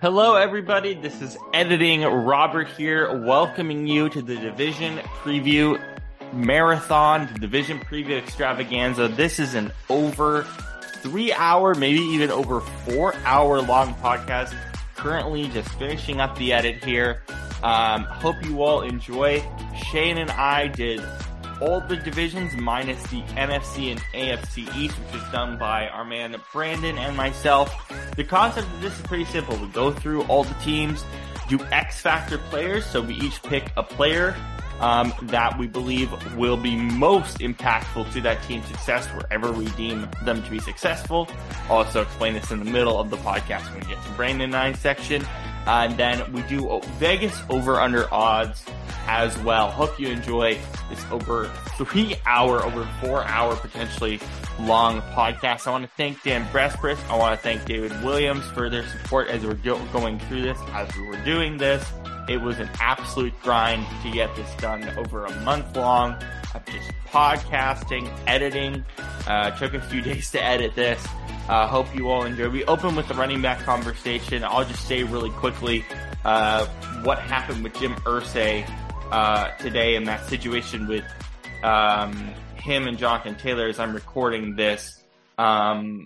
Hello, everybody. This is Editing Robert here, welcoming you to the Division Preview Marathon, the Division Preview Extravaganza. This is an over 3 hour, maybe even over 4 hour long podcast. Currently just finishing up the edit here. Hope you all enjoy. Shane and I did all the divisions minus the NFC and AFC East, which is done by our man Brandon and myself. The concept of this is pretty simple. We go through all the teams, do X Factor players, so we each pick a player that we believe will be most impactful to that team's success wherever we deem them to be successful. Also explain this in the middle of the podcast when we get to Brandon and I section. And then we do Vegas over-under odds as well. Hope you enjoy this over 3 hour, over 4 hour potentially long podcast. I want to thank Dan Brespris. I want to thank David Williams for their support as we're going through this, as we were doing this. It was an absolute grind to get this done over a month long of just podcasting, editing. Took a few days to edit this. Hope you all enjoy. We open with the running back conversation. I'll just say really quickly what happened with Jim Irsay today in that situation with him and Jonathan Taylor as I'm recording this. SB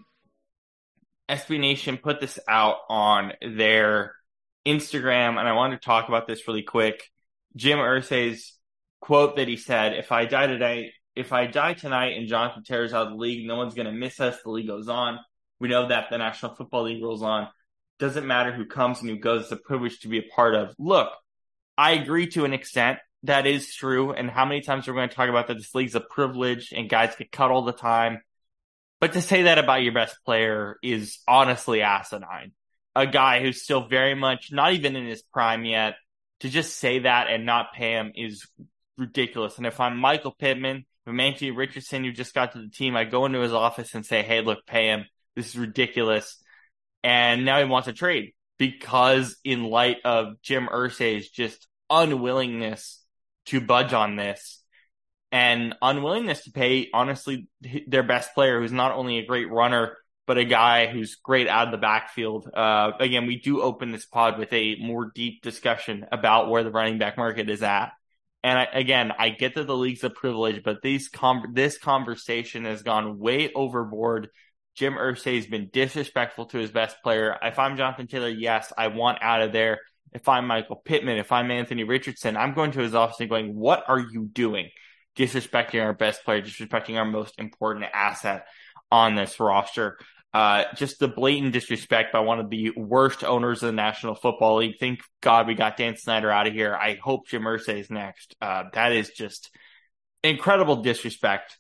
Nation put this out on their Instagram, and I wanted to talk about this really quick. Jim Irsay's quote that he said, if I die tonight and Jonathan Taylor's out of the league, no one's going to miss us. The league goes on. We know that the National Football League rolls on. Doesn't matter who comes and who goes. It's a privilege to be a part of. Look, I agree to an extent. That is true. And how many times we're going to talk about that this league's a privilege and guys get cut all the time. But to say that about your best player is honestly asinine. A guy who's still very much not even in his prime yet, to just say that and not pay him is ridiculous. And if I'm Michael Pittman, if I'm Anthony Richardson, who just got to the team, I go into his office and say, hey, look, pay him. This is ridiculous. And now he wants a trade because in light of Jim Irsay's just unwillingness to budge on this and unwillingness to pay, honestly, their best player, who's not only a great runner, but a guy who's great out of the backfield. Again, we do open this pod with a more deep discussion about where the running back market is at. And I get that the league's a privilege, but this conversation has gone way overboard. Jim Irsay's been disrespectful to his best player. If I'm Jonathan Taylor, yes, I want out of there. If I'm Michael Pittman, if I'm Anthony Richardson, I'm going to his office and going, what are you doing? Disrespecting our best player, disrespecting our most important asset on this roster. Just the blatant disrespect by one of the worst owners of the National Football League. Thank God we got Dan Snyder out of here. I hope Jim Irsay is next. That is just incredible disrespect.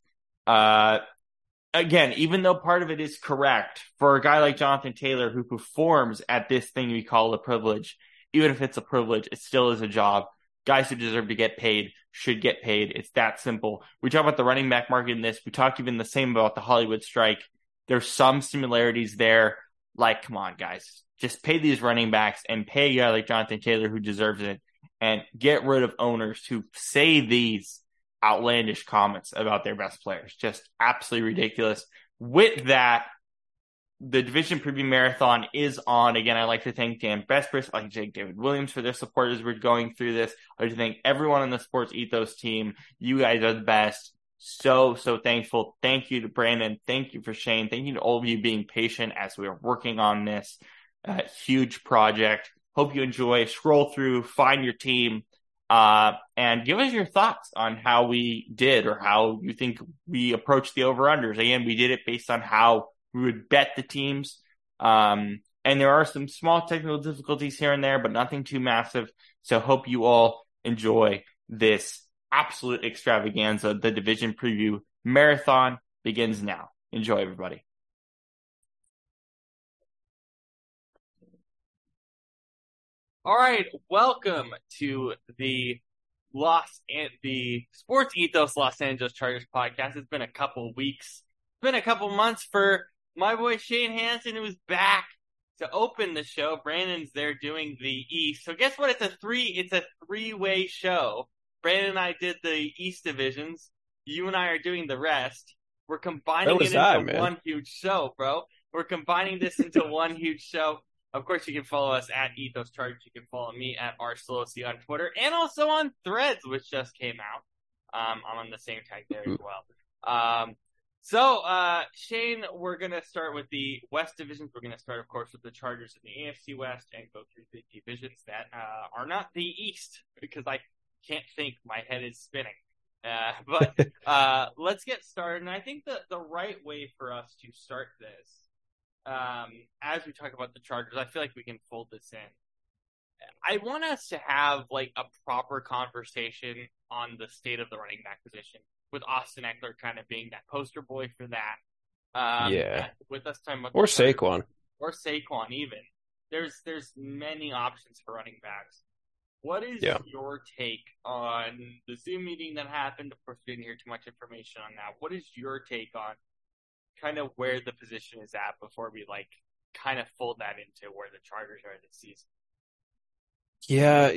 Again, even though part of it is correct, for a guy like Jonathan Taylor who performs at this thing we call a privilege, even if it's a privilege, it still is a job. Guys who deserve to get paid should get paid. It's that simple. We talk about the running back market in this. We talked even the same about the Hollywood strike. There's some similarities there. Like, come on, guys. Just pay these running backs and pay a guy like Jonathan Taylor who deserves it, and get rid of owners who say these outlandish comments about their best players. Just absolutely ridiculous. With that, the Division Preview Marathon is on. Again, I'd like to thank Dan Brespris, I'd like to thank David Williams for their support as we're going through this. I'd like to thank everyone on the Sports Ethos team. You guys are the best. So thankful. Thank you to Brandon. Thank you for Shane. Thank you to all of you being patient as we are working on this huge project. Hope you enjoy. Scroll through, find your team, and give us your thoughts on how we did or how you think we approached the over-unders. Again, we did it based on how we would bet the teams. And there are some small technical difficulties here and there, but nothing too massive. So hope you all enjoy this absolute extravaganza. The Division Preview Marathon begins now. Enjoy, everybody. All right, welcome to the Sports Ethos Los Angeles Chargers podcast. It's been a couple weeks. It's been a couple months for my boy Shane Hansen, who is back to open the show. Brandon's there doing the East. So guess what? It's a three-way show. Brandon and I did the East divisions. You and I are doing the rest. We're combining it into one huge show, bro. We're combining this into one huge show. Of course, you can follow us at Ethos Chargers. You can follow me at RSoloC on Twitter and also on Threads, which just came out. I'm on the same tag there as well. Shane, we're going to start with the West divisions. We're going to start, of course, with the Chargers in the AFC West and go through the divisions that are not the East, because I can't think. My head is spinning. Let's get started. And I think the right way for us to start this, as we talk about the Chargers, I feel like we can fold this in. I want us to have like a proper conversation on the state of the running back position, with Austin Ekeler kind of being that poster boy for that. With us talking about or Saquon. Or Saquon even. There's many options for running backs. What is your take on the Zoom meeting that happened? Of course, we didn't hear too much information on that. What is your take on kind of where the position is at before we like kind of fold that into where the Chargers are this season? Yeah,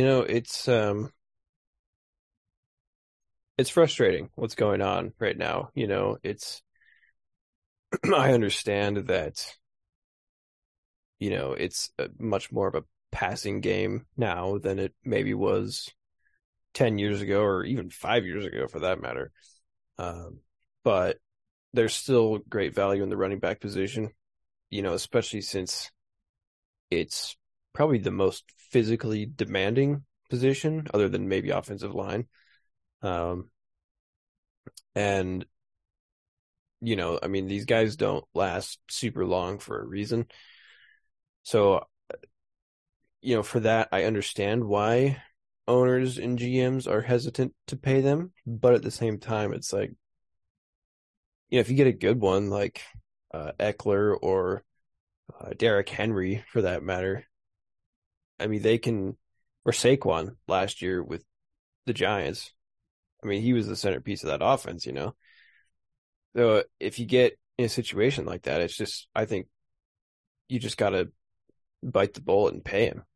it's frustrating what's going on right now. I understand that, it's much more of a passing game now than it maybe was 10 years ago or even 5 years ago for that matter. But there's still great value in the running back position, especially since it's probably the most physically demanding position other than maybe offensive line. These guys don't last super long for a reason. So, for that, I understand why owners and GMs are hesitant to pay them. But at the same time, it's like, if you get a good one like Ekeler or Derrick Henry, for that matter, they can, or Saquon last year with the Giants. He was the centerpiece of that offense, So if you get in a situation like that, it's just, I think you just got to bite the bullet and pay him,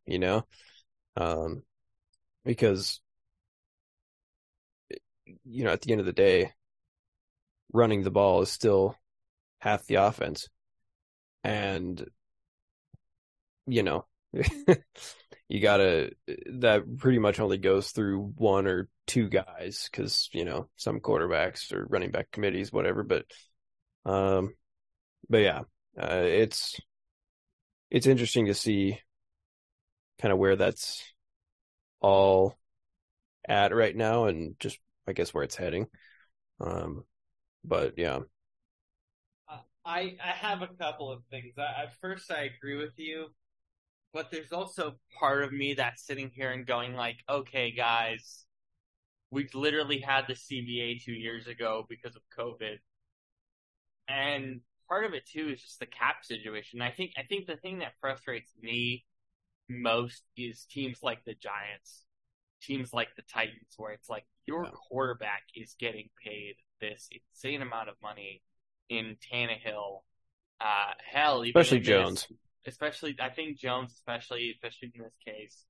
because, at the end of the day, running the ball is still half the offense. And, that pretty much only goes through one or two guys because, some quarterbacks or running back committees, whatever. But yeah, it's interesting to see kind of where that's all at right now and just, I guess, where it's heading. But yeah. I have a couple of things. At first, I agree with you. But there's also part of me that's sitting here and going like, okay, guys, we literally had the CBA 2 years ago because of COVID. And part of it, too, is just the cap situation. I think the thing that frustrates me most is teams like the Giants, teams like the Titans, where it's like your quarterback is getting paid this insane amount of money in Tannehill. Hell, even especially Jones. I think Jones, especially in this case,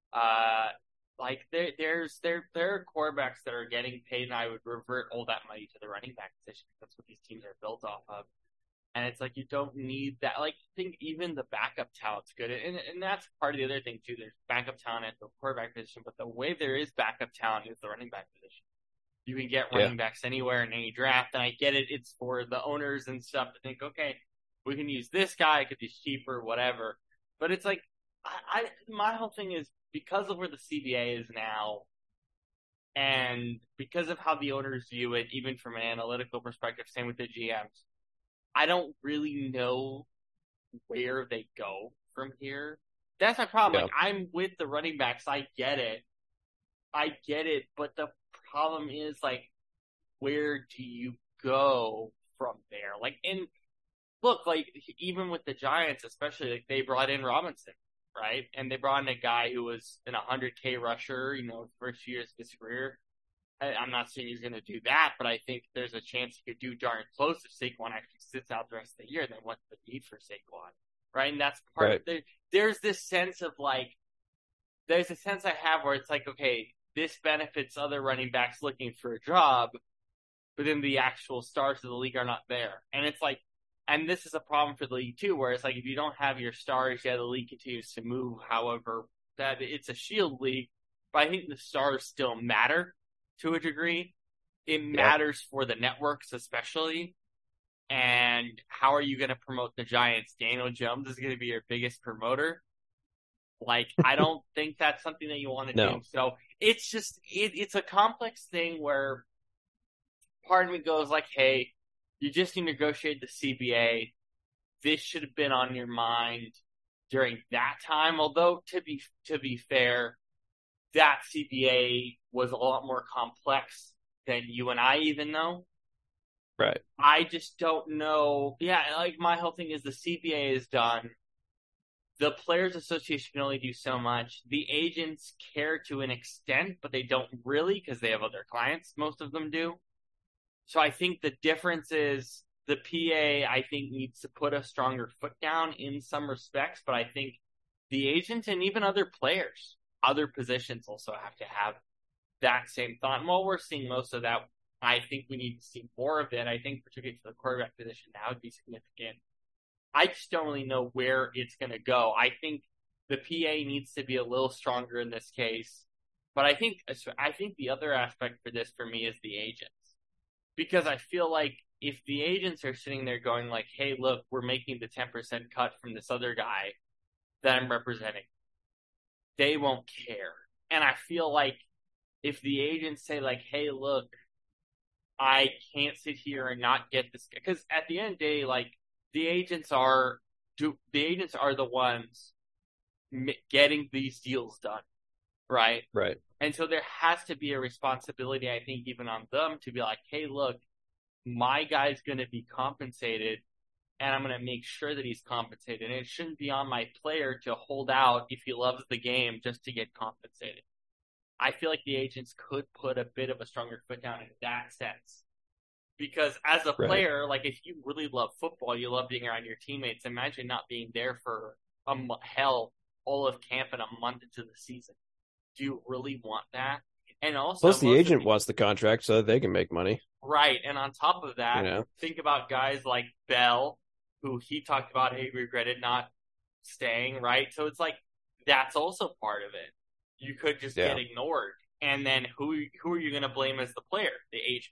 there are quarterbacks that are getting paid, and I would revert all that money to the running back position. That's what these teams are built off of, and it's like you don't need that. Like, I think even the backup talent's good, and that's part of the other thing too. There's backup talent at the quarterback position, but the way there is backup talent is the running back position. You can get running backs anywhere in any draft, and I get it. It's for the owners and stuff to think, okay, we can use this guy because he's cheaper, whatever. But it's like, my whole thing is because of where the CBA is now, and because of how the owners view it, even from an analytical perspective, same with the GMs, I don't really know where they go from here. That's my problem. Like, I'm with the running backs. I get it. But the problem is, like, where do you go from there? Like, look, like, even with the Giants, especially, like, they brought in Robinson, right? And they brought in a guy who was an 100K rusher, first years of his career. I'm not saying he's going to do that, but I think there's a chance he could do darn close if Saquon actually sits out the rest of the year. Then what's the need for Saquon, right? And that's part of it. There's this sense of, like, there's a sense I have where it's like, okay, this benefits other running backs looking for a job, but then the actual stars of the league are not there. And it's like, And this is a problem for the league too, where it's like if you don't have your stars, yeah, the league continues to move. However, that it's a shield league, but I think the stars still matter to a degree. It matters for the networks, especially. And how are you going to promote the Giants? Daniel Jones is going to be your biggest promoter. Like, I don't think that's something that you want to do. So it's just, it's a complex thing where part of me goes like, hey, you just need to negotiate the CBA. This should have been on your mind during that time. Although, to be fair, that CBA was a lot more complex than you and I even know. Right. I just don't know. Yeah, like my whole thing is the CBA is done. The Players Association can only do so much. The agents care to an extent, but they don't really because they have other clients. Most of them do. So I think the difference is the PA, I think, needs to put a stronger foot down in some respects, but I think the agents and even other players, other positions also have to have that same thought. And while we're seeing most of that, I think we need to see more of it. I think particularly for the quarterback position, that would be significant. I just don't really know where it's going to go. I think the PA needs to be a little stronger in this case. But I think the other aspect for this for me is the agents. Because I feel like if the agents are sitting there going like, hey, look, we're making the 10% cut from this other guy that I'm representing, they won't care. And I feel like if the agents say like, hey, look, I can't sit here and not get this, because at the end of the day, like, the agents are the ones getting these deals done, right? Right. And so there has to be a responsibility, I think, even on them to be like, hey, look, my guy's going to be compensated, and I'm going to make sure that he's compensated. And it shouldn't be on my player to hold out if he loves the game just to get compensated. I feel like the agents could put a bit of a stronger foot down in that sense. Because as a player, like if you really love football, you love being around your teammates. Imagine not being there for all of camp and a month into the season. Do you really want that? And also, plus the agent wants the contract so that they can make money. Right. And on top of that, think about guys like Bell, who he talked about he regretted not staying, right? So it's like that's also part of it. You could just get ignored. And then who are you going to blame as the player? The agent.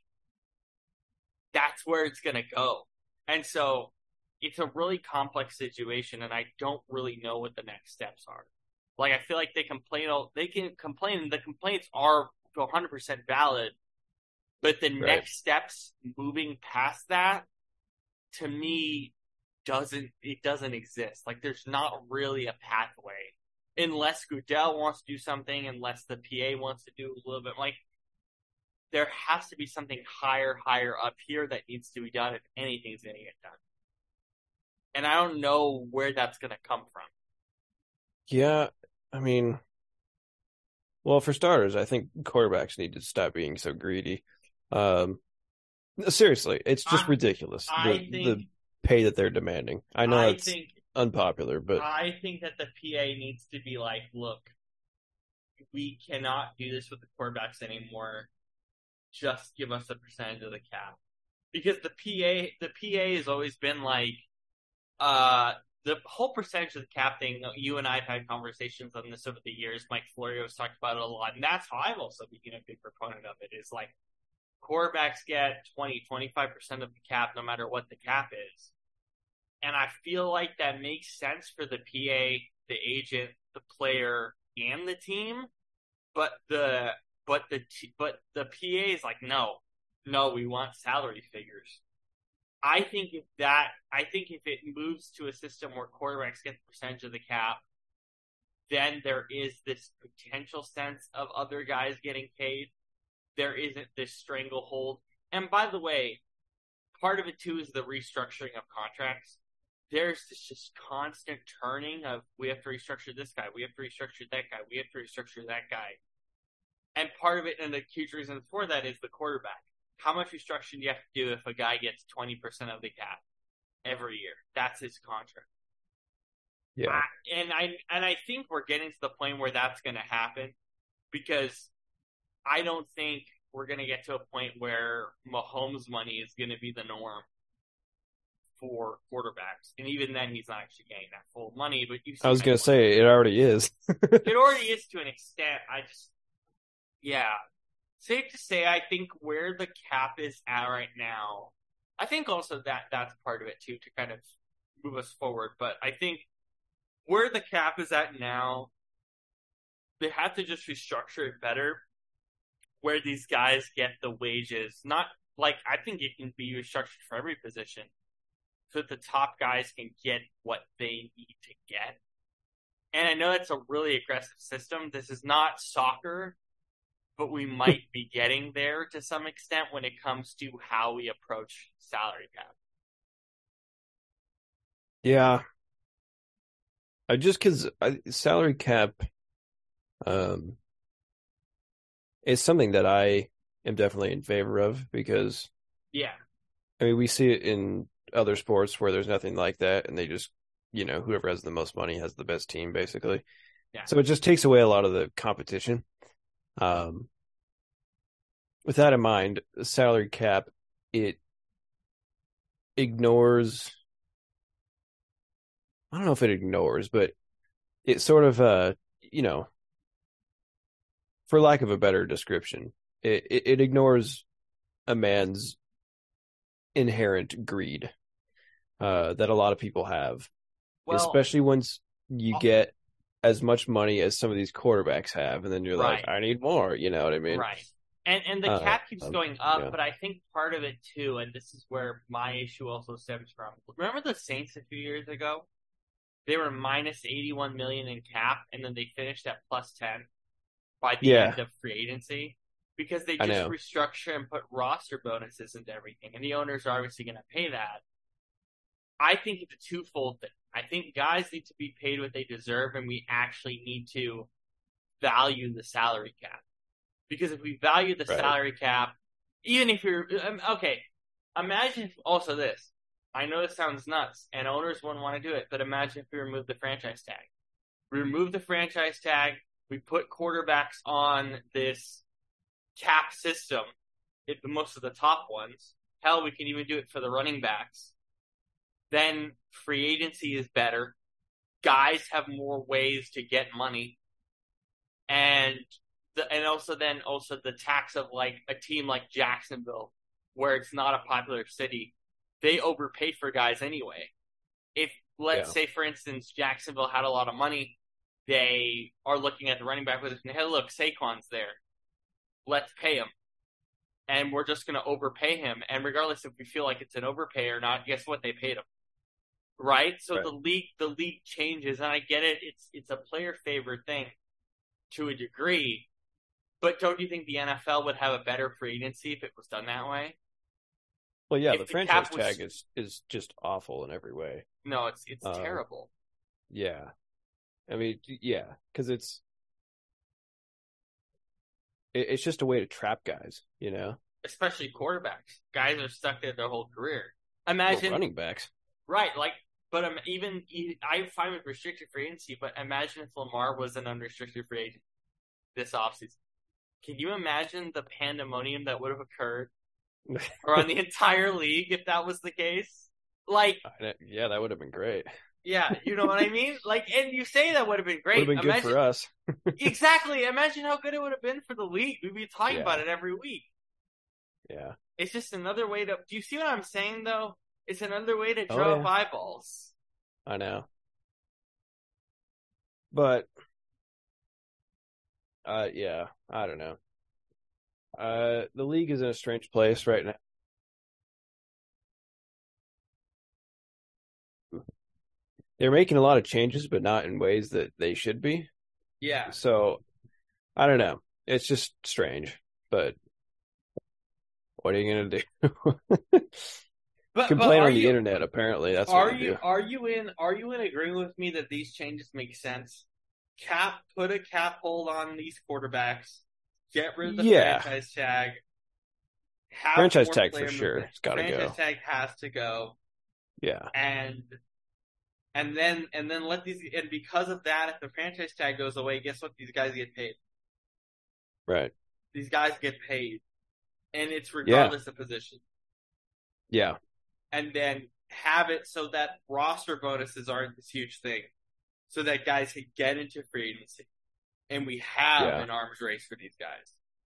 That's where it's going to go. And so it's a really complex situation, and I don't really know what the next steps are. Like, I feel like they can complain. The complaints are 100% valid, but the next steps moving past that, to me, doesn't exist. Like, there's not really a pathway. Unless Goodell wants to do something, unless the PA wants to do a little bit. Like, there has to be something higher up here that needs to be done if anything's going to get done. And I don't know where that's going to come from. Yeah, I mean, well, for starters, I think quarterbacks need to stop being so greedy. Seriously, it's just ridiculous, the pay that they're demanding. I know it's unpopular, but I think that the PA needs to be like, look, we cannot do this with the quarterbacks anymore. Just give us a percentage of the cap. Because the PA has always been like, the whole percentage of the cap thing, you and I have had conversations on this over the years. Mike Florio's talked about it a lot, and that's how I've also become a big proponent of it, is like, quarterbacks get 20-25% of the cap no matter what the cap is. And I feel like that makes sense for the PA, the agent, the player, and the team, but the PA is like, no, we want salary figures. I think if it moves to a system where quarterbacks get the percentage of the cap, then there is this potential sense of other guys getting paid. There isn't this stranglehold. And by the way, part of it too is the restructuring of contracts. There's this just constant turning of, we have to restructure this guy, we have to restructure that guy, we have to restructure that guy. And part of it, and the huge reason for that, is the quarterback. How much restructuring do you have to do if a guy gets 20% of the cap every year? That's his contract. Yeah. And I think we're getting to the point where that's going to happen, because I don't think we're going to get to a point where Mahomes' money is going to be the norm for quarterbacks, and even then, he's not actually getting that full money. But you see, I was going to say, it already is. it already is to an extent. Yeah, safe to say, I think where the cap is at right now, I think also that's part of it too, to kind of move us forward. But I think where the cap is at now, they have to just restructure it better, where these guys get the wages. Not like, I think it can be restructured for every position, so that the top guys can get what they need to get. And I know it's a really aggressive system. This is not soccer, but we might be getting there to some extent when it comes to how we approach salary cap. Yeah. Just because salary cap is something that I am definitely in favor of, because, Yeah. I mean, we see it in other sports where there's nothing like that, and they just, whoever has the most money has the best team, basically. Yeah. So it just takes away a lot of the competition. With that in mind, the salary cap, it ignores, I don't know if it ignores, but it sort of, for lack of a better description, it ignores a man's inherent greed that a lot of people have, especially once you get as much money as some of these quarterbacks have, and then you're Right. like, I need more, you know what I mean? Right. And the cap keeps going up, yeah. but I think part of it too, and this is where my issue also stems from. Remember the Saints a few years ago? They were minus 81 million in cap, and then they finished at plus 10 by the end of free agency, because they just restructure and put roster bonuses into everything, and the owners are obviously going to pay that. I think it's a twofold thing. I think guys need to be paid what they deserve, and we actually need to value the salary cap. Because if we value the salary cap, even if you're okay, imagine also this. I know this sounds nuts, and owners wouldn't want to do it, but imagine if we remove the franchise tag. We remove the franchise tag. We put quarterbacks on this cap system. Most of the top ones. Hell, we can even do it for the running backs. Then free agency is better. Guys have more ways to get money, and also the tax of like a team like Jacksonville, where it's not a popular city, they overpay for guys anyway. If let's say, for instance, Jacksonville had a lot of money, they are looking at the running back position. Hey, look, Saquon's there. Let's pay him, and we're just going to overpay him. And regardless if we feel like it's an overpay or not, guess what? They paid him, right? So the league changes, and I get it. It's a player favorite thing to a degree. But don't you think the NFL would have a better free agency if it was done that way? Well, yeah, the franchise tag is just awful in every way. No, it's terrible. Yeah. I mean, yeah, because it's just a way to trap guys, Especially quarterbacks. Guys are stuck there their whole career. Imagine running backs. Right, but I find with restricted free agency, but imagine if Lamar was an unrestricted free agent this offseason. Can you imagine the pandemonium that would have occurred around the entire league if that was the case? Yeah, that would have been great. Yeah, you know what I mean? And you say that would have been great. Would have been good for us. Exactly. Imagine how good it would have been for the league. We'd be talking about it every week. Yeah. It's just another way to... Do you see what I'm saying, though? It's another way to draw up eyeballs. I know. But... yeah, I don't know. The league is in a strange place right now. They're making a lot of changes, but not in ways that they should be. Yeah. So, I don't know. It's just strange, but what are you going to do? Complain on the internet, apparently. That's what you do. Are you in agreement with me that these changes make sense? Put a cap hold on these quarterbacks. Get rid of the franchise tag. Franchise tag for sure. It's got to go. Franchise tag has to go. Yeah. And then let these, and because of that, if the franchise tag goes away, guess what? These guys get paid. Right. These guys get paid, and it's regardless of position. Yeah. And then have it so that roster bonuses aren't this huge thing, so that guys can get into free agency, and we have an arms race for these guys.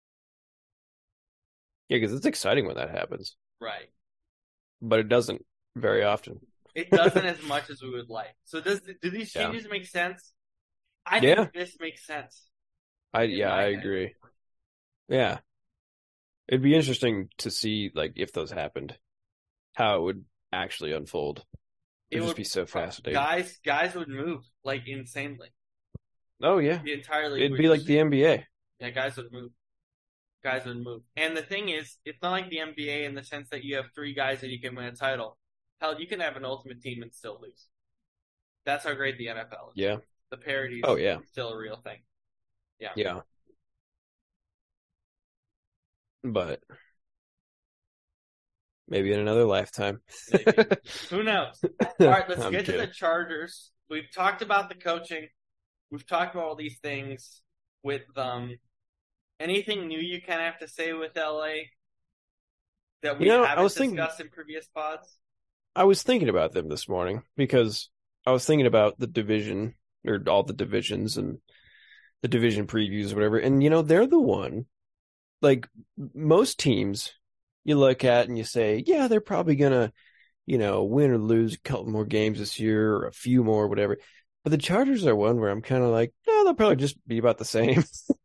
Yeah, because it's exciting when that happens. Right. But it doesn't very often. It doesn't as much as we would like. So do these changes make sense? I think this makes sense. I agree. Yeah. It'd be interesting to see, like, if those happened, how it would actually unfold. It'd just be so fascinating. Guys would move, like, insanely. Oh, yeah. It'd be like the NBA. Yeah, guys would move. And the thing is, it's not like the NBA in the sense that you have 3 guys and you can win a title. Hell, you can have an ultimate team and still lose. That's how great the NFL is. Yeah. The parity is still a real thing. Yeah. Yeah. But maybe in another lifetime. Maybe. Who knows? All right, let's get to the Chargers. We've talked about the coaching. We've talked about all these things with anything new you kind of have to say with LA that we haven't discussed in previous pods? I was thinking about them this morning because I was thinking about the division or all the divisions and the division previews or whatever. And, they're the one, like most teams you look at and you say, yeah, they're probably going to, win or lose a couple more games this year or a few more, whatever. But the Chargers are one where I'm kind of like, no, they'll probably just be about the same.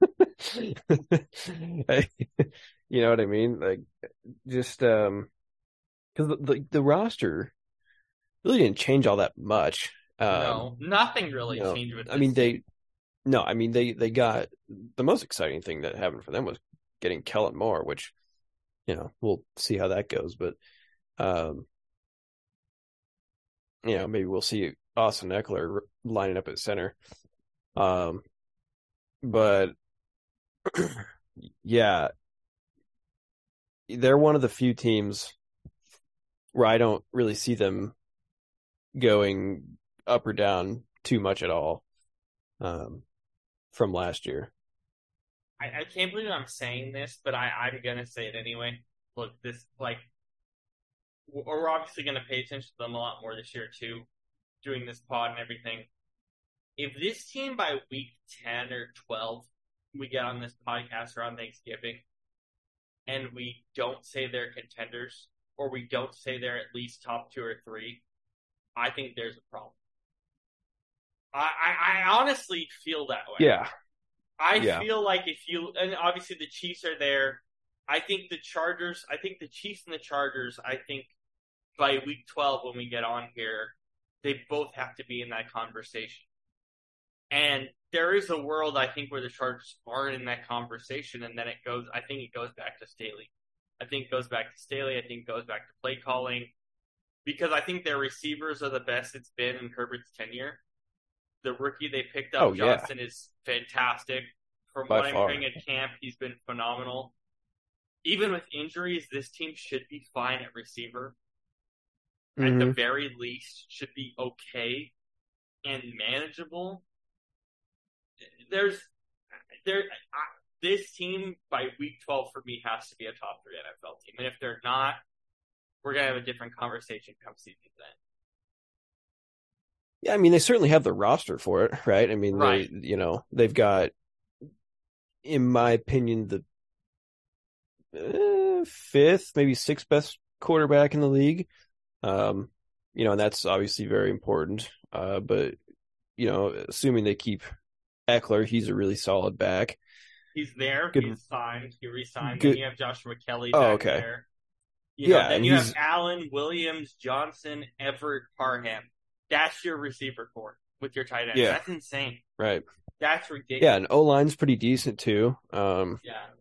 You know what I mean? Like, just because the roster really didn't change all that much. No, nothing really changed with this. I mean, they got the most exciting thing that happened for them was getting Kellen Moore, which, we'll see how that goes. But, maybe we'll see Austin Eckler lining up at center. But yeah, they're one of the few teams where I don't really see them going up or down too much at all from last year. I can't believe I'm saying this, but I'm going to say it anyway. Look, we're obviously going to pay attention to them a lot more this year, too, doing this pod and everything. If this team by week 10 or 12, we get on this podcast around Thanksgiving, and we don't say they're contenders, or we don't say they're at least top 2 or 3, I think there's a problem. I honestly feel that way. Yeah. I feel like and obviously the Chiefs are there. I think the Chiefs and the Chargers, I think by week 12 when we get on here, they both have to be in that conversation. And there is a world, I think, where the Chargers aren't in that conversation, and then it goes back to Staley. I think it goes back to play calling, because I think their receivers are the best it's been in Herbert's tenure. The rookie they picked up, Johnson, is fantastic. From what I'm hearing at camp, he's been phenomenal. Even with injuries, this team should be fine at receiver. At the very least, should be okay and manageable. This team by week 12 for me has to be a top 3 NFL team. And if they're not, we're going to have a different conversation come season then. Yeah, I mean, they certainly have the roster for it, right? I mean, right. They've got, in my opinion, the 5th, maybe 6th best quarterback in the league. And that's obviously very important. But, assuming they keep Eckler, he's a really solid back. He's there. Good. He's signed. He re-signed. Then you have Joshua Kelly back there. Then you have Allen, Williams, Johnson, Everett, Parham. That's your receiver core with your tight end. Yeah. That's insane. Right. That's ridiculous. Yeah, and O-line's pretty decent too. And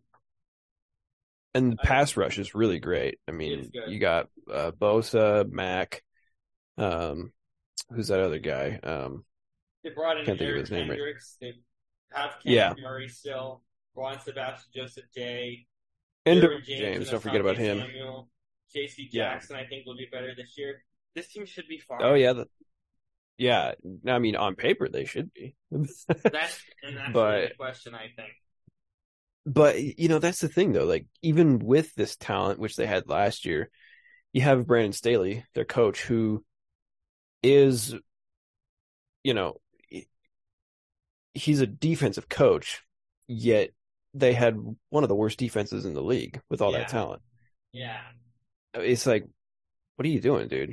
the pass rush is really great. I mean, you got Bosa, Mack, who's that other guy? They brought in can't think Eric of his name Hendricks. Right. They have Kenneth Murray still. Juan Sebastian Joseph Day. And James, don't forget about him. Samuel, J.C. Jackson, I think, will do better this year. This team should be fine. Oh, yeah. Yeah, I mean, on paper, they should be. That's the question, I think. But, that's the thing, though. Like, even with this talent, which they had last year, you have Brandon Staley, their coach, who is, you know, he's a defensive coach, yet they had one of the worst defenses in the league with all that talent. Yeah. It's like, what are you doing, dude?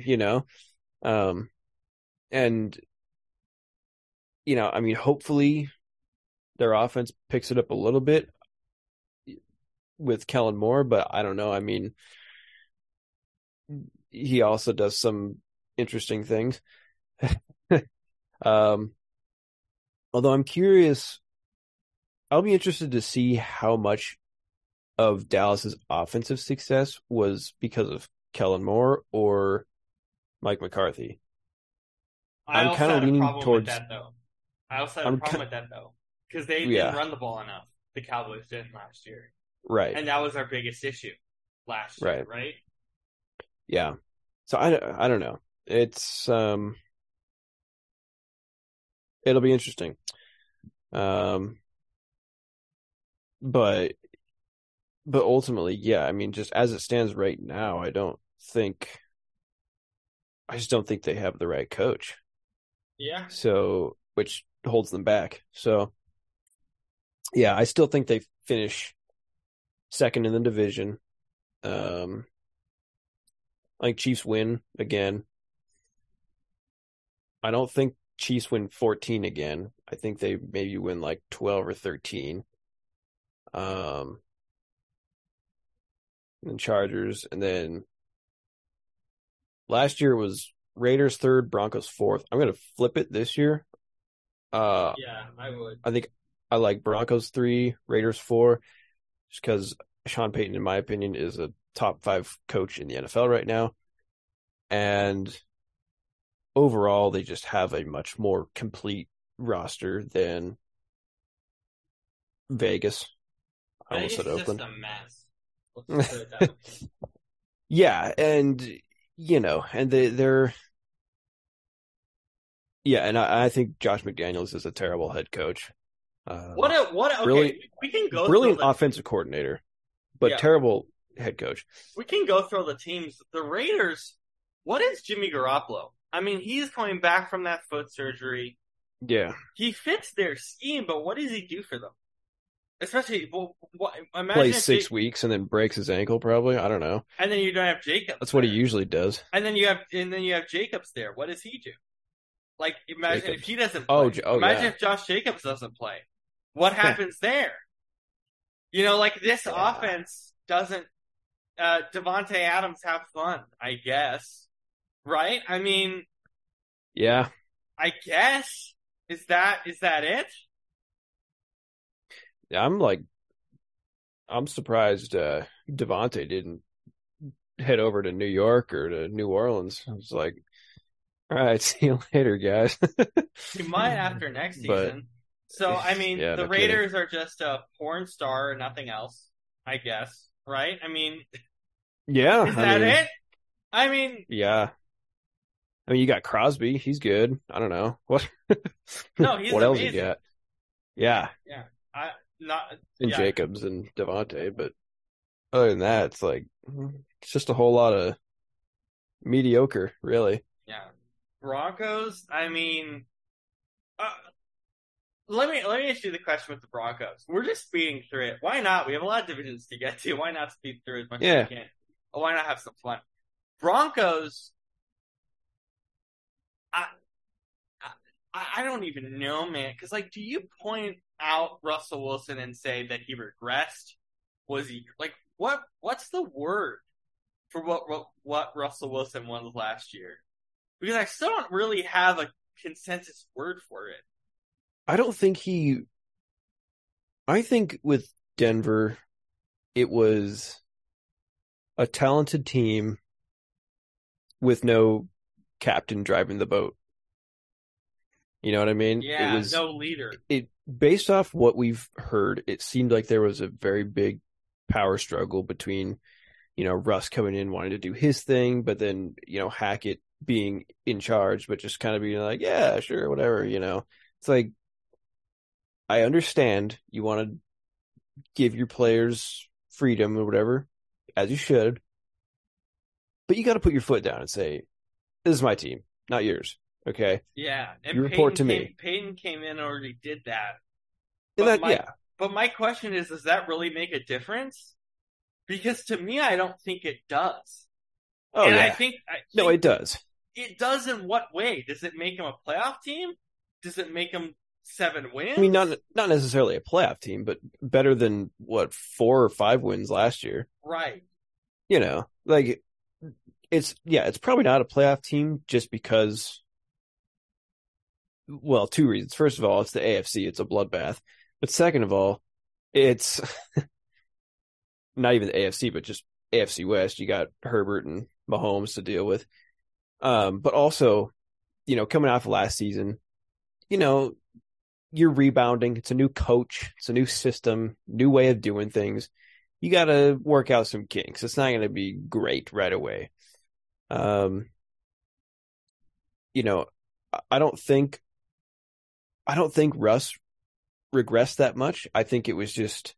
And I mean, hopefully their offense picks it up a little bit with Kellen Moore, but I don't know. I mean, he also does some interesting things. Although I'm curious, I'll be interested to see how much of Dallas's offensive success was because of Kellen Moore or Mike McCarthy. I'm kind of leaning towards that though. I also had a problem with that though, because they didn't run the ball enough. The Cowboys did last year, right? And that was our biggest issue last year, right? Yeah. So I don't know. It's it'll be interesting. But ultimately, yeah, I mean, just as it stands right now, I just don't think they have the right coach. Yeah. So, which holds them back. So, yeah, I still think they finish second in the division. I think Chiefs win again. I don't think Chiefs win 14 again. I think they maybe win like 12 or 13. And Chargers, and then last year was Raiders third, Broncos fourth. I'm gonna flip it this year. Yeah, I would. I think I like Broncos 3, Raiders 4, just because Sean Payton, in my opinion, is a top 5 coach in the NFL right now, and overall they just have a much more complete roster than Vegas. I almost said Oakland. Just a mess. Let's put it that way. Yeah, and and they're and I think Josh McDaniels is a terrible head coach. Okay, we can go brilliant offensive coordinator, but terrible head coach. We can go through the teams. The Raiders, what is Jimmy Garoppolo? I mean, he's coming back from that foot surgery. Yeah. He fits their scheme, but what does he do for them? Especially, imagine plays 6 weeks and then breaks his ankle, probably. I don't know. And then you don't have Jacobs. That's what he usually does. And then you have Jacobs there. What does he do? Like, imagine if he doesn't play. Imagine if Josh Jacobs doesn't play. What happens there? Like this offense doesn't. Devontae Adams have fun, I guess. Right? I mean. Yeah. I guess. Is that it? Yeah, I'm surprised Devontae didn't head over to New York or to New Orleans. I was like, all right, see you later, guys. He might after next season. So, I mean, the Raiders are just a porn star and nothing else, I guess. Right? I mean, yeah. Is that it? I mean, yeah. I mean, you got Crosby. He's good. I don't know. What? No, he's what amazing. Else you got? Yeah. Yeah. Jacobs and Devontae, but other than that, it's just a whole lot of mediocre, really. Yeah. Broncos, I mean, let me ask you the question with the Broncos. We're just speeding through it. Why not? We have a lot of divisions to get to. Why not speed through as much as we can? Why not have some fun? Broncos, I don't even know, man. Because, do you point out Russell Wilson and say that he regressed? Was he what's the word for what Russell Wilson was last year? Because I still don't really have a consensus word for it. I think with Denver, it was a talented team with no captain driving the boat. You know what I mean? Yeah, it was no leader. Based off what we've heard, it seemed like there was a very big power struggle between, Russ coming in wanting to do his thing, but then, Hackett being in charge, but just kind of being like, yeah, sure, whatever, It's like, I understand you want to give your players freedom or whatever, as you should, But you got to put your foot down and say, "This is my team, not yours." Okay, Yeah, and you report to me. Peyton came in and already did that. And But that, my yeah, but my question is, does that really make a difference? Because to me, I don't think it does. oh And yeah, I no, think it does. it does in what way? Does it make them a playoff team? Does it make them 7 I mean, wins? not necessarily a playoff team, but better than what 4 or 5 wins last year. Right. Like it's probably not a playoff team just because, well, two reasons. First of all, it's the AFC, it's a bloodbath. But second of all, it's not even the AFC, but just AFC West. You got Herbert and Mahomes to deal with. But also, coming off of last season, you know, you're rebounding. It's a new coach, it's a new system, new way of doing things. You got to work out some kinks. It's not going to be great right away. Um, you know, I don't think Russ regressed that much. I think it was just,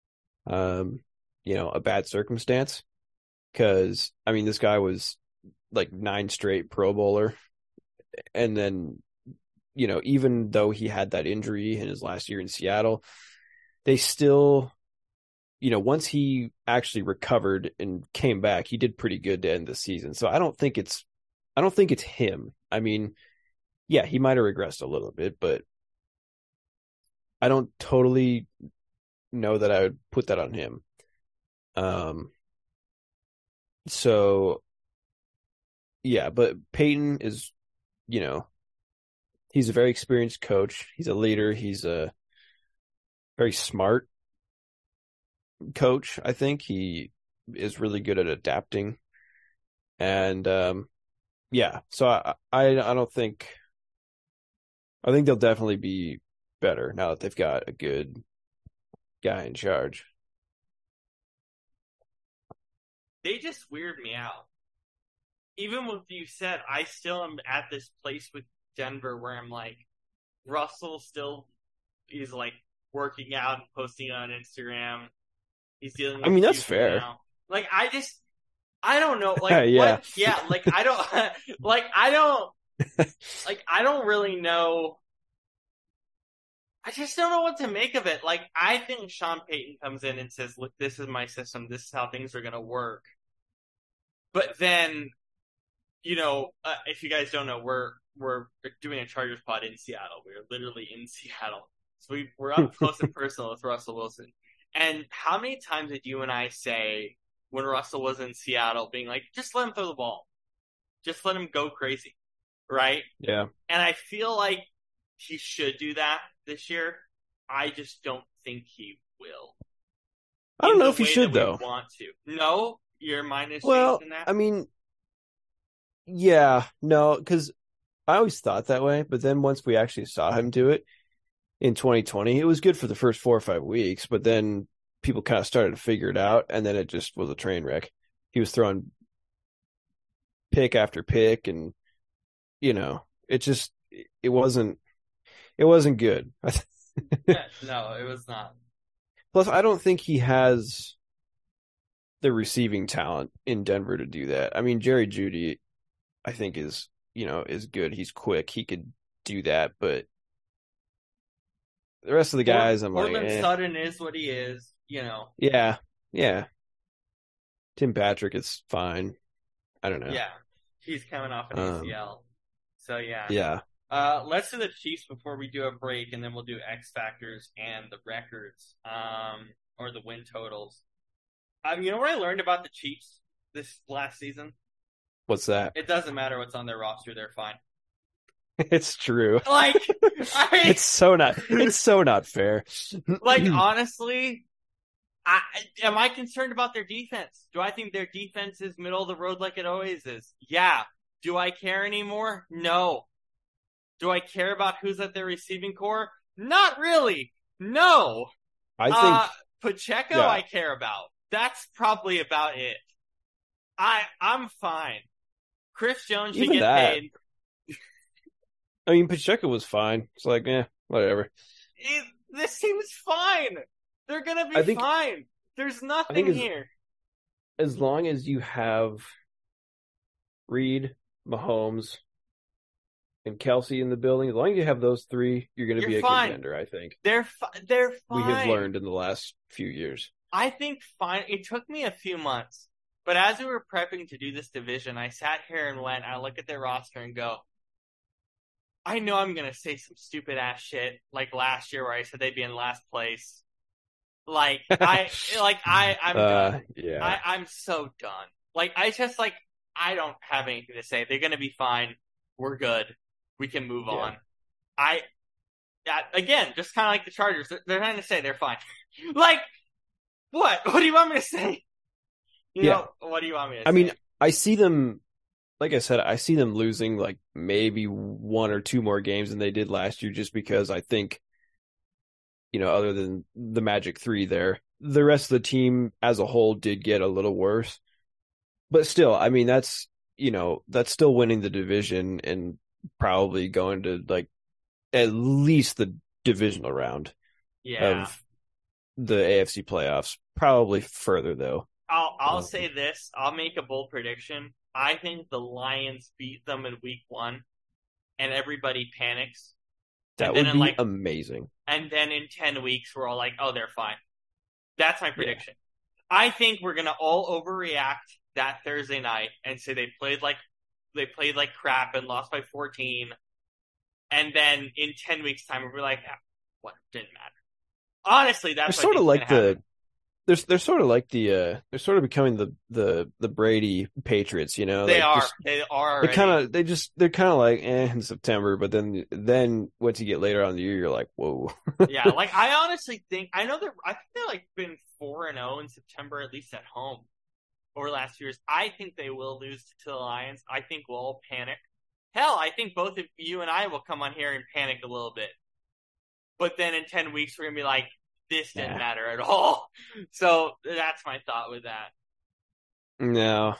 a bad circumstance. Because I mean, this guy was like 9 straight Pro Bowler, and then even though he had that injury in his last year in Seattle, they still, once he actually recovered and came back, he did pretty good to end the season. So I don't think it's him. I mean, yeah, he might have regressed a little bit, but I don't totally know that I would put that on him. So yeah, but Peyton is, he's a very experienced coach. He's a leader. He's a very smart coach. I think he is really good at adapting. And yeah, so I don't think, I think they'll definitely be better now that they've got a good guy in charge. They just weird me out. Even with you said, I still am at this place with Denver where I'm like, Russell still is like working out and posting on Instagram. He's dealing with I mean, that's Houston fair. now. Like, I don't know. Like, Yeah. what? Yeah, like, I don't, I don't really know. I just don't know what to make of it. Like, I think Sean Payton comes in and says, look, this is my system. This is how things are going to work. But then, if you guys don't know, we're doing a Chargers pod in Seattle. We're literally in Seattle. So we're up close and personal with Russell Wilson. And how many times did you and I say when Russell was in Seattle being like, just let him throw the ball. Just let him go crazy. Right? Yeah. And I feel like he should do that this year. I just don't think he will. I don't know if he should, though. Want to. No? Your mind is well, changed in that? I mean, yeah, no, because I always thought that way. But then once we actually saw him do it in 2020, it was good for the first 4 or 5 weeks. But then people kind of started to figure it out, and then it just was a train wreck. He was throwing pick after pick, and it wasn't good. Yeah, no, it was not. Plus, I don't think he has the receiving talent in Denver to do that. I mean, Jerry Jeudy, I think is good. He's quick. He could do that, but the rest of the guys, I'm like, Sutton is what he is, Yeah, yeah. Tim Patrick is fine. I don't know. Yeah, he's coming off an ACL. So yeah. Yeah. Let's do the Chiefs before we do a break, and then we'll do X factors and the records, or the win totals. You know what I learned about the Chiefs this last season? What's that? It doesn't matter what's on their roster; they're fine. It's true. Like, it's so not fair. Like, honestly, am I concerned about their defense? Do I think their defense is middle of the road like it always is? Yeah. Do I care anymore? No. Do I care about who's at their receiving core? Not really. No. I think Pacheco, yeah. I care about. That's probably about it. I'm fine. Chris Jones should get paid. I mean, Pacheco was fine. It's like, whatever. This team's fine. They're gonna be fine. There's nothing here. As long as you have Reed, Mahomes, and Kelsey in the building. As long as you have those three, you're going to be You're a fine. contender, I think. They're We have fine. learned in the last few years. I think fine. It took me a few months, but as we were prepping to do this division, I sat here and I look at their roster and go, I know I'm gonna say some stupid ass shit like last year where I said they'd be in last place. I'm done. Yeah. I'm so done. I don't have anything to say. They're gonna be fine. We're good. We can move on. Again, just kind of like the Chargers. They're trying to say they're fine. Like, what? What do you want me to say? What do you want me to say? I mean, I see them, like I said, I see them losing like maybe one or two more games than they did last year, just because I think, other than the Magic 3 there, the rest of the team as a whole did get a little worse. But still, I mean, that's still winning the division and probably going to like at least the divisional round of the AFC playoffs. Probably further though. I'll say this. I'll make a bold prediction. I think the Lions beat them in week 1 and everybody panics. That would be amazing. And then in 10 weeks, we're all like, oh, they're fine. That's my prediction. Yeah. I think we're going to all overreact that Thursday night and say they played like crap and lost by 14. And then in 10 weeks' time, we'll be like, what? Didn't matter. Honestly, that's sort of like they're sort of like they're sort of becoming the Brady Patriots, They are. They're kind of like in September, but then once you get later on in the year, you're like, whoa. Yeah, like I honestly think I think they're like been 4-0 in September, at least at home over the last few years. I think they will lose to the Lions. I think we'll all panic. Hell, I think both of you and I will come on here and panic a little bit. But then in 10 weeks, we're gonna be like, this didn't matter at all. So that's my thought with that. No.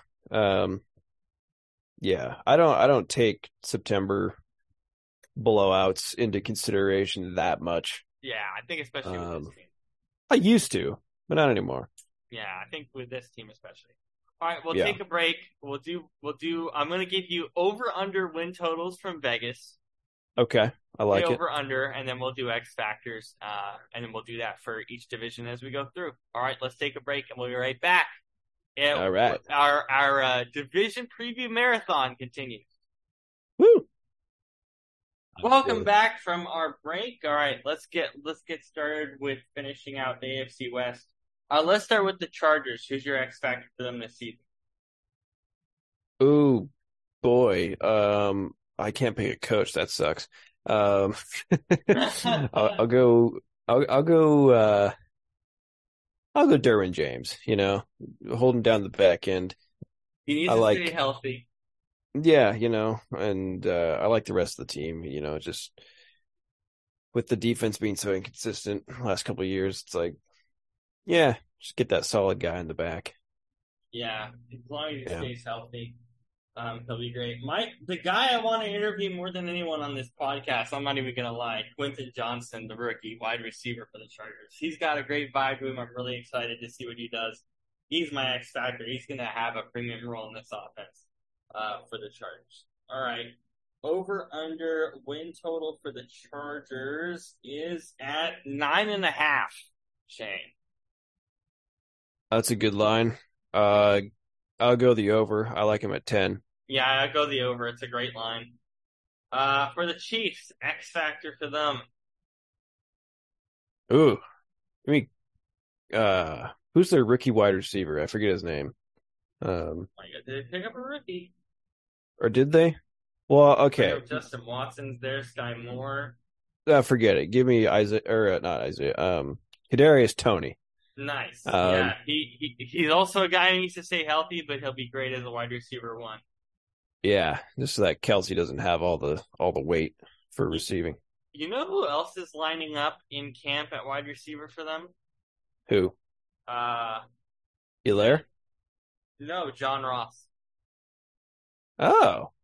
Yeah. I don't take September blowouts into consideration that much. Yeah, I think especially with this team. I used to, but not anymore. Yeah, I think with this team especially. All right, we'll take a break. We'll do I'm gonna give you over under win totals from Vegas. Okay, I like it. Over under, and then we'll do X factors, and then we'll do that for each division as we go through. All right, let's take a break, and we'll be right back. All right, our division preview marathon continues. Woo! Welcome back from our break. All right, let's get started with finishing out the AFC West. Let's start with the Chargers. Who's your X factor for them this season? Ooh, boy. I can't pick a coach. That sucks. I'll go Derwin James, holding down the back end. He needs to stay healthy. Yeah, and I like the rest of the team, just with the defense being so inconsistent the last couple of years, it's like, yeah, just get that solid guy in the back. Yeah, as long as he stays healthy. He'll be great. The guy I want to interview more than anyone on this podcast, I'm not even going to lie, Quentin Johnson, the rookie wide receiver for the Chargers. He's got a great vibe to him. I'm really excited to see what he does. He's my X factor. He's going to have a premium role in this offense for the Chargers. All right. Over under win total for the Chargers is at 9.5. Shane. That's a good line. I'll go the over. I like him at 10. Yeah, I'll go the over. It's a great line. For the Chiefs, X factor for them. Ooh. I mean, who's their rookie wide receiver? I forget his name. Did they pick up a rookie? Or did they? Well, okay. Justin Watson's there, Sky Moore. Forget it. Give me Isaiah, or not Isaiah. Kadarius Toney. Nice. Yeah, he's also a guy who needs to stay healthy, but he'll be great as a wide receiver 1. Yeah, just so that Kelsey doesn't have all the weight for receiving. You know who else is lining up in camp at wide receiver for them? Who? Hilaire? No, John Ross. Oh.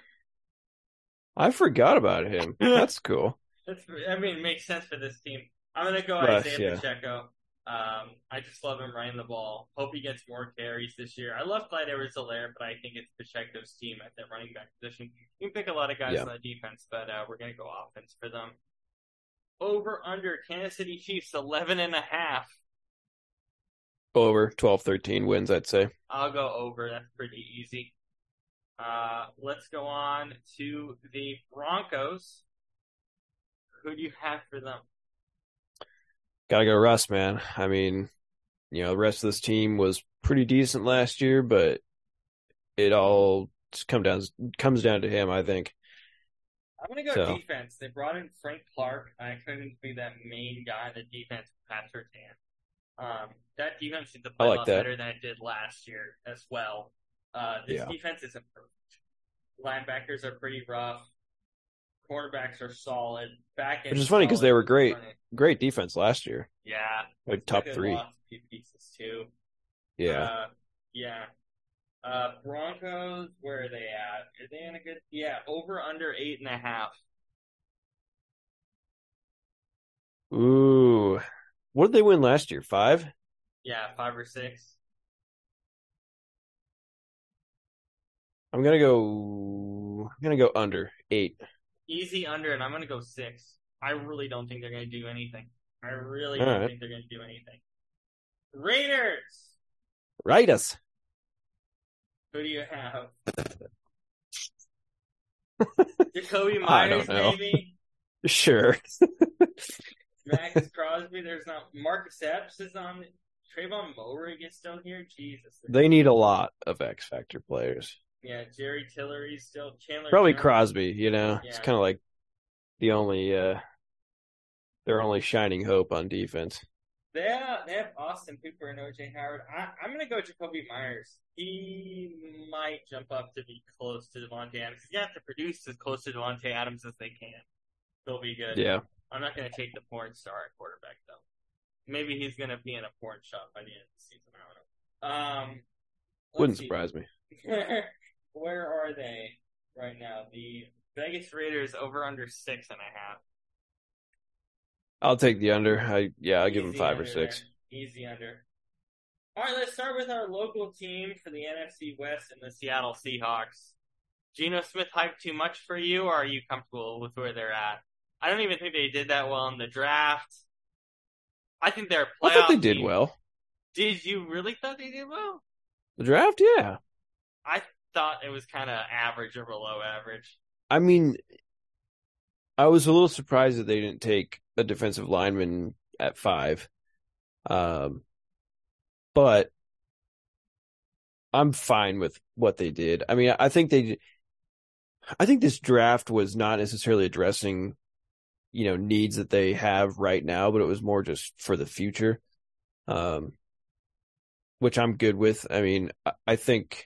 I forgot about him. That's cool. It makes sense for this team. I'm going to go Isaiah Pacheco. I just love him running the ball. Hope he gets more carries this year. I love Clyde Edwards-Helaire, but I think it's Pacheco's team at the running back position. You can pick a lot of guys Yeah. on the defense, but we're going to go offense for them. Over under Kansas City Chiefs 11.5. Over 12-13 wins, I'd say. I'll go over. That's pretty easy. Let's go on to the Broncos. Who do you have for them? Gotta go Russ, man. I mean, the rest of this team was pretty decent last year, but it all just comes down to him, I think. I'm going to go defense. They brought in Frank Clark. I expect him to be that main guy in the defense, Pat Surtain. That defense needs to play a lot better than it did last year as well. This defense is improved. Linebackers are pretty rough. Cornerbacks are solid. Which is funny because they were great defense last year. Yeah. Like top 3. Lost a few pieces too. Yeah. Yeah. Broncos, where are they at? Are they in a good? Yeah, over under 8.5. Ooh, what did they win last year? 5? Yeah, 5 or 6. I'm gonna go under 8. Easy under, and I'm gonna go 6. I really don't think they're gonna do anything. I really don't think they're gonna do anything. Raiders. Raiders. Who do you have? Jacoby Myers, maybe? Sure. Max Crosby, there's not. Marcus Epps is on. Trayvon Moore gets down here. Jesus. They need a lot of X Factor players. Yeah, Jerry Tillery's still. Chandler Probably Jones. Crosby, Yeah. It's kind of like the only, their only shining hope on defense. They have Austin Hooper and OJ Howard. I'm going to go Jacoby Myers. He might jump up to be close to Devontae Adams. He's going to have to produce as close to Devontae Adams as they can. They'll be good. Yeah. I'm not going to take the porn star at quarterback, though. Maybe he's going to be in a porn shop by the end of the season. I don't know. Wouldn't surprise me. Where are they right now? The Vegas Raiders over under 6.5. I'll take the under. I'll give them 5 or 6. There. Easy under. All right, let's start with our local team for the NFC West and the Seattle Seahawks. Geno Smith hyped too much for you, or are you comfortable with where they're at? I don't even think they did that well in the draft. I think they're a playoff I thought they did team. well. Did you really thought they did well? The draft, yeah. I thought it was kind of average or below average. I mean, I was a little surprised that they didn't take a defensive lineman at 5. But I'm fine with what they did. I mean, I think this draft was not necessarily addressing, needs that they have right now, but it was more just for the future, which I'm good with. I mean, I think,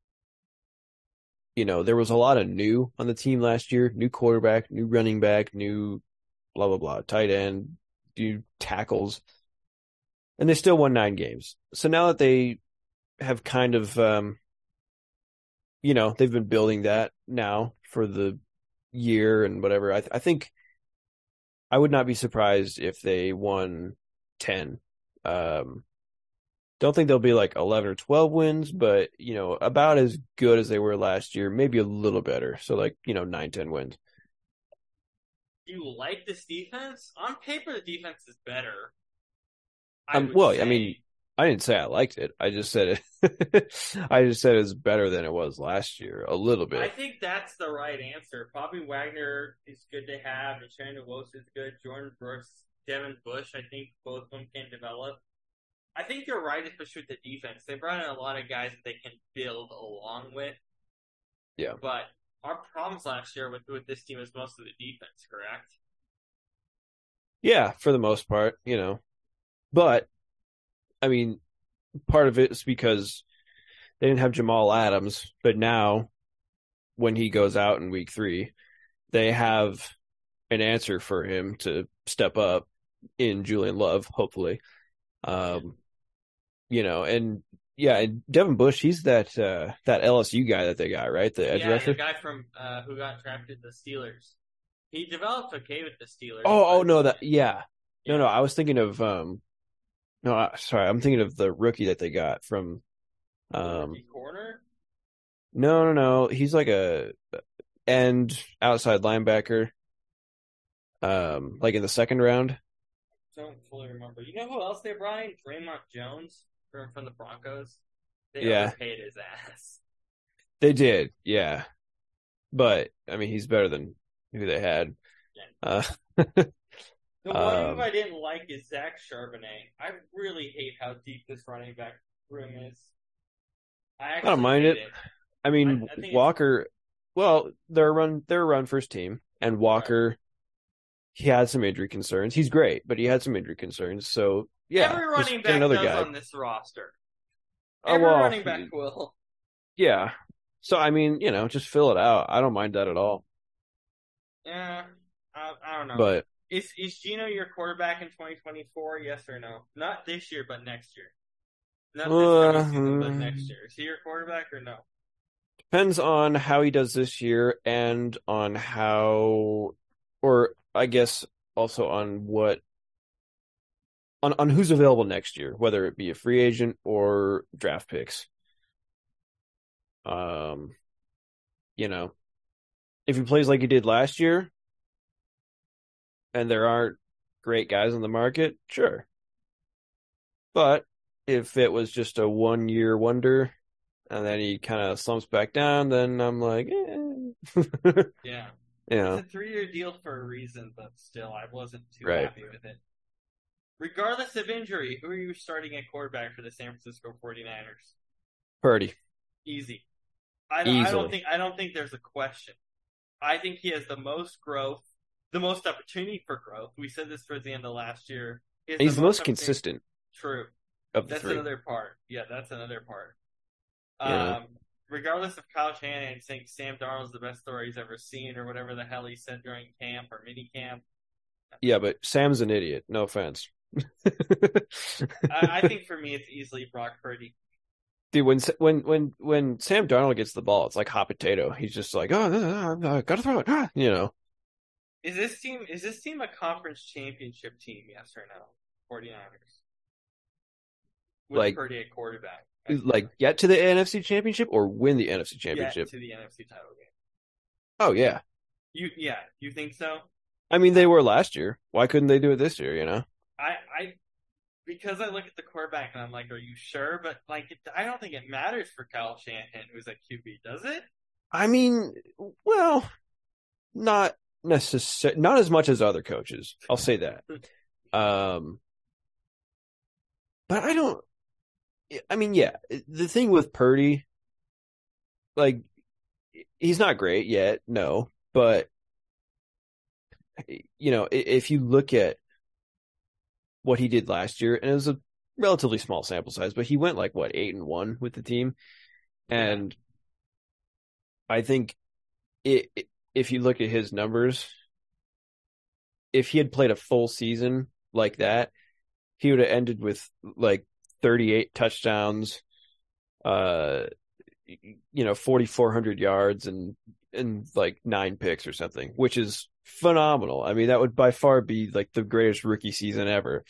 there was a lot of new on the team last year, new quarterback, new running back, new blah, blah, blah, tight end, new tackles, and they still won 9 games. So now that they have kind of, they've been building that now for the year and whatever. I think I would not be surprised if they won 10. Don't think they'll be like 11 or 12 wins, but, about as good as they were last year, maybe a little better. So 9, 10 wins. Do you like this defense? On paper, the defense is better. I mean, I didn't say I liked it. I just said it. I just said it's better than it was last year, a little bit. I think that's the right answer. Bobby Wagner is good to have. Shannon Wilson is good. Jordan Brooks, Devin Bush, I think both of them can develop. I think you're right, especially with the defense. They brought in a lot of guys that they can build along with. Yeah. But our problems last year with this team is mostly the defense, correct? Yeah, for the most part, But, I mean, part of it is because they didn't have Jamal Adams, but now when he goes out in week 3, they have an answer for him to step up in Julian Love, hopefully. And Devin Bush, he's that LSU guy that they got, right? The edge rusher? The guy from who got drafted the Steelers. He developed okay with the Steelers. No, I was thinking of No, sorry, I'm thinking of the rookie that they got from. The Um, rookie corner? no. He's like a end outside linebacker. Like in the second round. Don't fully remember. You know who else they brought in? Draymond Jones from the Broncos. They Yeah, overpaid his ass. they did. Yeah, but I mean, he's better than who they had. Uh, The one move um, I didn't like is Zach Charbonnet. I really hate how deep this running back room is. I I don't actually mind hate it. it. I I, mean, I think it's Walker. Well, they're a run first team, and right. Walker. He had some injury concerns. He's great, but he had some injury concerns. So yeah, Every just running get back another does guy. on this roster. Oh Every well, running back will. yeah. So I mean, just fill it out. I don't mind that at all. Yeah, I don't know. But Is Gino your quarterback in 2024? Yes or no? Not this year, but next year. Not this coming season, but next uh, year. Is he your quarterback or no? depends on how he does this year and on how, or I guess also on on who's available next year, whether it be a free agent or draft picks. Um, you know, if he plays like he did last year and there aren't great guys on the market, sure. But if it was just a 1 year wonder and then he kind of slumps back down, then I'm like, Yeah. It's yeah, a 3-year deal for a reason, but still, I wasn't too right. happy with it. Regardless of injury, who are you starting at quarterback for the San Francisco 49ers? Purdy, Easy. easily. I don't think there's a question. I think he has the most growth, the most opportunity for growth. We said this towards the end of last year. He has the He's the most most opportunity. consistent True. of the That's three. another part. Yeah, that's another part. You know, Regardless of Kyle Shanahan saying Sam Darnold's the best thrower he's ever seen or whatever the hell he said during camp or mini camp, yeah, but Sam's an idiot. No offense. I think for me it's easily Brock Purdy. Dude, when Sam Darnold gets the ball, it's like hot potato. He's just like, oh, gotta throw it. Is this team a conference championship team? Yes or no? 49ers with Like Purdy at quarterback. get to the NFC Championship or win the NFC Get Championship. to the NFC title game. Oh yeah, You think so? I mean they were last year. Why couldn't they do it this year? I because I look at the quarterback and I'm like, are you sure? But like, I don't think it matters for Kyle Shanahan who's at QB, does it? I mean, well, not not as much as other coaches. I'll say that. Um, but I don't. I mean, yeah, the thing with Purdy, like, he's not great yet, no, but if you look at what he did last year, and it was a relatively small sample size, but he went like what 8-1 with the team, Yeah. and I think if you look at his numbers, if he had played a full season like that, he would have ended with like 38 touchdowns, uh, 4,400 yards and like 9 picks or something, which is phenomenal. I mean, that would by far be like the greatest rookie season ever.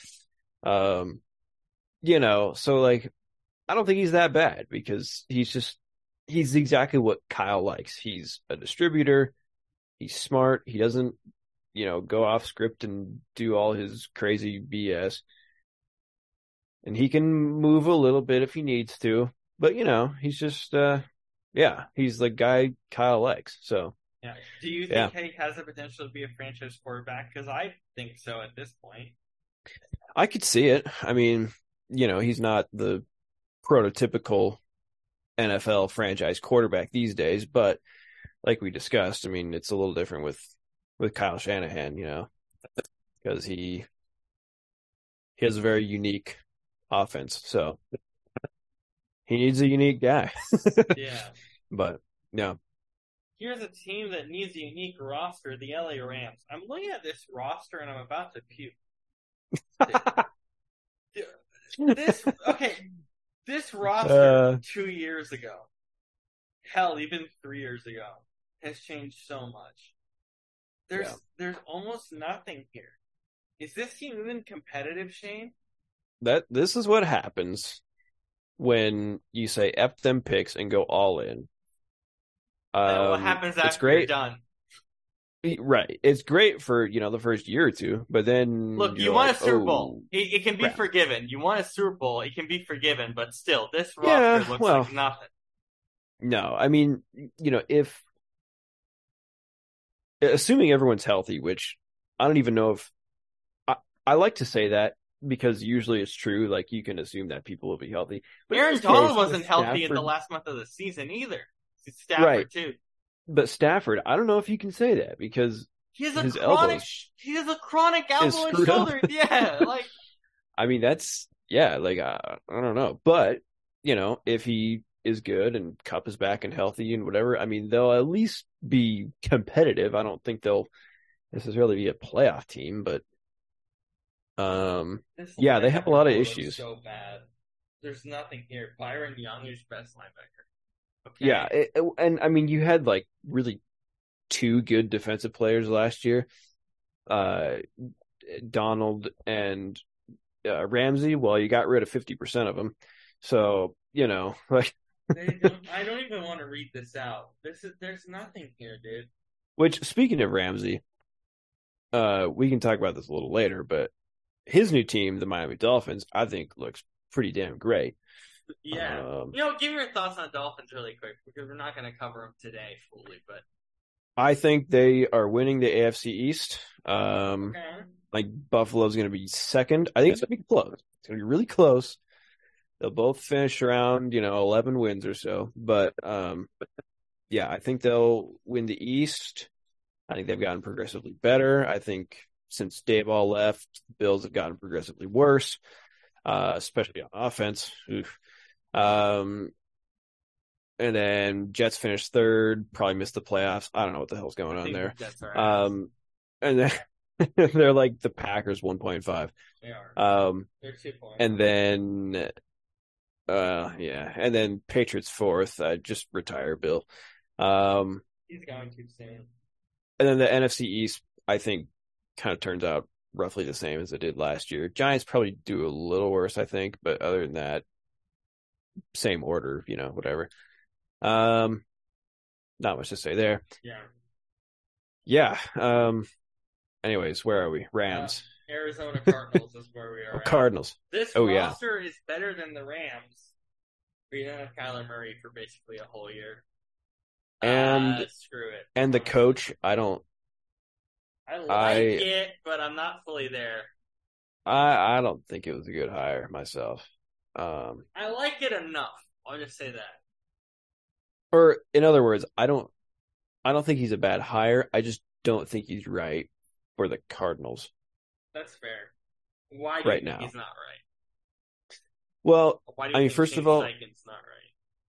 So like, I don't think he's that bad because he's exactly what Kyle likes. He's a distributor. He's smart. He doesn't, go off script and do all his crazy BS. And he can move a little bit if he needs to. But, he's just, he's the guy Kyle likes. So, Yeah. Do you yeah, think he has the potential to be a franchise quarterback? Because I think so at this point. I could see it. I mean, he's not the prototypical NFL franchise quarterback these days, but like we discussed, I mean, it's a little different with Kyle Shanahan, because he has a very unique offense. So he needs a unique guy. Yeah. But yeah. Here's a team that needs a unique roster, the LA Rams. I'm looking at this roster and I'm about to puke. This roster 2 years ago, hell, even 3 years ago, has changed so much. There's almost nothing here. Is this team even competitive, Shane? this is what happens when you say F them picks and go all in. What happens It's after you're great. done? Right. It's great for, the first year or two, but then Look, you you're want like, a Super Bowl. oh, It can be crap. forgiven. You want a Super Bowl. It can be forgiven, but still, this roster Yeah, looks well, like nothing. no. I mean, if assuming everyone's healthy, which I don't even know if I like to say that because usually it's true. Like you can assume that people will be healthy. But in Aaron this Donald case, wasn't with healthy in the Stafford, last month of the season either. right. Stafford too. But Stafford, I don't know if you can say that because his elbows He has a chronic is elbow and screwed up. shoulder. Yeah, like I mean, that's yeah, like I don't know, but if he is good and Cup is back and healthy and whatever, I mean, they'll at least be competitive. I don't think they'll necessarily be a playoff team, but this yeah, they have a linebacker lot of core looks issues. so bad. There's nothing here. Byron Young is best linebacker. Okay. Yeah, and I mean, you had like really two good defensive players last year, uh, Donald and Ramsey. Well, you got rid of 50% of them, so like. I don't even want to read this out. There's nothing here, dude. Which, speaking of Ramsey, we can talk about this a little later, but his new team, the Miami Dolphins, I think looks pretty damn great. Yeah. Give your thoughts on Dolphins really quick because we're not going to cover them today fully, but I think they are winning the AFC East. okay. Like Buffalo's going to be second. I think it's going to be close. It's going to be really close. They'll both finish around, 11 wins or so. But yeah, I think they'll win the East. I think they've gotten progressively better. I think since Dayball left, the Bills have gotten progressively worse, especially on offense. Oof. And then Jets finished third, probably missed the playoffs. I don't know what the hell's going on there. And then they're like the Packers 1.5. They are. They're 2 points. And then yeah, and then Patriots fourth. Just retire Bill. He's going too soon. And then the NFC East, I think, kind of turns out roughly the same as it did last year. Giants probably do a little worse, I think, but other than that, same order, whatever. Not much to say there. Yeah. Yeah. Anyways, where are we? Rams. Arizona Cardinals is where we are. Cardinals. This roster is better than the Rams. We don't have Kyler Murray for basically a whole year. And screw it. And the coach, I like it, but I'm not fully there. I don't think it was a good hire myself. I like it enough. I'll just say that. Or in other words, I don't think he's a bad hire. I just don't think he's right for the Cardinals. That's fair. Why do you think he's not right? Well, why do you think first Shane of all, Steichen's not right?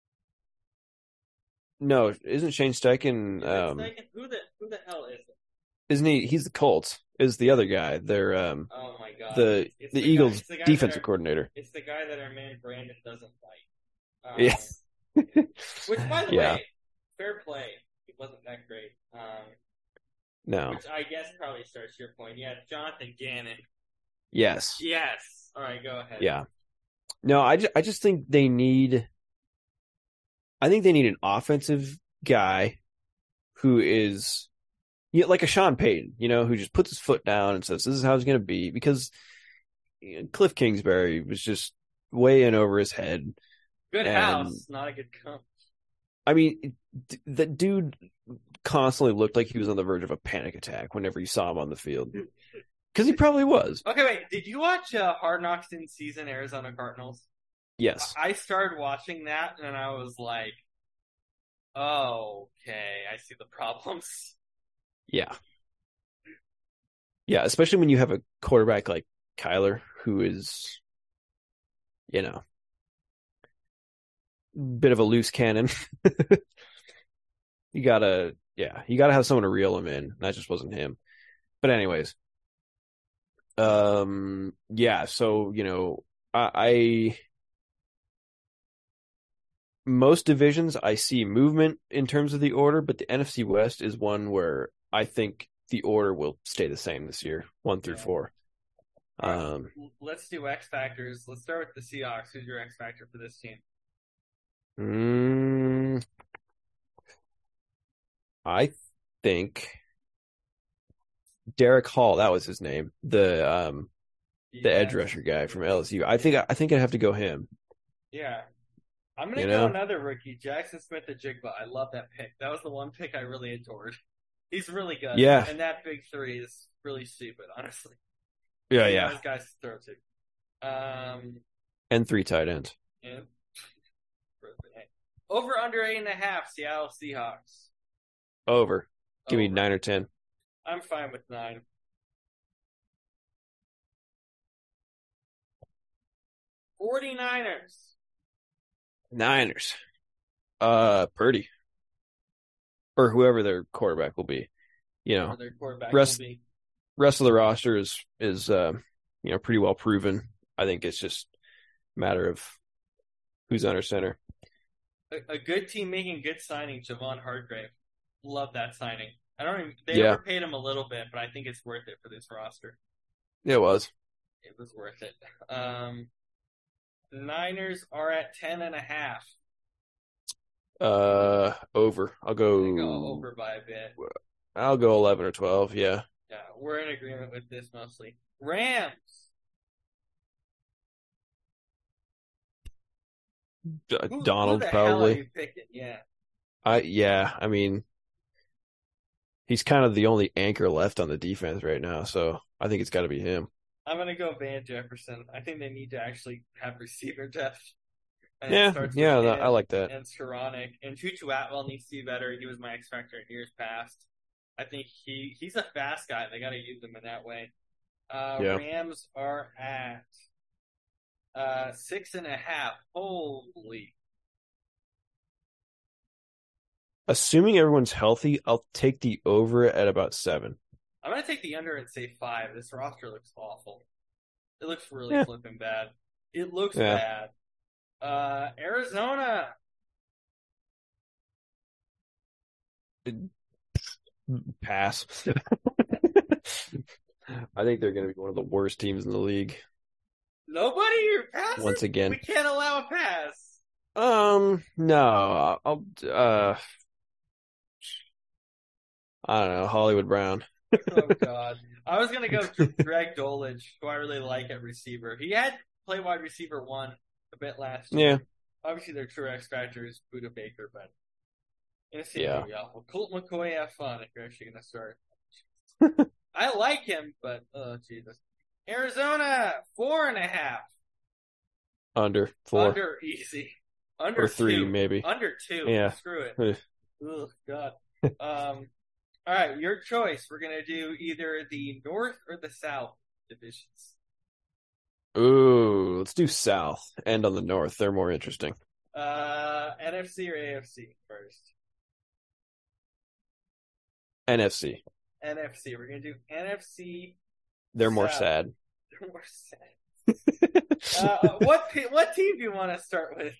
No, isn't Shane Steichen? Who the hell is it? Isn't he? He's the Colts. Is the other guy? They're oh my god, the Eagles defensive coordinator. It's the guy that our man Brandon doesn't like. Yeah. Which, by the way, fair play. He wasn't that great. No. Which I guess probably starts your point. Yeah, Jonathan Gannon. Yes. Yes. All right, go ahead. Yeah. No, I just think they need. I think they need an offensive guy who is like a Sean Payton, who just puts his foot down and says, this is how it's going to be. Because Cliff Kingsbury was just way in over his head. Good house, not a good coach. I mean, the dude constantly looked like he was on the verge of a panic attack whenever you saw him on the field. Because he probably was. Okay, wait. Did you watch Hard Knocks in season Arizona Cardinals? Yes. I started watching that and I was like, oh, okay, I see the problems. Yeah. Yeah, especially when you have a quarterback like Kyler who is, bit of a loose cannon. You gotta have someone to reel him in. That just wasn't him. But anyways, yeah. So I most divisions I see movement in terms of the order, but the NFC West is one where I think the order will stay the same this year, 1 through 4. Um, Let's do X Factors. Let's start with the Seahawks. Who's your X Factor for this team? I think Derek Hall, that was his name, the edge rusher guy from LSU. I think I'd have to go him. Yeah. I'm going to go another rookie, Jackson Smith-Njigba. I love that pick. That was the one pick I really adored. He's really good. Yeah. And that big three is really stupid, honestly. Yeah. Those guys throw to. And 3 tight ends. And over under 8.5, Seattle Seahawks. Over. Give me 9 or 10. I'm fine with 9. Niners. Purdy. Or whoever their quarterback will be. Rest of the roster is pretty well proven. I think it's just a matter of who's under center. A good team making good signing, Javon Hargrave. Love that signing. They overpaid him a little bit, but I think it's worth it for this roster. It was. It was worth it. The Niners are at 10.5. Over. I'll go over by a bit. I'll go 11 or 12. Yeah. Yeah, we're in agreement with this mostly. Rams. Donald who the probably. Hell are you picking? Yeah. I mean, he's kind of the only anchor left on the defense right now, so I think it's got to be him. I'm gonna go Van Jefferson. I think they need to actually have receiver depth. I like that. And Skoranek and Tutu Atwell needs to be better. He was my X factor in years past. I think he's a fast guy. They got to use him in that way. Rams are at 6.5. Holy. Assuming everyone's healthy, I'll take the over at about 7. I'm going to take the under and say 5. This roster looks awful. It looks really flipping bad. It looks bad. Arizona. Pass. I think they're going to be one of the worst teams in the league. Nobody? You're passing? Once again. We can't allow a pass. No. I don't know. Hollywood Brown. Oh, God. I was going to go Greg Dulcich, who I really like at receiver. He had played wide receiver 1 a bit last year. Yeah. Obviously, their true X factor is Budda Baker, but it's going to be awful. Colt McCoy, have fun if you're actually going to start. I like him, but oh Jesus! Arizona 4.5. Under 4. Under easy. Under or 3 2. maybe. Under 2. Yeah. Screw it. Oh God. All right, your choice. We're gonna do either the North or the South divisions. Ooh, let's do South. End on the North. They're more interesting. NFC or AFC first? NFC. NFC. We're gonna do NFC. They're more sad. They're more sad. What team do you want to start with?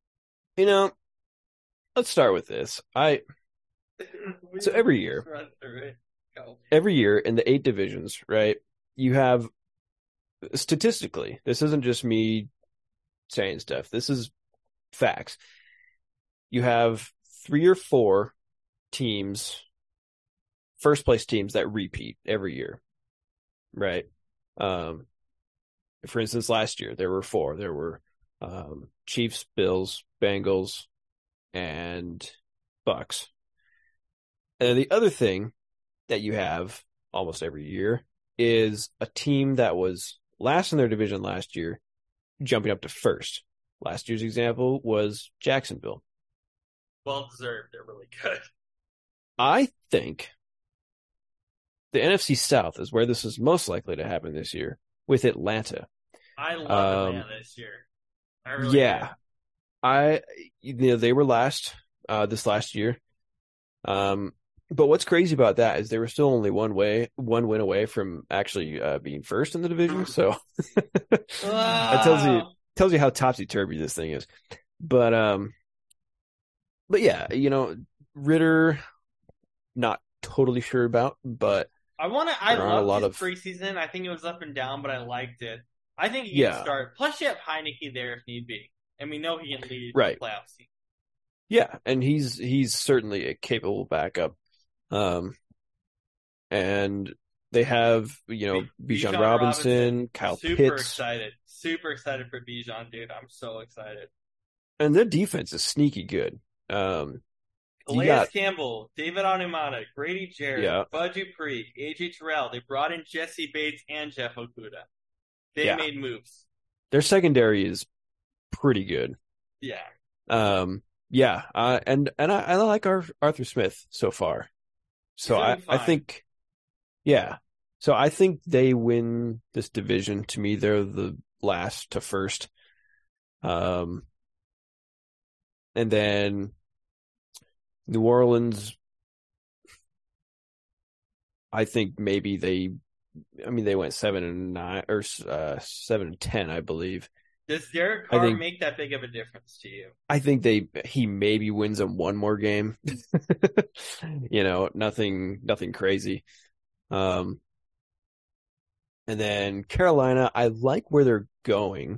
Let's start with this. So every year in the 8 divisions, right? You have statistically, this isn't just me saying stuff. This is facts. You have 3 or 4 teams, first place teams that repeat every year, right? For instance, last year there were 4. There were Chiefs, Bills, Bengals, and Bucks. And the other thing that you have almost every year is a team that was last in their division last year jumping up to first. Last year's example was Jacksonville. Well deserved. They're really good. I think the NFC South is where this is most likely to happen this year with Atlanta. I love Atlanta this year. I really do. They were last this last year. But what's crazy about that is they were still only one win away from actually being first in the division. So that tells you how topsy-turvy this thing is. But yeah, Ritter, not totally sure about, but I There aren't a loved lot his of preseason. I think it was up and down, but I liked it. I think he can yeah, start. Plus, you have Heineke there if need be, and we know he can lead right. the playoffs. Yeah, and he's certainly a capable backup. And they have, Bijan Robinson, Kyle Pitts, Super excited for Bijan, dude. I'm so excited. and their defense is sneaky good. Calais Campbell, David Onumana, Grady Jarrett, yeah, Bud Dupree, AJ Terrell. They brought in Jesse Bates and Jeff Okuda. They made moves. Their secondary is pretty good. Yeah. Yeah. And I like Arthur Smith so far. So I think, yeah. So I think they win this division. To me, they're the last to first. And then New Orleans, I think maybe they went 7-9 or 7-10, I believe. Does Derek Carr make that big of a difference to you? I think he maybe wins them one more game. Nothing crazy. And then Carolina, I like where they're going.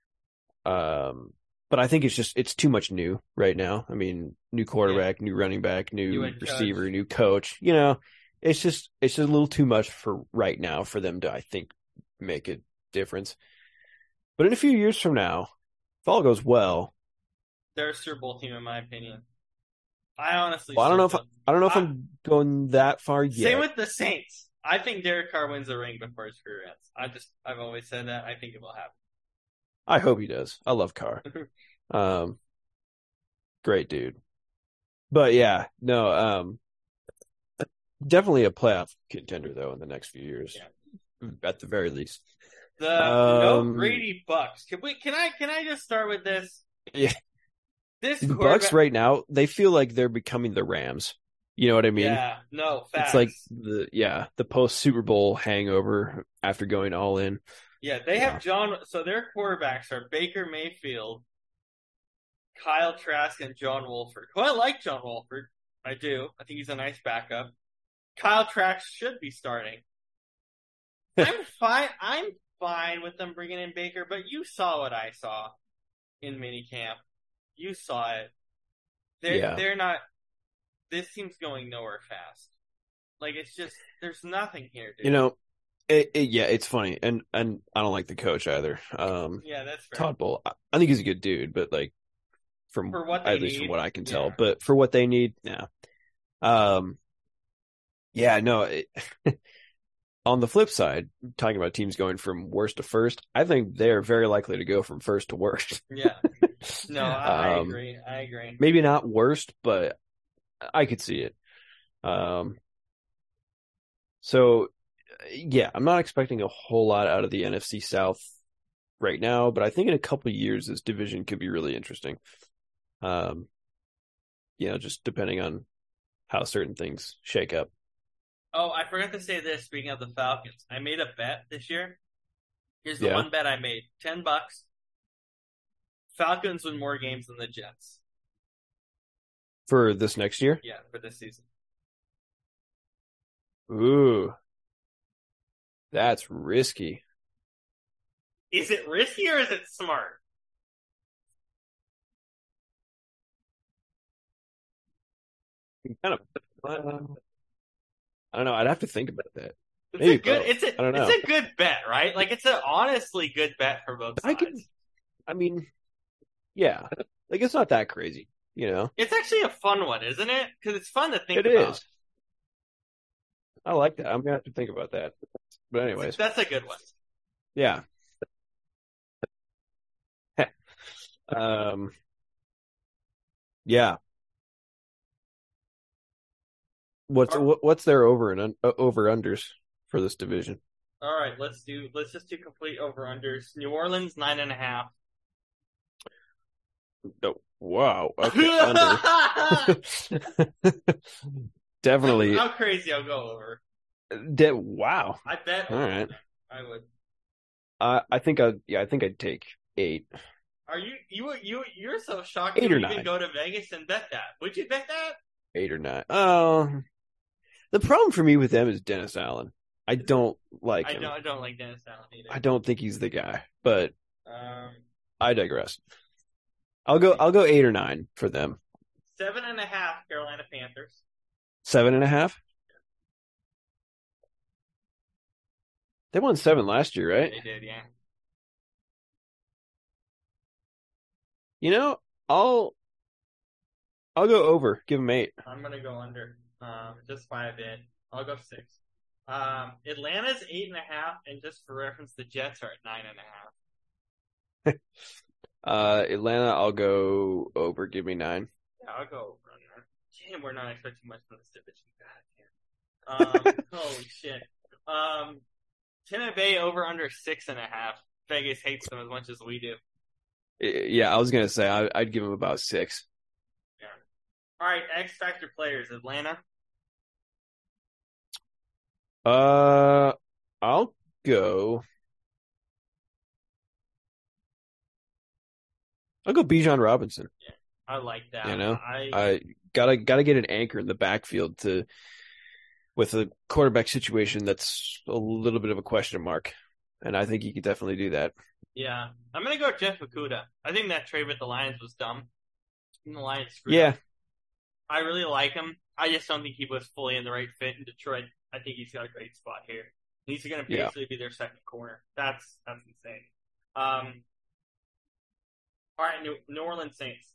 But I think it's too much new right now. I mean, new quarterback, new running back, new receiver, new coach. It's just a little too much for right now for them to, I think, make a difference. But in a few years from now, if all goes well, they're a Super Bowl team, in my opinion. I honestly, I don't know if I'm going that far yet. Same with the Saints. I think Derek Carr wins the ring before his career ends. I've always said that. I think it will happen. I hope he does. I love Carr. Great dude. But yeah, no, definitely a playoff contender though in the next few years, at the very least. No Brady Bucks. Can I just start with this? Yeah. The Bucks right now, they feel like they're becoming the Rams. You know what I mean? Yeah. No. Facts. It's like the post Super Bowl hangover after going all in. Yeah, they have John. So their quarterbacks are Baker Mayfield, Kyle Trask, and John Wolford. Who I like John Wolford. I do. I think he's a nice backup. Kyle Trask should be starting. I'm fine with them bringing in Baker, but you saw what I saw in minicamp. You saw it. They're not. This team's going nowhere fast. Like, it's just, there's nothing here, dude. It's funny, and I don't like the coach either. Yeah, that's fair. Todd Bowl, I think he's a good dude, but like from what I can tell, but for what they need, yeah. On the flip side, talking about teams going from worst to first, I think they're very likely to go from first to worst. Yeah. No, I agree. Maybe not worst, but I could see it. So, yeah, I'm not expecting a whole lot out of the NFC South right now, but I think in a couple of years, this division could be really interesting. Just depending on how certain things shake up. Oh, I forgot to say this. Speaking of the Falcons, I made a bet this year. Here's the one bet I made: $10. Falcons win more games than the Jets for this next year. Yeah, for this season. Ooh, that's risky. Is it risky or is it smart? Kind of. I don't know. I'd have to think about that. It's a good bet, right? Like, it's an honestly good bet for both sides. Yeah. Like, it's not that crazy, It's actually a fun one, isn't it? Because it's fun to think about. It is. I like that. I'm going to have to think about that. But anyways. That's a good one. Yeah. Yeah. What's their over unders for this division? All right, let's just do complete over unders. New Orleans 9.5. Oh, wow. Okay. Under. Definitely. How crazy I'll go over. Wow. I bet. All right. I would. I think I'd take 8. Are you're so shocked 8 you or even 9. Go to Vegas and bet that. Would you bet that? 8 or 9. Oh. The problem for me with them is Dennis Allen. I don't like him. I don't like Dennis Allen either. I don't think he's the guy, but Um, I digress. I'll go 8 or 9 for them. 7.5 Carolina Panthers. 7.5. They won 7 last year, right? They did, yeah. You know, I'll go over. Give them 8. I'm gonna go under. Just by a bit. I'll go 6. Atlanta's 8.5, and just for reference, the Jets are at 9.5. Atlanta, I'll go over. Give me 9. Yeah, I'll go over on that. Damn, we're not expecting much from this division. God damn. Holy shit. Tampa Bay over under 6.5. Vegas hates them as much as we do. Yeah, I was gonna say I'd give them about 6. Yeah. All right, X Factor players. Atlanta. I'll go. I'll go Bijan Robinson. Yeah, I like that. You know, I gotta get an anchor in the backfield with a quarterback situation that's a little bit of a question mark, and I think he could definitely do that. Yeah, I'm gonna go Jeff Okudah. I think that trade with the Lions was dumb. And the Lions screwed Yeah, up. I really like him. I just don't think he was fully in the right fit in Detroit. I think he's got a great spot here. He's going to basically be their second corner. That's insane. All right, New Orleans Saints.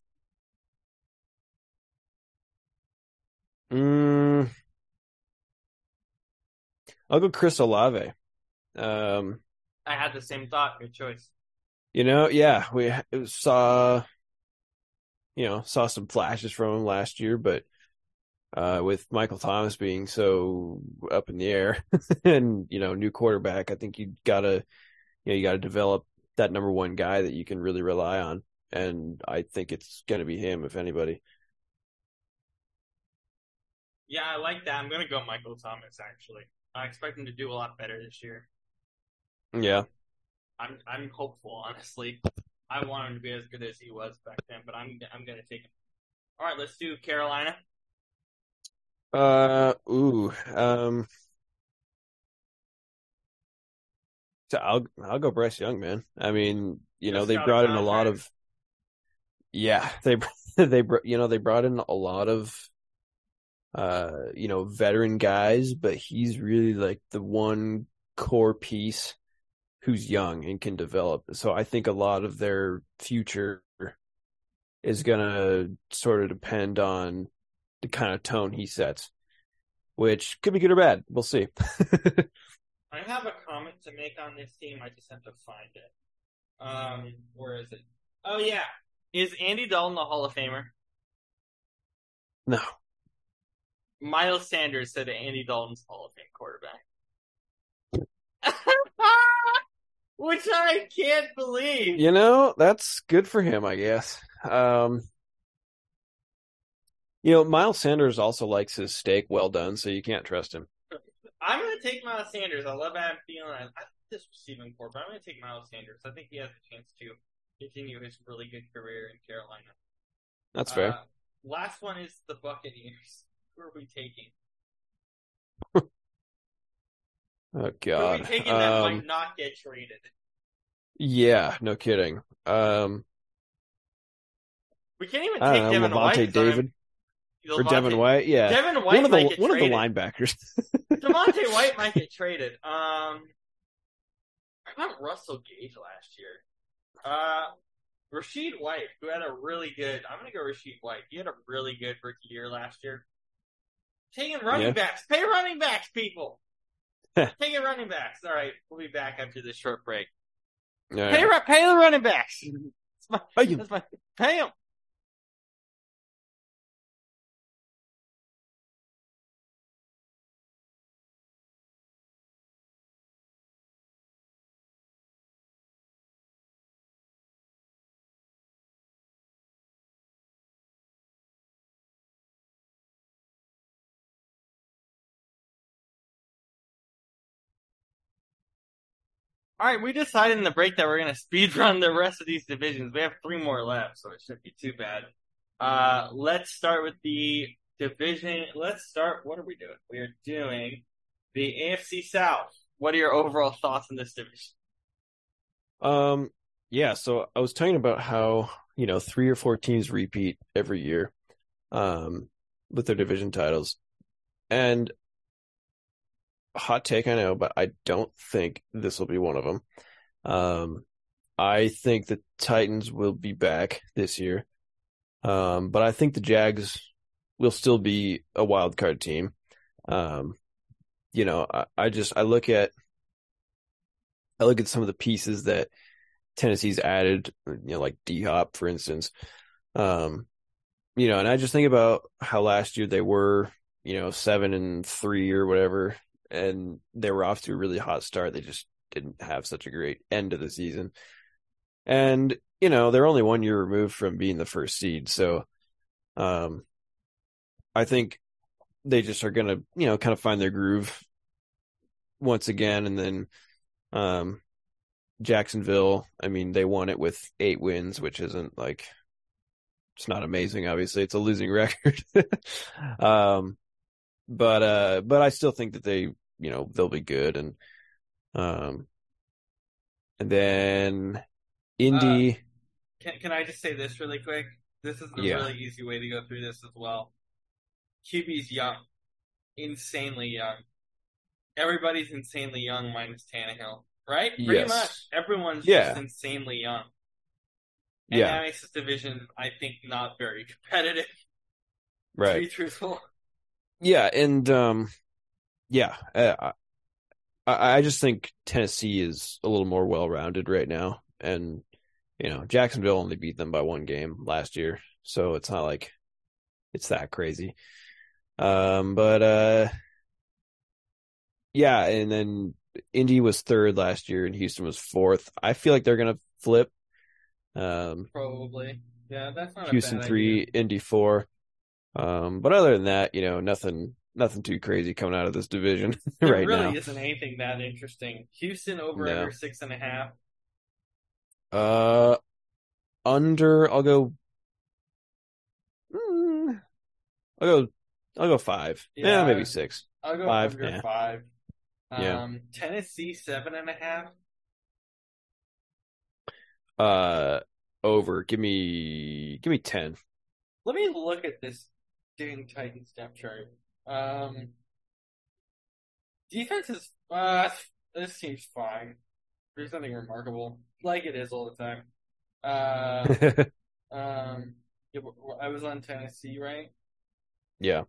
I'll go Chris Olave. I had the same thought. Good choice. You know, yeah, we saw some flashes from him last year, but with Michael Thomas being so up in the air and, new quarterback, I think you gotta develop that number one guy that you can really rely on. And I think it's going to be him, if anybody. Yeah, I like that. I'm going to go Michael Thomas, actually. I expect him to do a lot better this year. Yeah. I'm hopeful, honestly. I want him to be as good as he was back then, but I'm going to take him. All right, let's do Carolina. So I'll go Bryce Young, man. I mean, they got brought a in a lot of, they brought in a lot of, veteran guys, but he's really like the one core piece who's young and can develop. So I think a lot of their future is gonna sort of depend on the kind of tone he sets, which could be good or bad. We'll see. I have a comment to make on this team. I just have to find it. Where is it? Oh, yeah. Is Andy Dalton a Hall of Famer? No. Miles Sanders said Andy Dalton's Hall of Fame quarterback. Which I can't believe. That's good for him, I guess. Miles Sanders also likes his steak well done, so you can't trust him. I'm going to take Miles Sanders. I love Adam Thielen. I like this receiving core, but I'm going to take Miles Sanders. I think he has a chance to continue his really good career in Carolina. That's fair. Last one is the Buccaneers. Who are we taking? Oh, God. Who are we taking that might not get traded? Yeah, no kidding. We can't even take Devin White. Lavonte David. Or Devin White, yeah. Devin White one might of the linebackers. Devontae White might get traded. I got Russell Gage last year. Rashid White, who had a really good. I'm gonna go Rashid White. He had a really good rookie year last year. Taking running backs, pay running backs, people. Taking running backs. All right, we'll be back after this short break. Right. Pay the running backs. Pay them. All right, we decided in the break that we're going to speed run the rest of these divisions. We have 3 more left, so it shouldn't be too bad. Let's start with the division. Let's start. What are we doing? We are doing the AFC South. What are your overall thoughts on this division? Yeah, so I was talking about how, 3 or 4 teams repeat every year, with their division titles. And hot take, I know, but I don't think this will be one of them. I think the Titans will be back this year. But I think the Jags will still be a wild card team. I look at some of the pieces that Tennessee's added, like D-Hop, for instance. And I just think about how last year they were, 7-3 or whatever, and they were off to a really hot start. They just didn't have such a great end to the season. And, they're only 1 year removed from being the first seed. So, I think they just are going to, kind of find their groove once again. And then, Jacksonville, I mean, they won it with 8 wins, which isn't like, it's not amazing. Obviously, it's a losing record. But I still think that they, they'll be good. And then Indy. Can I just say this really quick? This is a really easy way to go through this as well. QB's young, insanely young. Everybody's insanely young minus Tannehill, right? Pretty much everyone's just insanely young. And that makes this division, I think, not very competitive. Right. To be truthful. Yeah, and I just think Tennessee is a little more well-rounded right now, and Jacksonville only beat them by 1 game last year, so it's not like it's that crazy. And then Indy was 3rd last year, and Houston was 4th. I feel like they're gonna flip. Probably, yeah. That's not Houston a bad 3, idea. Indy 4. But other than that, nothing too crazy coming out of this division right now. There really isn't anything that interesting. Houston over under 6.5. Under. I'll go 5. Yeah, maybe 6. I'll go 5, under 5. Yeah. Tennessee 7.5. Over. Give me 10. Let me look at this dang Titans depth chart. Defense is this seems fine. There's nothing remarkable, like it is all the time. I was on Tennessee, right? Yeah.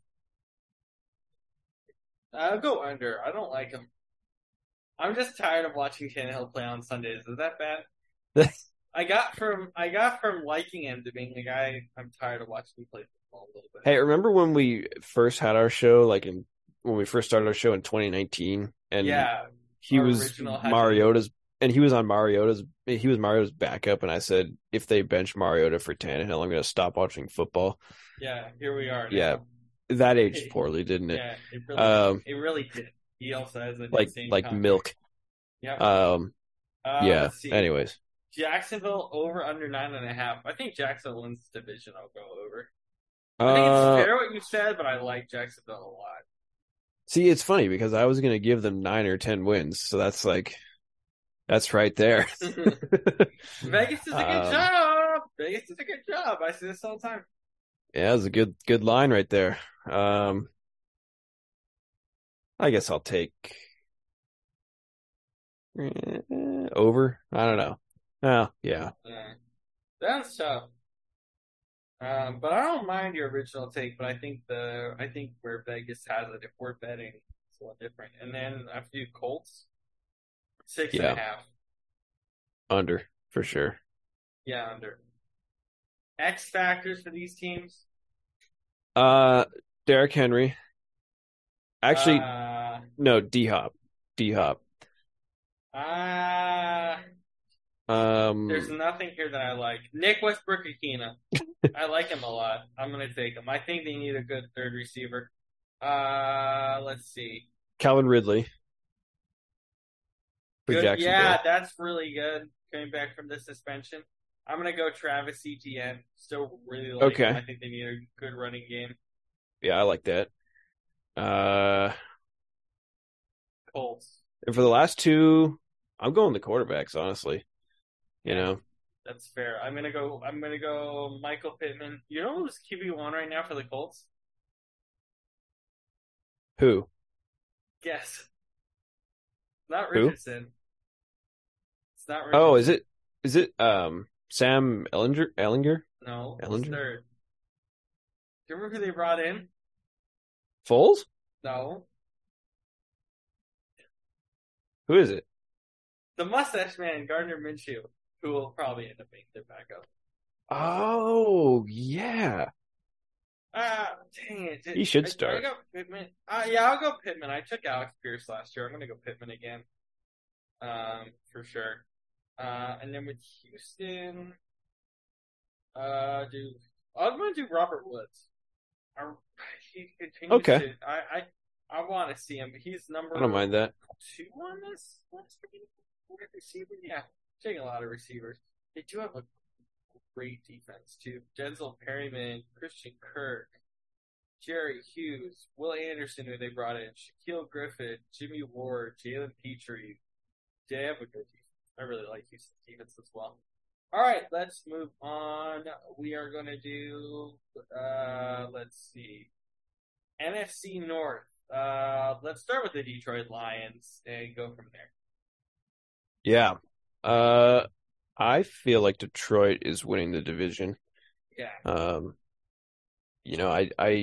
I'll go under. I don't like him. I'm just tired of watching Tannehill play on Sundays. Is that bad? I got from liking him to being like I'm tired of watching him play football a little bit. Hey, remember when we first had our show, when we first started our show in 2019, and he was Mariota's, and he was Mariota's backup, and I said if they bench Mariota for Tannehill, I'm going to stop watching football. Yeah, here we are. Yeah, that aged poorly, didn't it? Yeah, it really did. He also has like milk. Yeah. Yeah. Anyways, Jacksonville over under 9.5. I think Jacksonville wins the division. I'll go over. I think it's fair what you said, but I like Jacksonville a lot. See, it's funny because I was going to give them 9 or 10 wins, so that's right there. Vegas is a good job. Vegas is a good job. I say this all the time. Yeah, it was a good line right there. I guess I'll take over. I don't know. Oh, yeah. That's tough. But I don't mind your original take, but I think where Vegas has it, if we're betting, it's a little different. And then after you Colts, 6.5. Under, for sure. Yeah, under. X factors for these teams? Derrick Henry. Actually, no, D-Hop. There's nothing here that I like. Nick Westbrook-Ikhine. I like him a lot. I'm going to take him. I think they need a good third receiver. Let's see. Calvin Ridley. Good. Yeah, that's really good. Coming back from the suspension. I'm going to go Travis Etienne. Still really like him. I think they need a good running game. Yeah, I like that. Uh, Colts. and for the last two, I'm going the quarterbacks, honestly. You Yeah. know, That's fair. I'm gonna go Michael Pittman. You know who's QB1 right now for the Colts? who? Guess. Not Who? Richardson. It's not Oh, Richardson. is it Sam Ellinger? No, he's Ellinger? third. Do you remember who they brought in? Foles? No. Who is it? The mustache man, Gardner Minshew, who will probably end up being their backup. Oh, yeah. Dang it. He should I start. go Pittman. Yeah, I'll go Pittman. I took Alex Pierce last year. I'm gonna go Pittman again. For sure. And then with Houston, I'm gonna do Robert Woods. He continues Okay. to. I want to see him. He's number I don't mind that. 2 on this list receiver. Yeah, taking a lot of receivers. They do have a great defense too. Denzel Perryman, Christian Kirk, Jerry Hughes, Will Anderson, who they brought in, Shaquille Griffin, Jimmy Ward, Jalen Petrie. They have a good defense. I really like Houston's defense as well. All right, let's move on. We are going to do, let's see, NFC North. Let's start with the Detroit Lions and go from there. Yeah. I feel like Detroit is winning the division. Yeah. You know,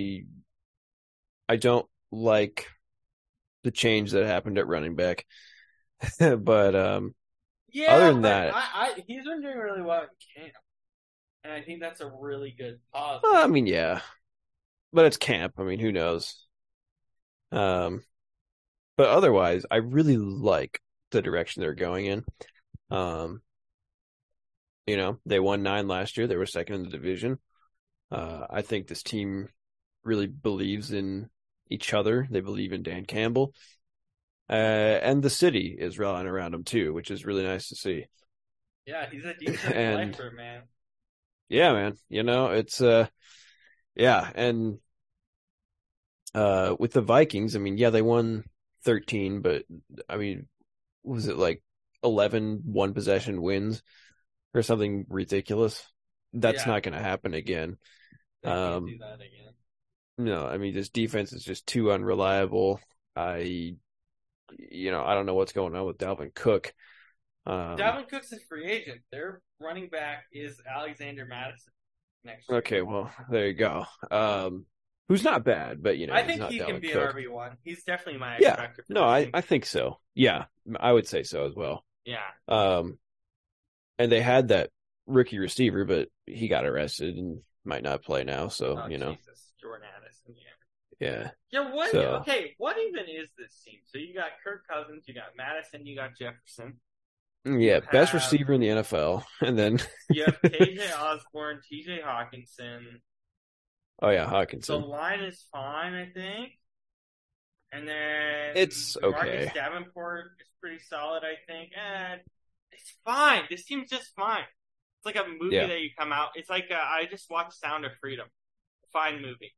I don't like the change that happened at running back. But Yeah, other than but that, he's been doing really well in camp. And I think that's a really good positive. I mean, yeah. But it's camp. I mean, who knows? But otherwise, I really like the direction they're going in. You know, they won 9 last year. They were second in the division. I think this team really believes in each other. They believe in Dan Campbell. And the city is rallying around him too, which is really nice to see. Yeah, he's a decent And lifer, man. yeah, man, you know, it's yeah, and with the Vikings, I mean, yeah, they won 13, but I mean, was it like 11 one possession wins or something ridiculous? That's Yeah. not going to happen again. They can't do that again. No, I mean, this defense is just too unreliable. I don't know what's going on with Dalvin Cook. Dalvin Cook's a free agent. Their running back is Alexander Madison next year. Okay, well, there you go. Who's not bad, but I he's think not he Dalvin can be Cook. an RB1. He's definitely my Yeah, expected. no, I think so. Yeah, I would say so as well. Yeah. And they had that rookie receiver, but he got arrested and might not play now. So Jesus. Jordan Addison. Yeah. Yeah. What? So, okay. What even is this team? So you got Kirk Cousins, you got Madison, you got Jefferson. yeah, best receiver in the NFL, and then you have KJ Osborne, TJ Hawkinson. Oh yeah, The Hawkinson. line is fine, I think. And then It's okay. Marcus Davenport is pretty solid, I think. And it's fine. This team's just fine. It's like a movie that you come out. It's like I just watched Sound of Freedom. Fine movie.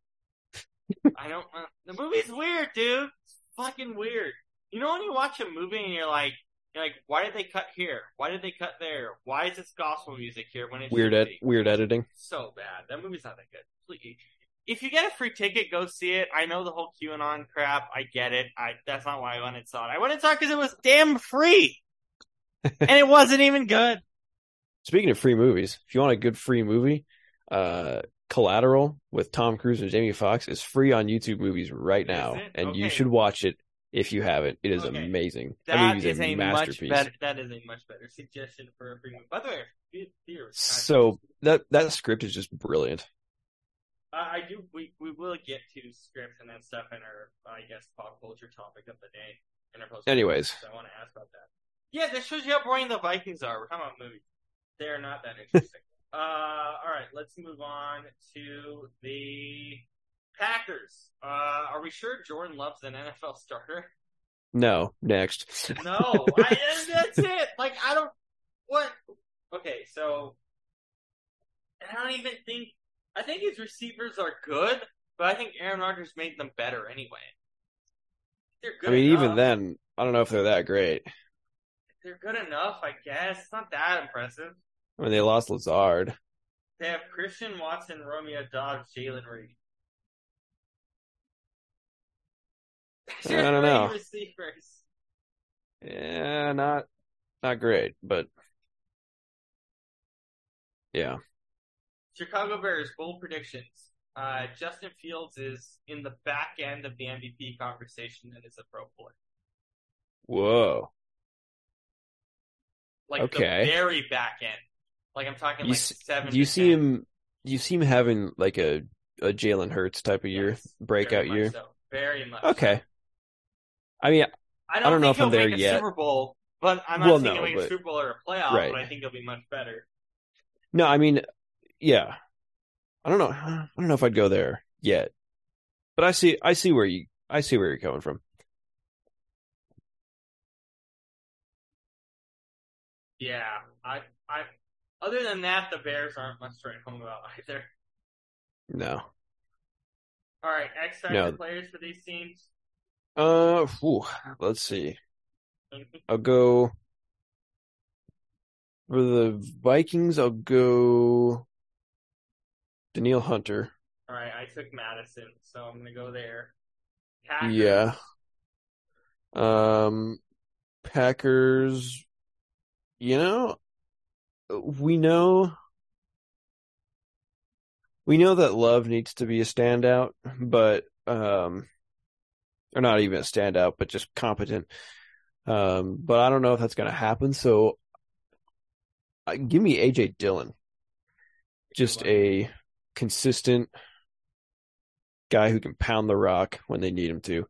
The movie's weird, dude. It's fucking weird. You know when you watch a movie and you're like, why did they cut here? Why did they cut there? Why is this gospel music here when it's weird editing? So bad. That movie's not that good. Please. If you get a free ticket, go see it. I know the whole QAnon crap. I get it. That's not why I went and saw it. I went and saw it because it was damn free. And it wasn't even good. Speaking of free movies, if you want a good free movie, Collateral with Tom Cruise and Jamie Foxx is free on YouTube Movies right now. And you should watch it if you haven't. It is amazing. That is a masterpiece. That is a much better suggestion for a free movie. By the way, so that script is just brilliant. I do. We will get to scripts and that stuff in our, I guess, pop culture topic of the day. In our post. Anyways, I want to ask about that. Yeah, this shows you how boring the Vikings are. We're talking about movies. They're not that interesting. All right, let's move on to the Packers. Are we sure Jordan Love's an NFL starter? No. Next. No. That's it. Like, I don't. What? Okay, so I don't even think. I think his receivers are good, but I think Aaron Rodgers made them better anyway. They're I good mean, enough. even then, I don't know if they're that great. They're good enough, I guess. It's not that impressive. I mean, they lost Lazard. They have Christian Watson, Romeo Dobbs, Jalen Reed. I don't Three know. receivers. Yeah, not great, but yeah. Chicago Bears, bold predictions. Justin Fields is in the back end of the MVP conversation and is a Pro Bowler. Whoa. Like Okay. the very back end. Like I'm talking You like s- 7 Do you to see 10. him? Do you see him having like a Jalen Hurts type of year, Yes, breakout very much year? so. Very much Okay. so. I mean, I don't don't know think if I'm he'll there make a yet. Super Bowl, but I'm Well, not saying no, he'll make a but Super Bowl or a playoff, right. but I think he'll be much better. No, I mean, yeah. I don't know. I don't know if I'd go there yet, but I see where you're coming from. Yeah, I. Other than that, the Bears aren't much to write home about either. No. All right, X Factor No. players for these teams. Let's see. I'll go for the Vikings. I'll go Danielle Hunter. All right, I took Madison, so I'm gonna go there. Packers. Yeah. Packers. You know, we know that Love needs to be a standout, but or not even a standout, but just competent. But I don't know if that's going to happen. So give me AJ Dillon, just a consistent guy who can pound the rock when they need him to.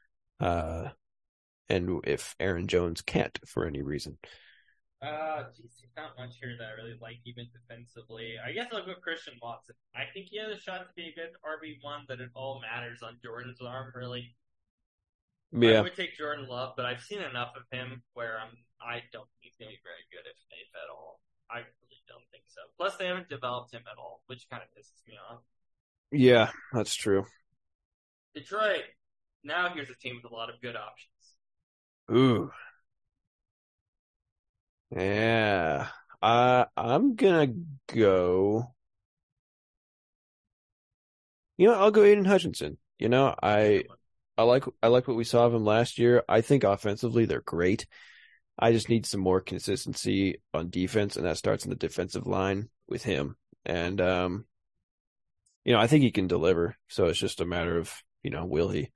And if Aaron Jones can't for any reason. Geez, there's not much here that I really like, even defensively. I guess I'll go Christian Watson. I think he has a shot to be a good RB1, but it all matters on Jordan's arm, really. Yeah. I would take Jordan Love, but I've seen enough of him where I don't think he's going to be very good, if at all. I really don't think so. Plus, they haven't developed him at all, which kind of pisses me off. Yeah, that's true. Detroit. Now here's a team with a lot of good options. Ooh. Yeah. I'm gonna go. I'll go Aiden Hutchinson. I like what we saw of him last year. I think offensively they're great. I just need some more consistency on defense, and that starts in the defensive line with him. And I think he can deliver. So it's just a matter of, will he?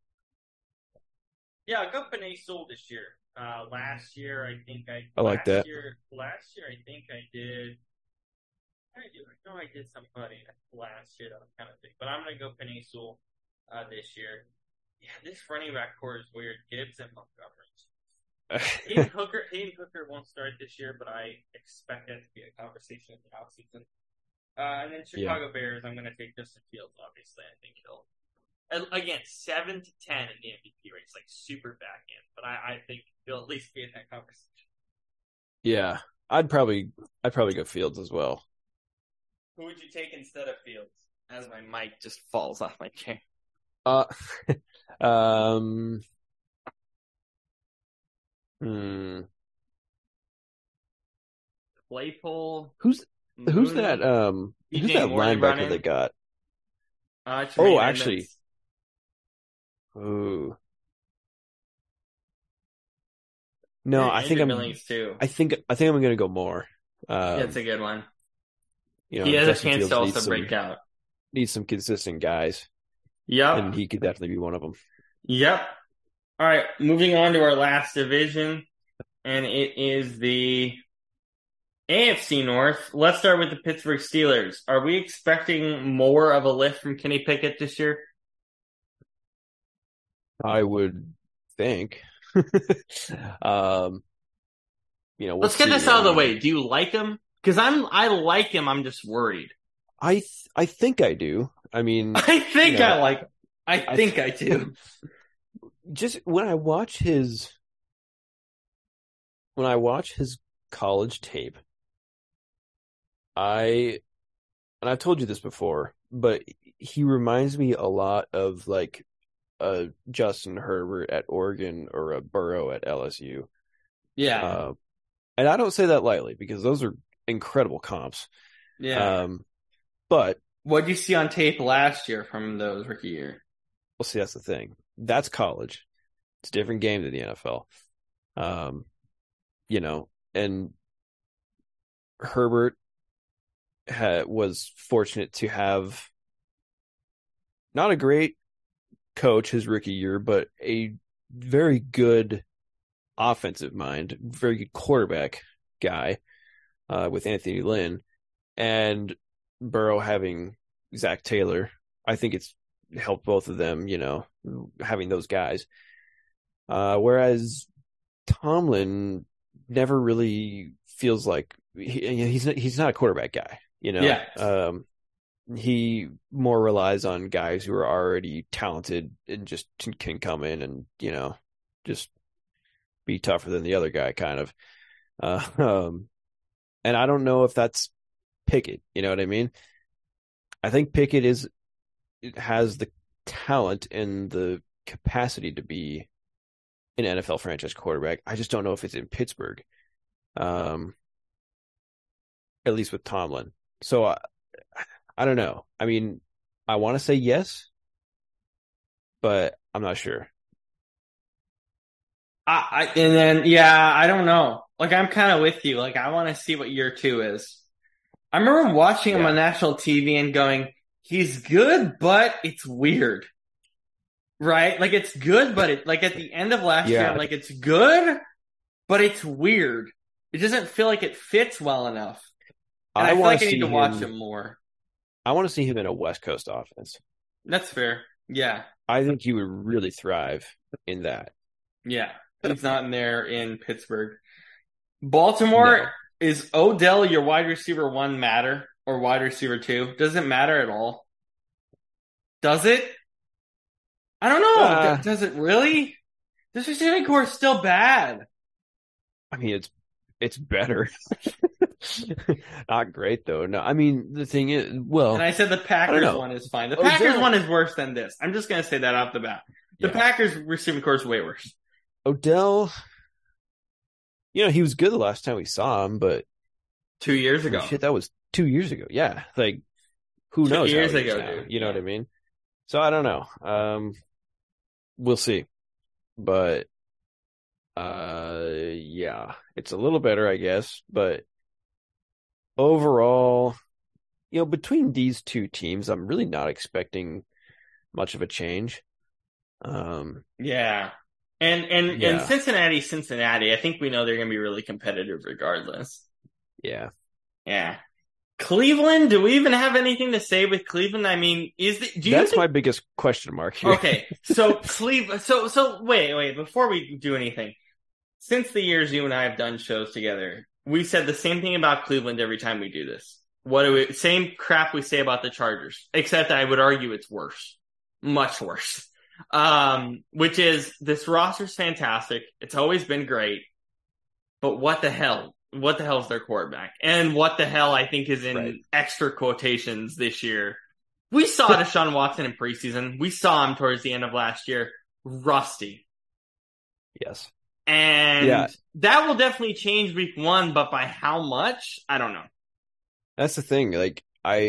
Yeah, I'll go Penei Sewell this year. Last year, I think I like that. Last year, I think I did. I know I did somebody last year that was kind of big, but I'm gonna go Penei Sewell this year. Yeah, this running back core is weird. Gibbs and Montgomery. Hayden Hooker won't start this year, but I expect that to be a conversation in the offseason. And then Chicago Bears, I'm gonna take Justin Fields. Obviously, I think he'll. Again, 7 to 10 in the MVP race, like super back end. But I think he'll at least be in that conversation. Yeah, I'd probably go Fields as well. Who would you take instead of Fields? As my mic just falls off my chair. Claypool. Who's that? Who's that linebacker they got? Actually. Ooh. No, I think I'm going to go more. That's a good one. He has a chance to also break out. Needs some consistent guys. Yep. And he could definitely be one of them. Yep. All right, moving on to our last division, and it is the AFC North. Let's start with the Pittsburgh Steelers. Are we expecting more of a lift from Kenny Pickett this year? I would think. Let's get this out of the way. Do you like him? Because I like him. I'm just worried. I think I do. I mean, I think I like him. I think I do. Just when I watch his college tape, and I've told you this before, but he reminds me a lot of like a Justin Herbert at Oregon or a Burrow at LSU. Yeah. Uh, and I don't say that lightly because those are incredible comps. Yeah. But What did you see on tape last year from those rookie year? well, see, that's the thing. That's college. It's a different game than the NFL. And Herbert was fortunate to have not a great coach his rookie year, but a very good offensive mind, very good quarterback guy with Anthony Lynn, and Burrow having Zach Taylor. I think it's helped both of them, having those guys. Whereas Tomlin never really feels like he's not a quarterback guy, Yeah. He more relies on guys who are already talented and just can come in and, just be tougher than the other guy kind of. And I don't know if that's Pickett, you know what I mean? I think Pickett has the talent and the capacity to be an NFL franchise quarterback. I just don't know if it's in Pittsburgh. At least with Tomlin. So I don't know. I mean, I want to say yes, but I'm not sure. I don't know. Like, I'm kind of with you. Like, I want to see what year 2 is. I remember watching him on national TV and going, he's good, but it's weird. Right? Like, it's good, but at the end of last year, I'm like, it's good, but it's weird. It doesn't feel like it fits well enough. And I feel like I need to watch him more. I want to see him in a West Coast offense. That's fair. Yeah. I think he would really thrive in that. Yeah. He's not in there in Pittsburgh. Baltimore, is Odell your wide receiver 1 matter or wide receiver 2? Does it matter at all? Does it? I don't know. Does it really? This receiving core is still bad. I mean, it's better. Not great though. No, I mean the thing is, well, and I said the Packers one is fine. The Packers one is worse than this. I'm just gonna say that off the bat. The Packers receiving core is way worse. Odell, he was good the last time we saw him, but 2 years ago. Shit, that was 2 years ago. Yeah, like who knows? 2 years ago, dude. You know what I mean? So I don't know. We'll see, but yeah, it's a little better, I guess, but overall, between these two teams, I'm really not expecting much of a change. Yeah. And Cincinnati, I think we know they're going to be really competitive regardless. Yeah. Yeah. Cleveland, do we even have anything to say with Cleveland? I mean, that's my biggest question mark here. Okay. So Cleveland, so wait, before we do anything, since the years you and I have done shows together, we said the same thing about Cleveland every time we do this. Same crap we say about the Chargers, except I would argue it's worse. Much worse. Which is this roster's fantastic. It's always been great. But what the hell? What the hell is their quarterback? And what the hell I think is in extra quotations this year. We saw Deshaun Watson in preseason. We saw him towards the end of last year. Rusty. Yes. And that will definitely change week 1, but by how much? I don't know. That's the thing. Like,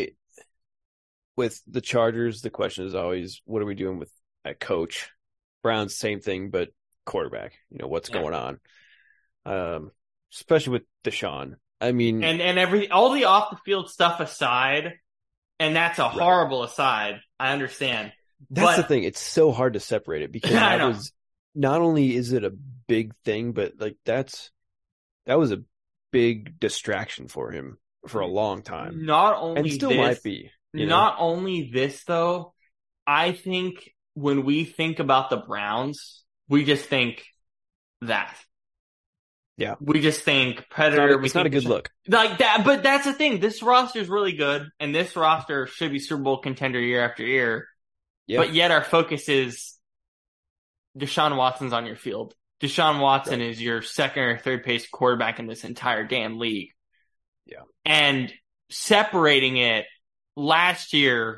with the Chargers, the question is always, what are we doing with a coach? Browns, same thing, but quarterback. What's going on? Especially with Deshaun. I mean, and all the off the field stuff aside, and that's a horrible aside. I understand. That's the thing. It's so hard to separate it because not only is it a big thing, but like that was a big distraction for him for a long time. Not only and still might be. Not only this though, I think when we think about the Browns, we just think that. Yeah. We just think Predator. It's not a good look. Like that, but that's the thing. This roster is really good, and this roster should be Super Bowl contender year after year. Yeah. But yet our focus is Deshaun Watson's on your field. Deshaun Watson is your second or third pace quarterback in this entire damn league. Yeah. And separating it last year,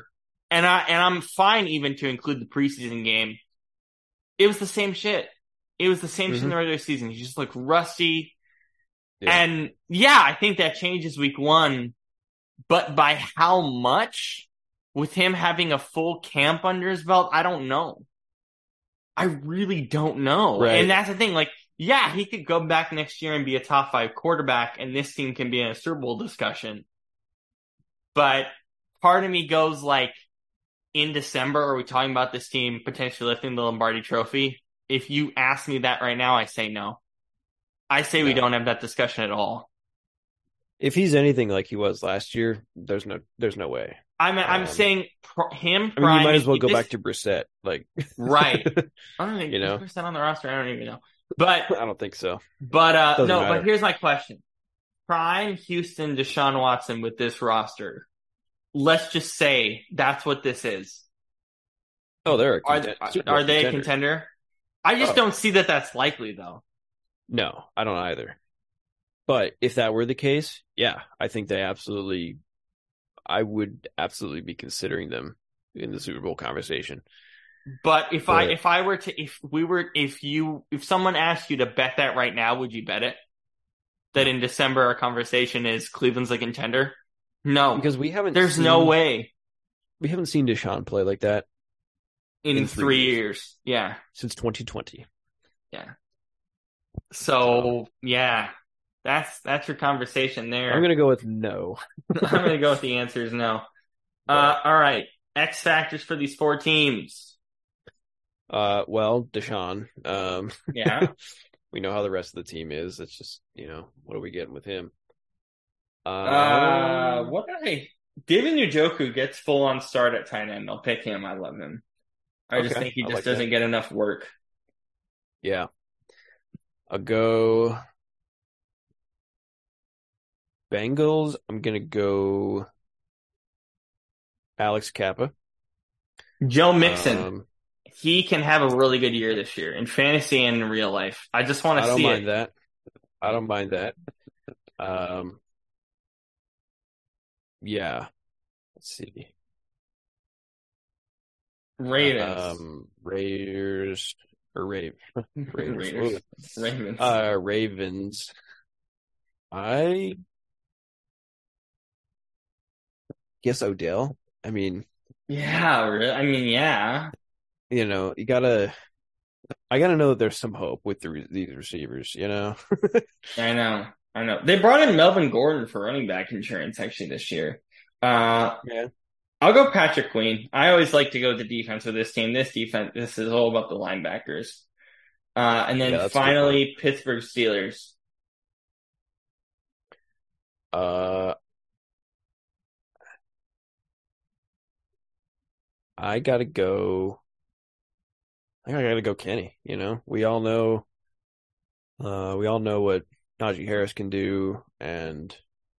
I'm fine even to include the preseason game. It was the same shit. It was the same shit in the regular season. He just looked rusty. Yeah. And yeah, I think that changes week 1, but by how much? With him having a full camp under his belt, I don't know. I really don't know. Right. And that's the thing. Like, yeah, he could go back next year and be a top 5 quarterback, and this team can be in a Super Bowl discussion. But part of me goes like, in December, are we talking about this team potentially lifting the Lombardi Trophy? If you ask me that right now, I say no. I say we don't have that discussion at all. If he's anything like he was last year, there's no way. I'm saying him. I mean, you might as well go back to Brissett, like right. I don't think you know, Brissett on the roster. I don't even know, but I don't think so. But no. matter. But here's my question: Prime Houston, Deshaun Watson with this roster. Let's just say that's what this is. Oh, they're are they a contender? I just don't see that that's likely, though. No, I don't either. But if that were the case, yeah, I think I would absolutely be considering them in the Super Bowl conversation. But if someone asked you to bet that right now, would you bet it? That in December our conversation is Cleveland's a contender? No, because there's no way. We haven't seen Deshaun play like that in 3 years. Yeah, since 2020. Yeah. So yeah, that's your conversation there. I'm gonna go with no. I'm gonna go with the answer is no. All right, X factors for these 4 teams. Well, Deshaun. Yeah. We know how the rest of the team is. It's just, what are we getting with him? David Njoku gets full on start at tight end. I'll pick him. I love him. I just think he just doesn't get enough work. Yeah. I'll go Bengals. I'm going to go Alex Kappa. Joe Mixon. He can have a really good year this year in fantasy and in real life. I just want to see it. I don't mind that. Yeah. Let's see. Ravens. Ravens. I guess Odell. I mean, yeah. I gotta know that there's some hope with these receivers, I know. They brought in Melvin Gordon for running back insurance actually this year. Yeah. I'll go Patrick Queen. I always like to go with the defense with this team. This is all about the linebackers. And then finally, Pittsburgh Steelers. I gotta go Kenny. We all know what Najee Harris can do, and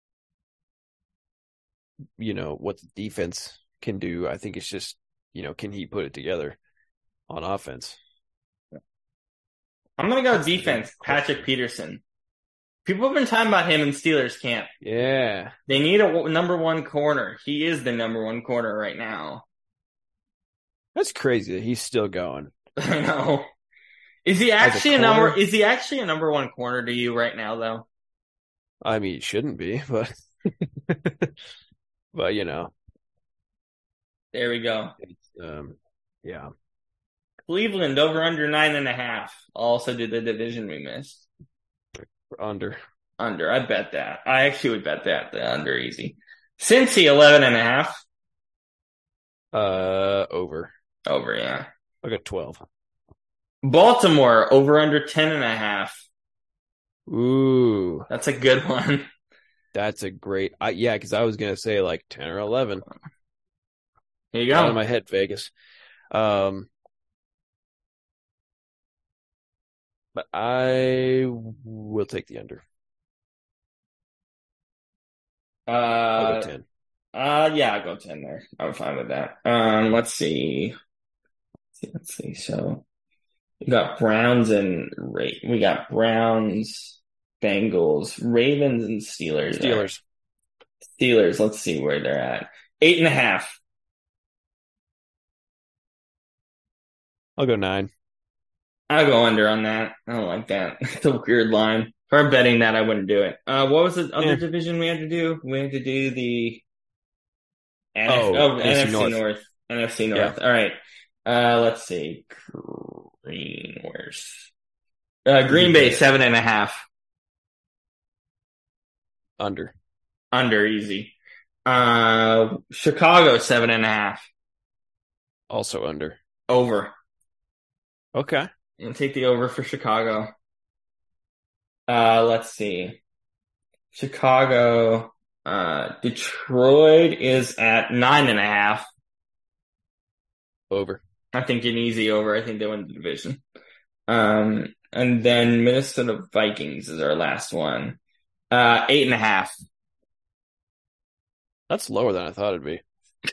what the defense can do. I think it's just, can he put it together on offense? I'm gonna go defense. Patrick Peterson. People have been talking about him in Steelers camp. Yeah, they need a number 1 corner. He is the number 1 corner right now. That's crazy that he's still going. I know. Is he actually a number 1 corner to you right now, though? I mean, it shouldn't be, but but there we go. Yeah. Cleveland over under 9.5. Also did the division we missed. Under. I bet that. I actually would bet that. The under easy. Cincy 11.5. Over. Over, yeah. I got 12. Baltimore over under 10.5. Ooh. That's a good one. That's a great, because I was going to say like 10 or 11. Here you go. Out of my head, Vegas. But I will take the under. I'll go 10. Yeah, I'll go 10 there. I'm fine with that. Let's see. So we got Browns, Bengals, Ravens, and Steelers. Steelers. Let's see where they're at. 8.5. I'll go 9. I'll go under on that. I don't like that. It's a weird line. If I'm betting that, I wouldn't do it. What was the other Yeah. division we had to do? We had to do the Oh, NFC NFC North. North. NFC Yeah, North. All right. Let's see. Green, where's you Green could Bay go 7.5. under. Under easy. Chicago 7.5. Also under. Over. Okay. And take the over for Chicago. Let's see. Chicago, Detroit is at 9.5. Over. I think an easy over. I think they win the division. And then Minnesota Vikings is our last one. 8.5. That's lower than I thought it'd be.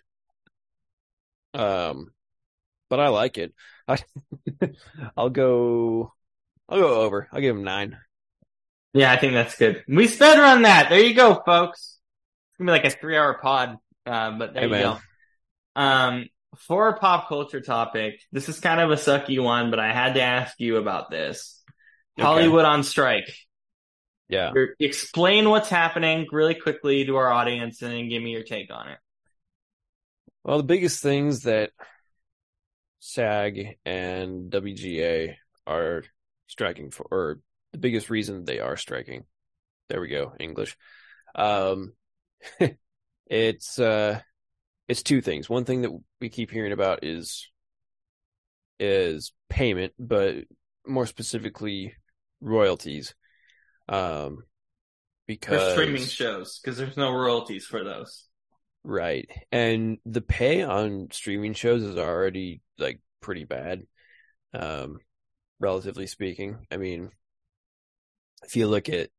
But I like it. I, I'll go over. I'll give him 9. Yeah, I think that's good. We sped run that. There you go, folks. It's gonna be like a 3-hour pod. But there Hey, you man. go. For a pop culture topic, this is kind of a sucky one, but I had to ask you about this. Okay. Hollywood on strike. Yeah. Explain what's happening really quickly to our audience and then give me your take on it. Well, the biggest things that SAG and WGA are striking for, or the biggest reason they are striking. There we go, English. It's 2 things. One thing that we keep hearing about is payment, but more specifically royalties. For Because streaming shows, because there's no royalties for those. right. And the pay on streaming shows is already like pretty bad. Relatively speaking. I mean, if you look at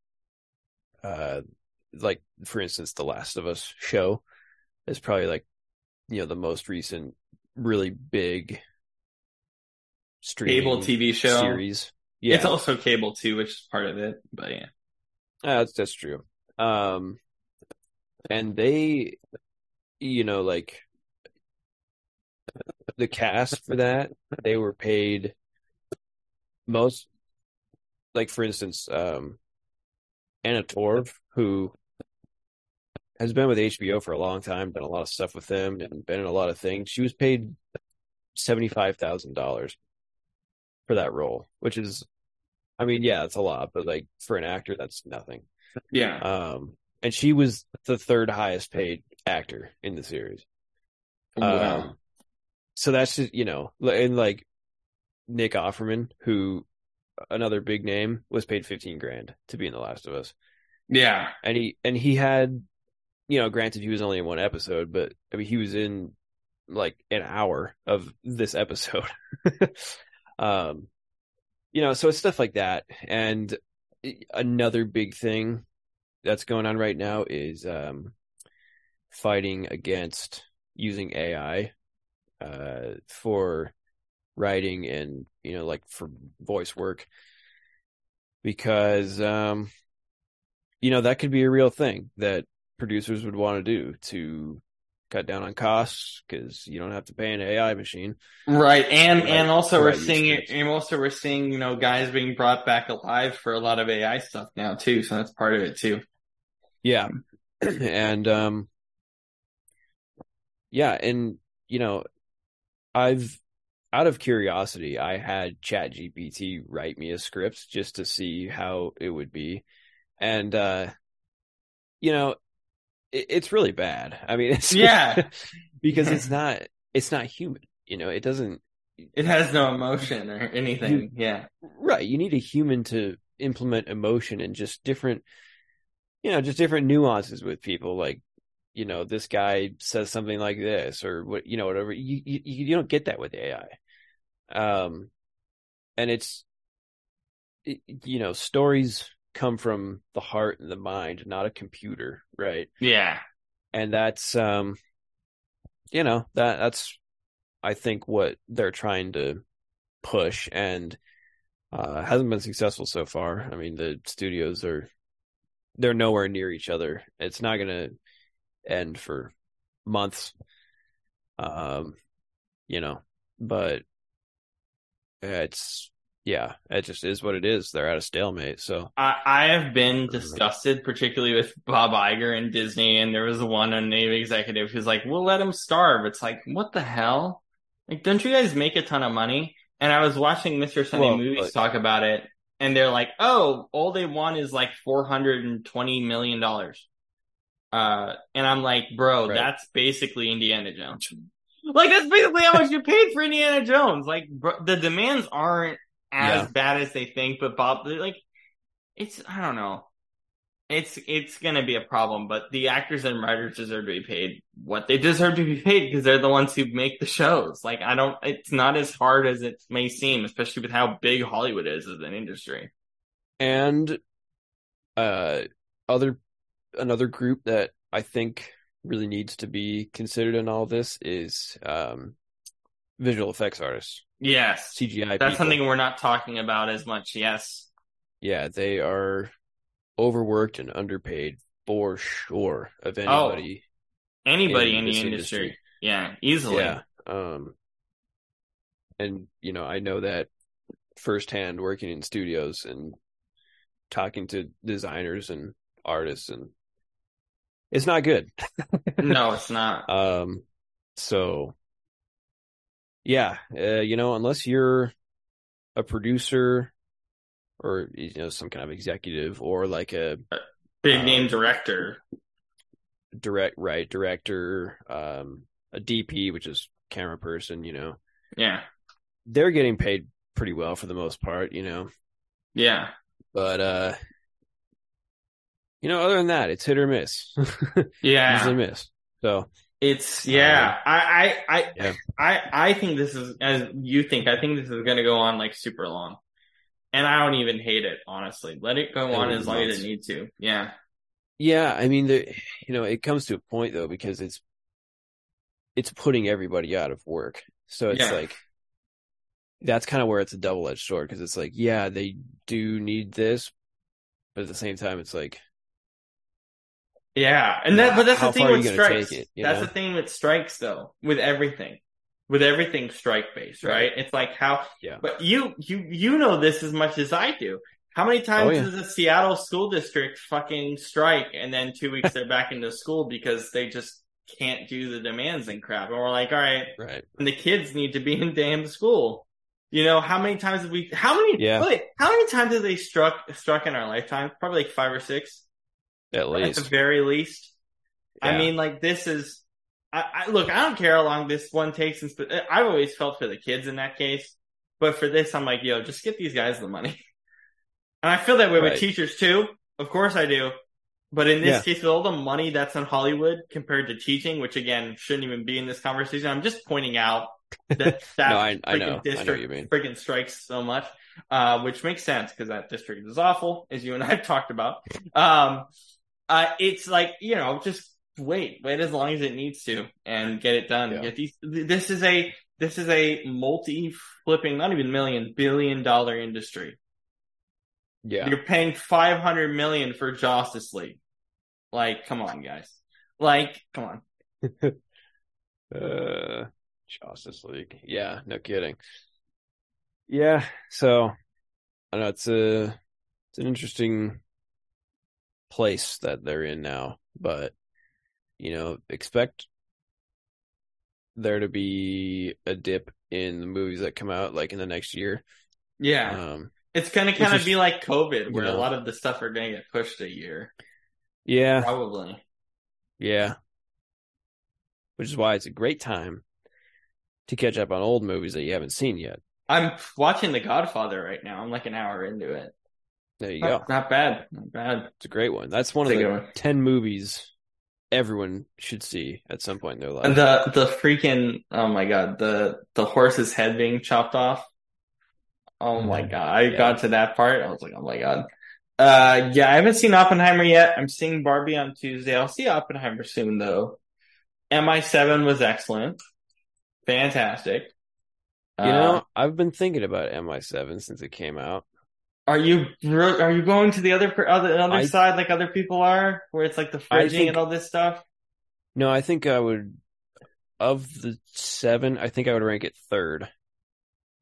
like for instance, The Last of Us show is probably like, the most recent really big Cable streaming TV show. series. Yeah. It's also cable too, which is part of it, but yeah. That's true. And they, like the cast for that, they were paid most, like for instance, Anna Torv, who has been with HBO for a long time, done a lot of stuff with them, and been in a lot of things. She was paid $75,000 for that role, which is, I mean, yeah, it's a lot, but like for an actor, that's nothing. Yeah. And she was the 3rd highest paid actor in the series. Wow. So that's just, and like Nick Offerman, who another big name, was paid $15,000 to be in The Last of Us. Yeah. And he had, granted he was only in 1 episode, but I mean he was in like an hour of this episode. So it's stuff like that. And another big thing that's going on right now is fighting against using AI for writing and, like for voice work, because, that could be a real thing that producers would want to do to cut down on costs, because you don't have to pay an AI machine. Right. And also we're seeing, guys being brought back alive for a lot of AI stuff now too. So that's part of it too. Yeah. And, I've, out of curiosity, I had ChatGPT write me a script just to see how it would be. And, it's really bad. I mean, it's because it's not human, it has no emotion or anything. Right. You need a human to implement emotion and just different nuances with people. Like, this guy says something like this or what, whatever. You don't get that with AI. And stories come from the heart and the mind, not a computer, right? Yeah. And that's that's I think what they're trying to push, and hasn't been successful so far. I mean, the studios they're nowhere near each other. It's not going to end for months. But it just is what it is. They're at a stalemate. So I have been disgusted, particularly with Bob Iger and Disney, and there was one Navy executive who's like, "We'll let him starve." It's like, what the hell? Like, don't you guys make a ton of money? And I was watching Mr. Sunday Movies talk about it, and they're like, "Oh, all they want is like $420 million." And I'm like, bro, that's basically Indiana Jones. Like, that's basically how much you paid for Indiana Jones. Like, bro, the demands aren't as bad as they think, but Bob, like, I don't know. It's gonna be a problem, but the actors and writers deserve to be paid what they deserve to be paid because they're the ones who make the shows. Like, it's not as hard as it may seem, especially with how big Hollywood is as an industry. And, another group that I think really needs to be considered in all this is, visual effects artists. Yes. CGI That's people. something we're not talking about as much. Yes. Yeah, they are overworked and underpaid for sure of anybody. Anybody in the industry. Yeah, easily. Yeah. And, I know that firsthand working in studios and talking to designers and artists, and it's not good. No, it's not. So yeah, unless you're a producer or, some kind of executive or like a big name director, director, a DP, which is camera person, yeah, they're getting paid pretty well for the most part, yeah, but, other than that, it's hit or miss. Yeah, usually miss. So it's I think this is, as you think, I think this is going to go on like super long, and I don't even hate it, honestly. Let it go on as long as it needs to. Yeah. Yeah, I mean, it comes to a point though, because it's putting everybody out of work. So it's like, that's kind of where it's a double-edged sword, because it's like, yeah, they do need this, but at the same time, it's like, yeah, and but that's the thing with strikes. That's the thing with strikes, though, with everything strike-based, right? It's like but you know this as much as I do. How many times does the Seattle school district fucking strike, and then 2 weeks they're back into school because they just can't do the demands and crap? And we're like, all right, and the kids need to be in damn school. How many times have we? How many times have they struck in our lifetime? Probably like 5 or 6. At least. At the very least. Yeah. I mean, like, this is... Look, I don't care how long this one takes. I've always felt for the kids in that case. But for this, I'm like, yo, just get these guys the money. And I feel that way with teachers, too. Of course I do. But in this case, with all the money that's in Hollywood compared to teaching, which, again, shouldn't even be in this conversation, I'm just pointing out that no, I know. district I know what you mean. freaking strikes so much, which makes sense because that district is awful, as you and I have talked about. It's like, just wait as long as it needs to and get it done. Yeah. This is a multi-flipping, not even billion-dollar industry. Yeah. You're paying $500 million for Justice League. Like, come on, guys. Like, come on. Justice League. Yeah, no kidding. Yeah, so I know it's an interesting place that they're in now, but expect there to be a dip in the movies that come out like in the next year. Yeah. It's gonna kind of be like COVID, where a lot of the stuff are gonna get pushed a year. Yeah. Probably. Yeah. Which is why it's a great time to catch up on old movies that you haven't seen yet. I'm watching The Godfather right now. I'm like an hour into it. There you go. Not bad. It's a great one. That's one of the 10 movies everyone should see at some point in their life. The freaking, oh my God, the horse's head being chopped off. Oh my God. I got to that part. I was like, oh my God. I haven't seen Oppenheimer yet. I'm seeing Barbie on Tuesday. I'll see Oppenheimer soon though. MI7 was excellent. Fantastic. I've been thinking about MI7 since it came out. Are you going to the other side like other people are, where it's like the fridging and all this stuff? No, I think I would, of the 7, I think I would rank it third.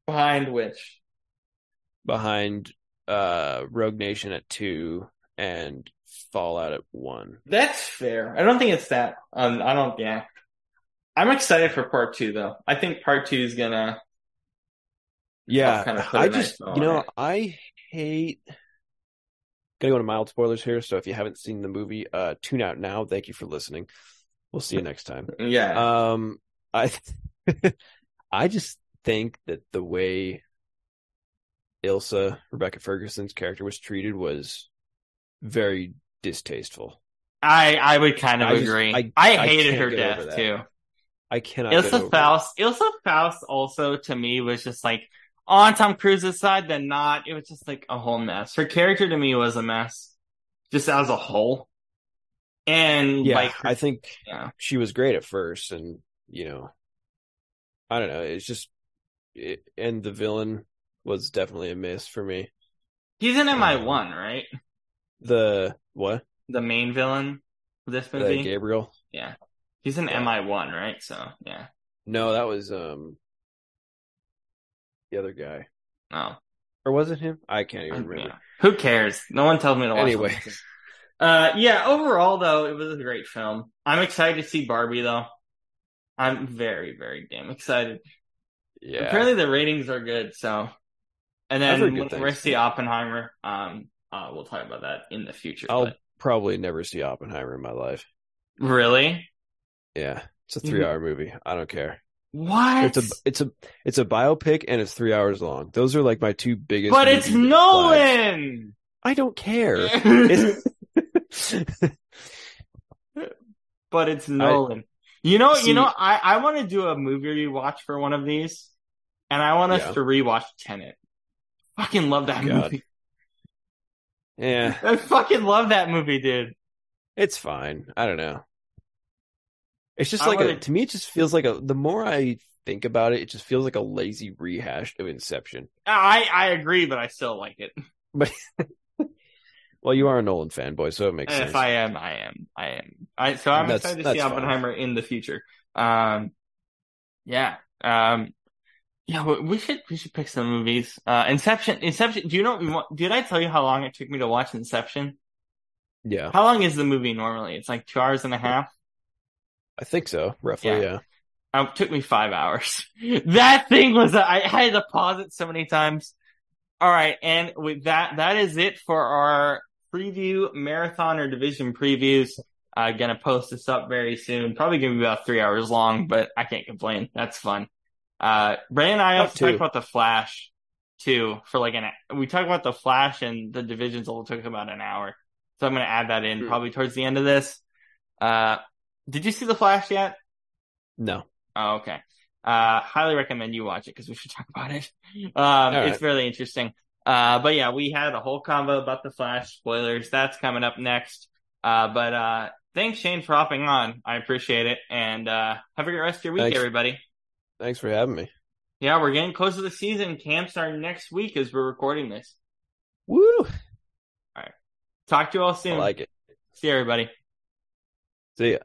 Behind which? behind Rogue Nation at 2 and Fallout at 1. That's fair. I don't think it's that. I don't. Yeah, I'm excited for part two though. I think part two is gonna help Yeah, kind of put I a nice just, bow on it. I hate gonna go to mild spoilers here, so if you haven't seen the movie, tune out now. Thank you for listening. We'll see you next time. Yeah, I I just think that the way Ilsa, Rebecca Ferguson's character, was treated was very distasteful. I would kind of I just agree. I hated can't her get over death that. too. I cannot get over it. Ilsa Faust also to me was just like on Tom Cruise's side, then not. It was just like a whole mess. Her character to me was a mess, just as a whole. And Yeah, like, I think yeah, she was great at first, and I don't know. It's just, and the villain was definitely a miss for me. he's an MI1, right? The what? The main villain of this The movie. Gabriel? Yeah, he's an Yeah. MI1, right? So yeah. No, that was the other guy, Oh, or was it him? I can't even remember. yeah. Who cares? No one tells me to watch. Anyway, something. Yeah. Overall, though, it was a great film. I'm excited to see Barbie, though. I'm very, very damn excited. yeah, Apparently, the ratings are good. So, and I've then heard good when we things. see Oppenheimer, we'll talk about that in the future. I'll But probably never see Oppenheimer in my life. really, Yeah, it's a 3-hour movie. I don't care. what? It's a biopic and it's 3 hours long. Those are like my two biggest. But it's movie red flags. Nolan. I don't care. It's- But it's Nolan. You know, See- I want to do a movie rewatch for one of these, and I want us Yeah. to rewatch Tenet. Fucking love that God. movie. Yeah, I fucking love that movie, dude. it's fine. I don't know. It's just I like wanna- to me, it just feels like the more I think about it, it just feels like a lazy rehash of Inception. I agree, but I still like it. But well, you are a Nolan fanboy, so it makes sense. If I am. So I'm That's- excited to that's see fine. Oppenheimer in the future. Yeah. Yeah, we should pick some movies. Inception. Do you know? Did I tell you how long it took me to watch Inception? Yeah, How long is the movie normally? It's like 2 hours and a half. I think so, roughly. Yeah. Yeah. It took me 5 hours. That thing was, I had to pause it so many times. All right. And with that is it for our preview marathon or division previews. Gonna post this up very soon. Probably gonna be about 3 hours long, but I can't complain. That's fun. Brandon and I also talked about the Flash too for like we talked about the Flash and the divisions all took about an hour. So I'm gonna add that in probably towards the end of this. Did you see the Flash yet? No. Oh, okay. Highly recommend you watch it because we should talk about it. right. It's really interesting. But yeah, we had a whole convo about the Flash spoilers. That's coming up next. But thanks Shane for hopping on. I appreciate it. And have a great rest of your week, Thanks. everybody. Thanks for having me. Yeah, we're getting close to the season. Camp starting next week as we're recording this. Woo! Talk to you all soon. I like it. See you, everybody. See ya.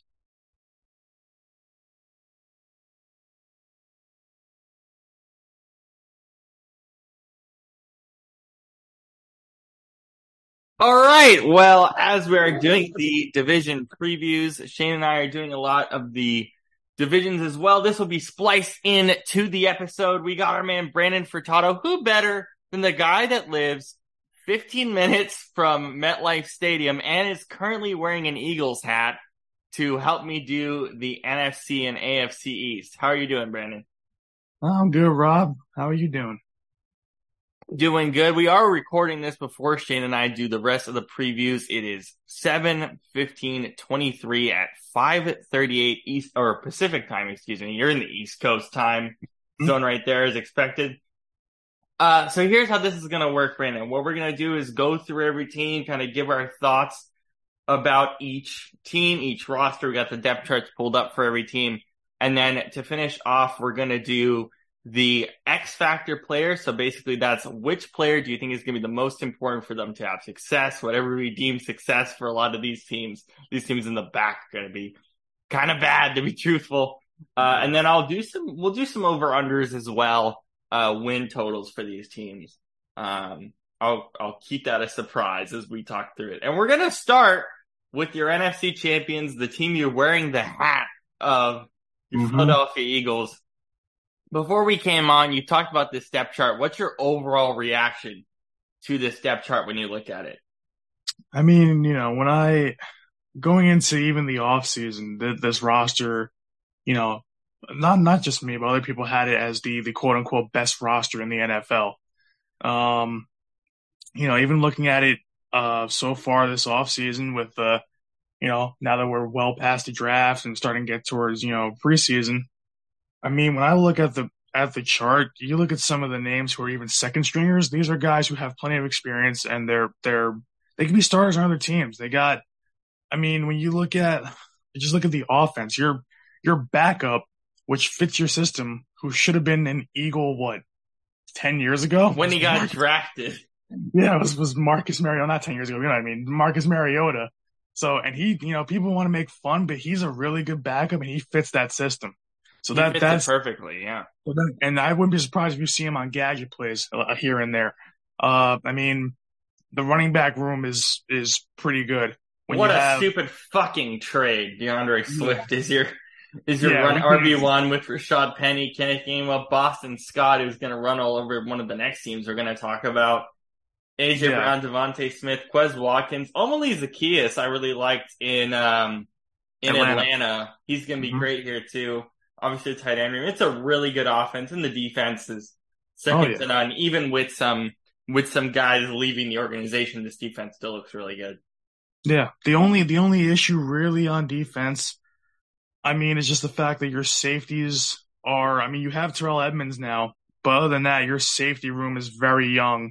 All right. Well, as we're doing the division previews, Shane and I are doing a lot of the divisions as well. This will be spliced in to the episode. We got our man Brandon Furtado. Who better than the guy that lives 15 minutes from MetLife Stadium and is currently wearing an Eagles hat to help me do the NFC and AFC East. How are you doing, Brandon? I'm good, Rob. How are you doing? Doing good. We are recording this before Shane and I do the rest of the previews. It is 7:15:23 at 5:38 East or Pacific time, excuse me. You're in the East Coast time zone right there as expected. So here's how this is going to work, Brandon. What we're going to do is go through every team, kind of give our thoughts about each team, each roster. We got the depth charts pulled up for every team. And then to finish off, we're going to do the X Factor player. So basically that's which player do you think is going to be the most important for them to have success, whatever we deem success for a lot of these teams. These teams in the back are going to be kind of bad, to be truthful. And then we'll do some over-unders as well. win totals for these teams. I'll keep that a surprise as we talk through it. And we're gonna start with your NFC champions, the team you're wearing the hat of, the Philadelphia Eagles. Before we came on, you talked about this depth chart. What's your overall reaction to this depth chart when you look at it? I mean, when going into even the offseason, this roster, not just me, but other people had it as the quote unquote best roster in the NFL. Even looking at it so far this offseason with now that we're well past the draft and starting to get towards, preseason. I mean, when I look at the chart, you look at some of the names who are even second stringers. These are guys who have plenty of experience and they can be starters on other teams. When you look at the offense, your backup, which fits your system, who should have been an Eagle, 10 years ago? When he got drafted. Yeah, it was Marcus Mariota, not 10 years ago, you know what I mean? Marcus Mariota. So, and he, people want to make fun, but he's a really good backup and he fits that system. So that's perfectly, yeah. And I wouldn't be surprised if you see him on gadget plays here and there. The running back room is pretty good. What a stupid fucking trade. DeAndre Swift is your run RB1 with Rashad Penny, Kenneth Gainwell, Boston Scott, who's going to run all over one of the next teams we're going to talk about. AJ Brown, Devontae Smith, Quez Watkins, Omali Zaccheaus I really liked in Atlanta. He's going to be great here too. Obviously, tight end room. It's a really good offense, and the defense is second to none. Even with some guys leaving the organization, this defense still looks really good. Yeah, the only issue really on defense, is just the fact that your safeties are. You have Terrell Edmonds now, but other than that, your safety room is very young.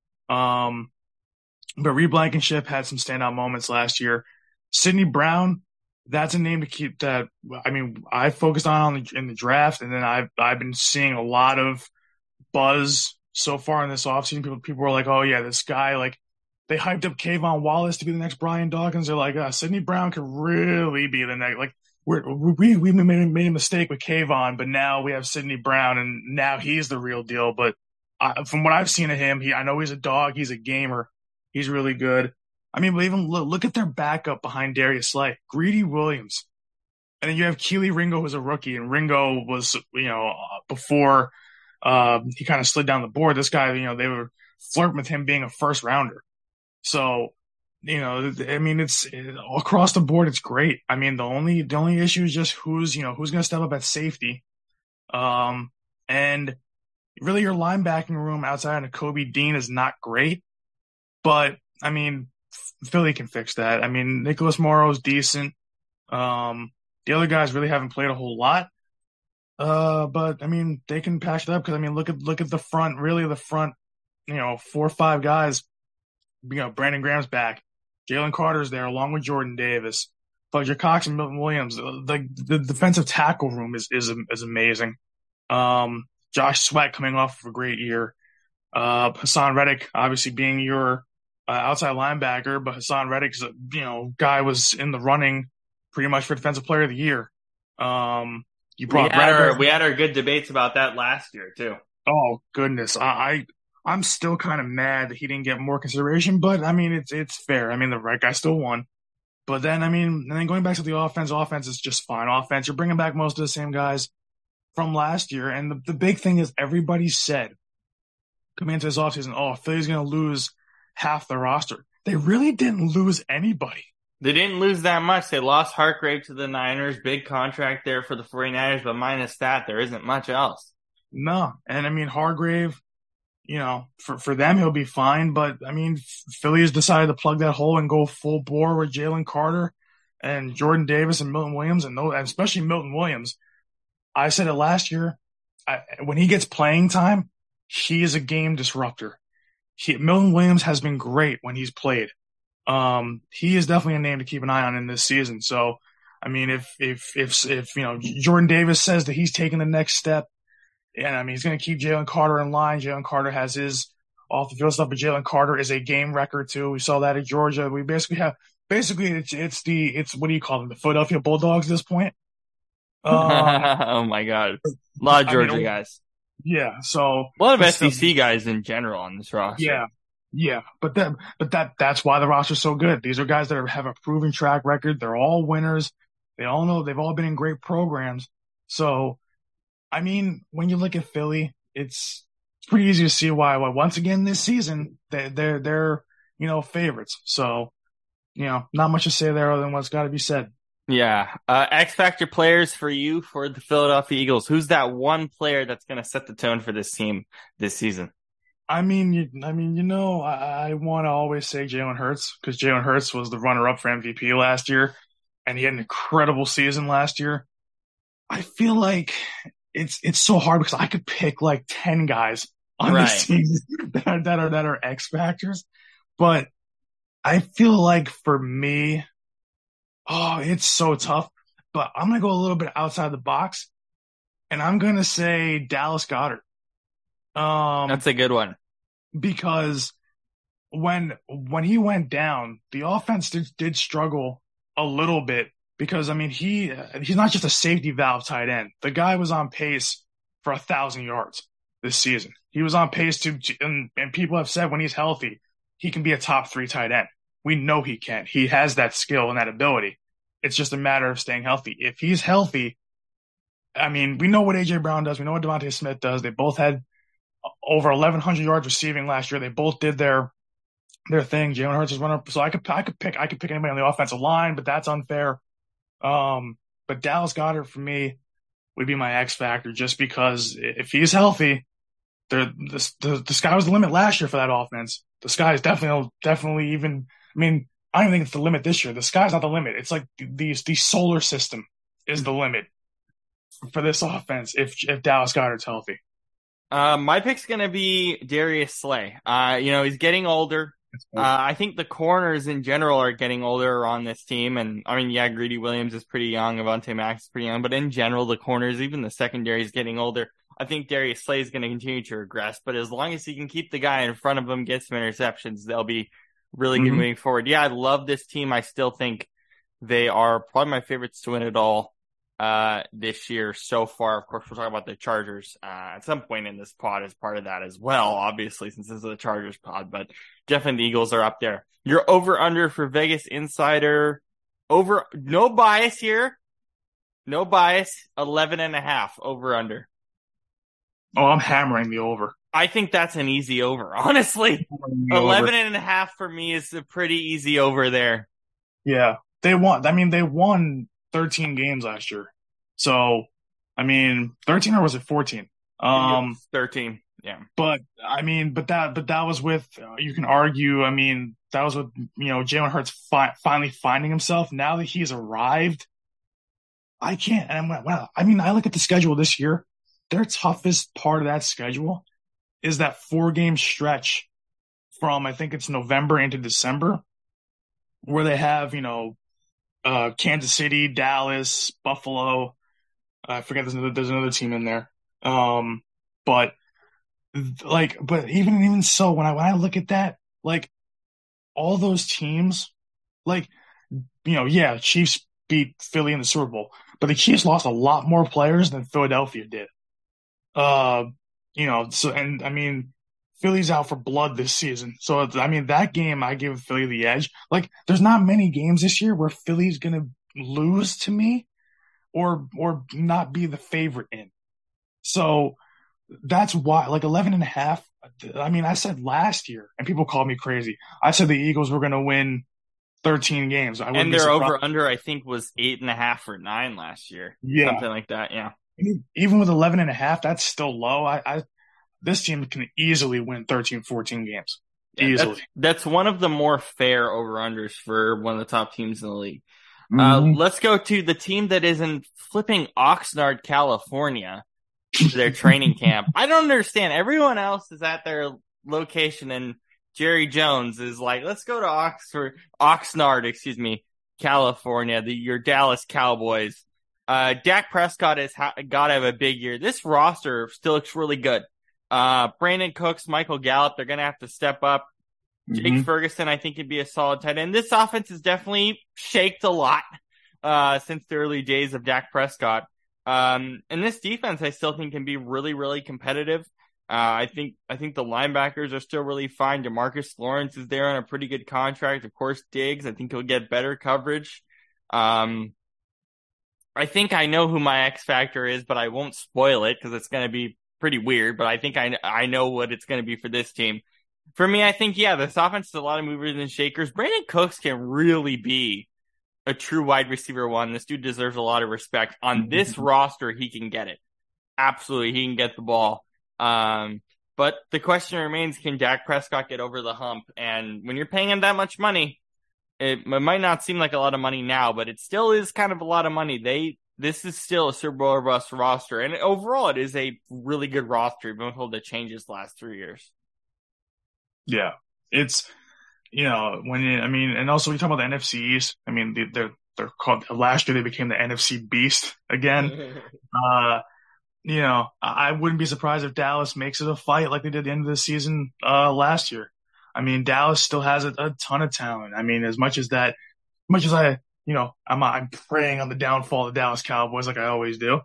But Reed Blankenship had some standout moments last year. Sidney Brown, that's a name to keep that. I focused on in the draft, and then I've been seeing a lot of buzz so far in this offseason. People were like, "Oh yeah, this guy." Like they hyped up Kayvon Wallace to be the next Brian Dawkins. They're like, Sidney Brown could really be the next. Like we made a mistake with Kayvon, but now we have Sidney Brown, and now he's the real deal. But from what I've seen of him, I know he's a dog. He's a gamer. He's really good. But even look at their backup behind Darius Slay, Greedy Williams. And then you have Keely Ringo, who's a rookie. And Ringo was, before he kind of slid down the board, this guy, they were flirting with him being a first rounder. So, it's across the board, it's great. The only issue is just who's going to step up at safety. And really your linebacking room outside of Kobe Dean is not great. But, Philly can fix that. Nicholas Morrow's decent. The other guys really haven't played a whole lot. But they can patch it up because look at the front, really the front, 4 or 5 guys. Brandon Graham's back. Jalen Carter's there along with Jordan Davis. Fletcher Cox and Milton Williams. The defensive tackle room is amazing. Josh Sweat coming off of a great year. Hassan Reddick obviously being your outside linebacker, but Hassan Reddick's guy was in the running pretty much for Defensive Player of the Year. We had our good debates about that last year too. Oh goodness, I'm still kind of mad that he didn't get more consideration, but it's fair. The right guy still won. But then and then going back to the offense is just fine. Offense, you're bringing back most of the same guys from last year, and the big thing is everybody said coming into this offseason, Philly's going to lose half the roster. They really didn't lose anybody. They didn't lose that much. They lost Hargrave to the Niners, big contract there for the 49ers, but minus that, there isn't much else. No, and Hargrave, for them he'll be fine, but Philly has decided to plug that hole and go full bore with Jalen Carter and Jordan Davis and Milton Williams, and especially Milton Williams. I said it last year. When he gets playing time, he is a game disruptor. Milton Williams has been great when he's played. He is definitely a name to keep an eye on in this season. So, if Jordan Davis says that he's taking the next step, and he's going to keep Jalen Carter in line. Jalen Carter has his off the field stuff, but Jalen Carter is a game wrecker too. We saw that at Georgia. We basically it's what do you call them? The Philadelphia Bulldogs at this point. Oh my God. A lot of Georgia guys. Yeah. So A lot of still, SEC guys in general on this roster. yeah. Yeah. That's why the roster's so good. These are guys that have a proven track record. They're all winners. They all know they've all been in great programs. So, I mean, when you look at Philly, it's pretty easy to see why once again this season they're favorites. So, not much to say there other than what's got to be said. Yeah. X Factor players for you for the Philadelphia Eagles. Who's that one player that's going to set the tone for this team this season? I want to always say Jalen Hurts because Jalen Hurts was the runner-up for MVP last year, and he had an incredible season last year. I feel like it's so hard because I could pick like 10 guys on this team that are X factors, but I feel like for me, it's so tough. But I'm gonna go a little bit outside the box, and I'm gonna say Dallas Goedert. That's a good one because when he went down, the offense did struggle a little bit because I mean he's not just a safety valve tight end. The guy was on pace for 1,000 yards this season. He was on pace to and people have said when he's healthy, he can be a top 3 tight end. We know he can. He has that skill and that ability. It's just a matter of staying healthy. If he's healthy, I mean, we know what A.J. Brown does. We know what Devontae Smith does. They both had over 1,100 yards receiving last year. They both did their thing. Jalen Hurts is runner. So I could pick anybody on the offensive line, but that's unfair. But Dallas Goedert for me would be my X factor just because if he's healthy, the sky was the limit last year for that offense. The sky is definitely even. I mean, I don't even think it's the limit this year. The sky's not the limit. It's like the solar system is the limit for this offense if Dallas Goedert's healthy. My pick's going to be Darius Slay. He's getting older. I think the corners in general are getting older on this team. And I mean, yeah, Greedy Williams is pretty young. Avonte Max is pretty young. But in general, the corners, even the secondary is getting older. I think Darius Slay is going to continue to regress. But as long as he can keep the guy in front of him, get some interceptions, they'll be really good moving forward. Yeah, I love this team. I still think they are probably my favorites to win it all this year so far. Of course, we'll talk about the Chargers at some point in this pod as part of that as well, obviously, since this is a Chargers pod, but definitely the Eagles are up there. You're over-under for Vegas Insider. No bias here. No bias. 11.5 over-under. Oh, I'm hammering the over. I think that's an easy over, honestly. 11.5 for me is a pretty easy over there. Yeah. They won 13 games last year. So, I mean, 13 or was it 14? 13. Yeah. But that was with, you can argue, I mean, that was with, Jalen Hurts finally finding himself. Now that he's arrived, I can't, and I look at the schedule this year. Their toughest part of that schedule is that 4-game stretch from, I think it's November into December, where they have, Kansas City, Dallas, Buffalo. I forget there's another team in there. But even so, when I look at that, like all those teams, Chiefs beat Philly in the Super Bowl, but the Chiefs lost a lot more players than Philadelphia did. Philly's out for blood this season. So, that game, I give Philly the edge. Like, there's not many games this year where Philly's going to lose to me or not be the favorite in. So, that's why, 11.5. I said last year, and people called me crazy. I said the Eagles were going to win 13 games. And their over-under, I think, was 8.5 or 9 last year. Yeah. Something like that, yeah. Even with 11.5, that's still low. This team can easily win 13, 14 games. Easily. That's one of the more fair over-unders for one of the top teams in the league. Let's go to the team that is in flipping Oxnard, California, to their training camp. I don't understand. Everyone else is at their location, and Jerry Jones is like, let's go to Oxnard, California, your Dallas Cowboys. Dak Prescott has got to have a big year. This roster still looks really good. Brandon Cooks, Michael Gallup, they're going to have to step up. Jake Ferguson, I think, could be a solid tight end. This offense has definitely shaked a lot since the early days of Dak Prescott. And this defense, I still think can be really, really competitive. I think the linebackers are still really fine. DeMarcus Lawrence is there on a pretty good contract. Of course, Diggs, I think he'll get better coverage. I think I know who my X factor is, but I won't spoil it because it's going to be pretty weird. But I think I know what it's going to be for this team. For me, I think, this offense is a lot of movers and shakers. Brandon Cooks can really be a true wide receiver one. This dude deserves a lot of respect. On this roster, he can get it. Absolutely, he can get the ball. But the question remains, can Dak Prescott get over the hump? And when you're paying him that much money, it might not seem like a lot of money now, but it still is kind of a lot of money. This is still a Super Bowl bust roster. And overall, it is a really good roster, even with all the changes last 3 years. Yeah, it's, and also we talk about the NFC East. I mean, they're called, last year they became the NFC Beast again. I wouldn't be surprised if Dallas makes it a fight like they did at the end of the season last year. I mean, Dallas still has a ton of talent. I mean, as much as I'm preying on the downfall of the Dallas Cowboys like I always do.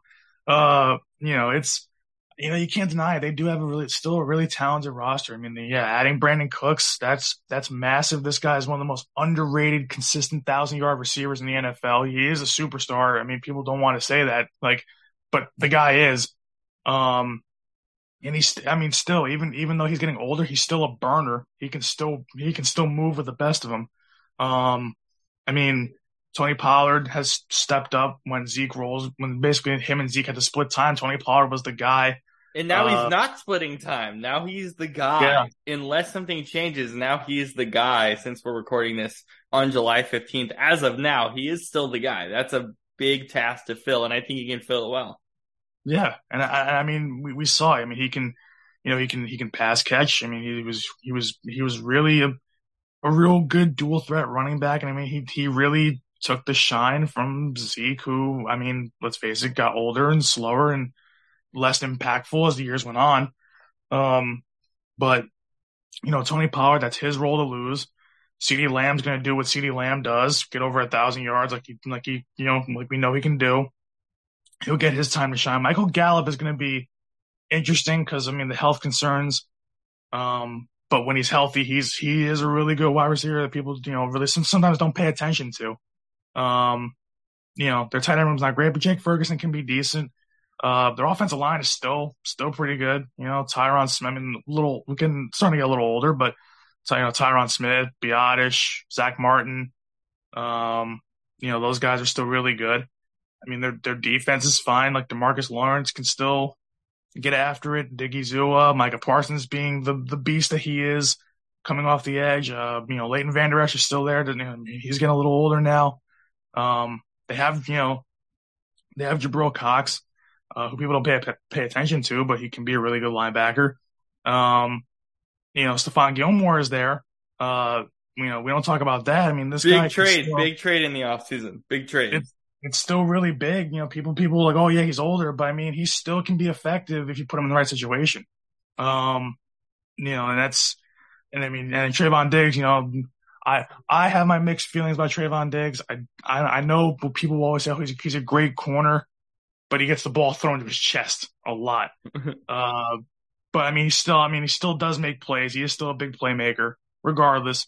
You can't deny it. They do have still a really talented roster. I mean, adding Brandon Cooks, that's massive. This guy is one of the most underrated, consistent 1,000-yard receivers in the NFL. He is a superstar. I mean, people don't want to say that, but the guy is. And still, even though he's getting older, he's still a burner. He can still move with the best of them. Tony Pollard has stepped up when Zeke rolls. When basically him and Zeke had to split time, Tony Pollard was the guy. And now he's not splitting time. Now he's the guy. Yeah. Unless something changes, now he's the guy. Since we're recording this on July 15th, as of now, he is still the guy. That's a big task to fill, and I think he can fill it well. Yeah, and we saw. I mean, he can pass catch. I mean, he was really a real good dual threat running back, and I mean, he really took the shine from Zeke, who, I mean, let's face it, got older and slower and less impactful as the years went on. But Tony Pollard, that's his role to lose. CeeDee Lamb's going to do what CeeDee Lamb does, get over 1,000 yards like we know he can do. He'll get his time to shine. Michael Gallup is going to be interesting because, I mean, the health concerns. But when he's healthy, he is a really good wide receiver that people, really sometimes don't pay attention to. Their tight end room's not great, but Jake Ferguson can be decent. Their offensive line is still pretty good. Tyron Smith, I mean, starting to get a little older, but Tyron Smith, Biotish, Zach Martin, those guys are still really good. I mean, their defense is fine. Like DeMarcus Lawrence can still get after it. Diggy Zua, Micah Parsons being the beast that he is coming off the edge. Leighton Vander Esch is still there. He's getting a little older now. They have Jabril Cox, who people don't pay attention to, but he can be a really good linebacker. Stephon Gilmore is there. We don't talk about that. I mean, this big trade in the offseason. Big trade. It's still really big. People are like, oh yeah, he's older, but I mean, he still can be effective if you put him in the right situation. And Trayvon Diggs, I have my mixed feelings about Trayvon Diggs. I know people will always say, oh, he's a great corner, but he gets the ball thrown to his chest a lot. But I mean, he still does make plays. He is still a big playmaker, regardless.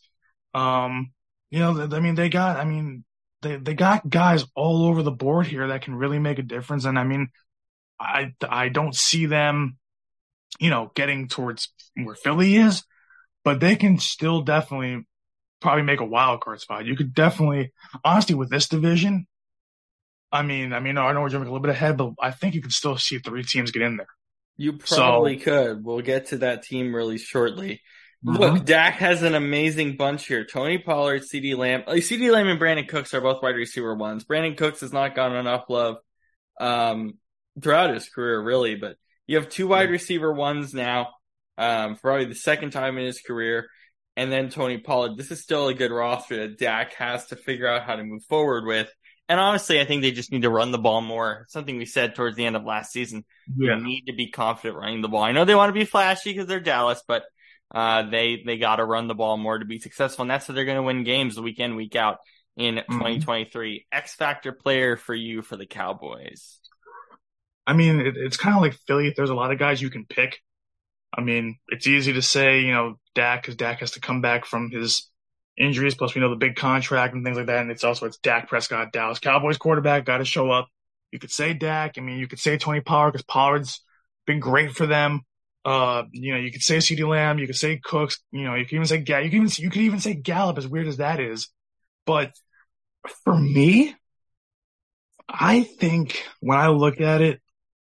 They got guys all over the board here that can really make a difference. And I mean, I don't see them, getting towards where Philly is, but they can still definitely probably make a wild card spot. You could definitely, honestly, with this division, I know we're jumping a little bit ahead, but I think you could still see 3 teams get in there. You probably could. We'll get to that team really shortly. Look, Dak has an amazing bunch here. Tony Pollard, CeeDee Lamb. CeeDee Lamb and Brandon Cooks are both wide receiver ones. Brandon Cooks has not gotten enough love throughout his career, really. But you have 2 wide receiver ones now, for probably the second time in his career. And then Tony Pollard. This is still a good roster that Dak has to figure out how to move forward with. And honestly, I think they just need to run the ball more. Something we said towards the end of last season. Yeah. They need to be confident running the ball. I know they want to be flashy because they're Dallas, but they got to run the ball more to be successful, and that's how they're going to win games week in, week out in 2023. X factor player for you for the Cowboys. I mean, it's kind of like Philly. There's a lot of guys you can pick. I mean, it's easy to say, Dak, because Dak has to come back from his injuries. Plus, we know the big contract and things like that. And it's Dak Prescott, Dallas Cowboys quarterback, got to show up. You could say Dak. I mean, you could say Tony Pollard because Pollard's been great for them. You could say CeeDee Lamb. You could say Cooks. You could even say you could even say Gallup, as weird as that is. But for me, I think when I look at it,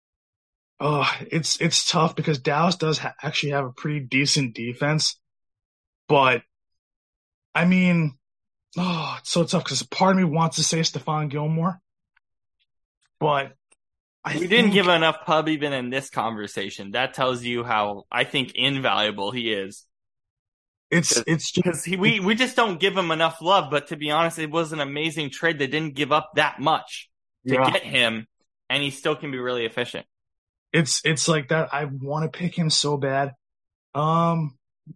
it's tough because Dallas does actually have a pretty decent defense, but I mean, it's so tough because part of me wants to say Stephon Gilmore, but We didn't give enough pub even in this conversation. That tells you how I think invaluable he is. It's because we just don't give him enough love. But to be honest, it was an amazing trade. They didn't give up that much to get him, and he still can be really efficient. It's like that. I want to pick him so bad. I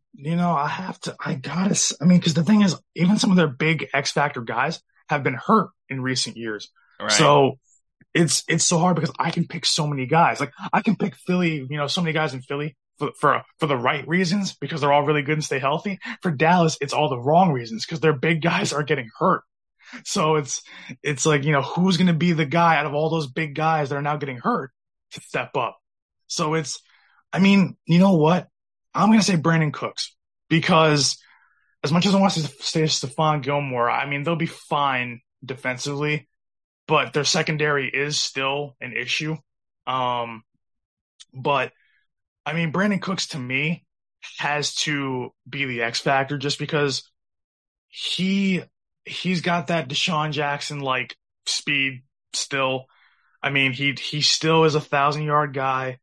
mean, because the thing is, even some of their big X Factor guys have been hurt in recent years. Right. So it's so hard because I can pick so many guys. Like I can pick Philly, so many guys in Philly for the right reasons because they're all really good and stay healthy. For Dallas, it's all the wrong reasons because their big guys are getting hurt. So it's like, who's going to be the guy out of all those big guys that are now getting hurt to step up? So I mean, you know what? I'm going to say Brandon Cooks because as much as I want to say Stephon Gilmore, I mean, they'll be fine defensively, but their secondary is still an issue. But I mean, Brandon Cooks to me has to be the X factor just because he's got that Deshaun Jackson like speed still. I mean, he still is 1,000-yard guy.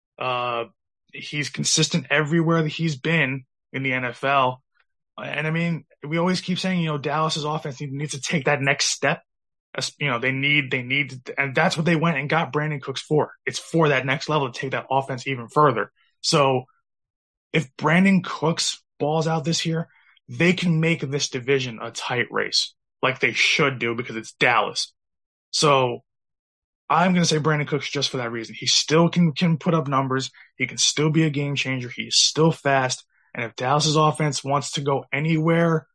He's consistent everywhere that he's been in the NFL. And I mean, we always keep saying, Dallas's offense needs to take that next step. They need, and that's what they went and got Brandon Cooks for. It's for that next level to take that offense even further. So if Brandon Cooks balls out this year, they can make this division a tight race like they should do because it's Dallas. So I'm going to say Brandon Cooks just for that reason. He still can put up numbers. He can still be a game changer. He's still fast. And if Dallas's offense wants to go anywhere,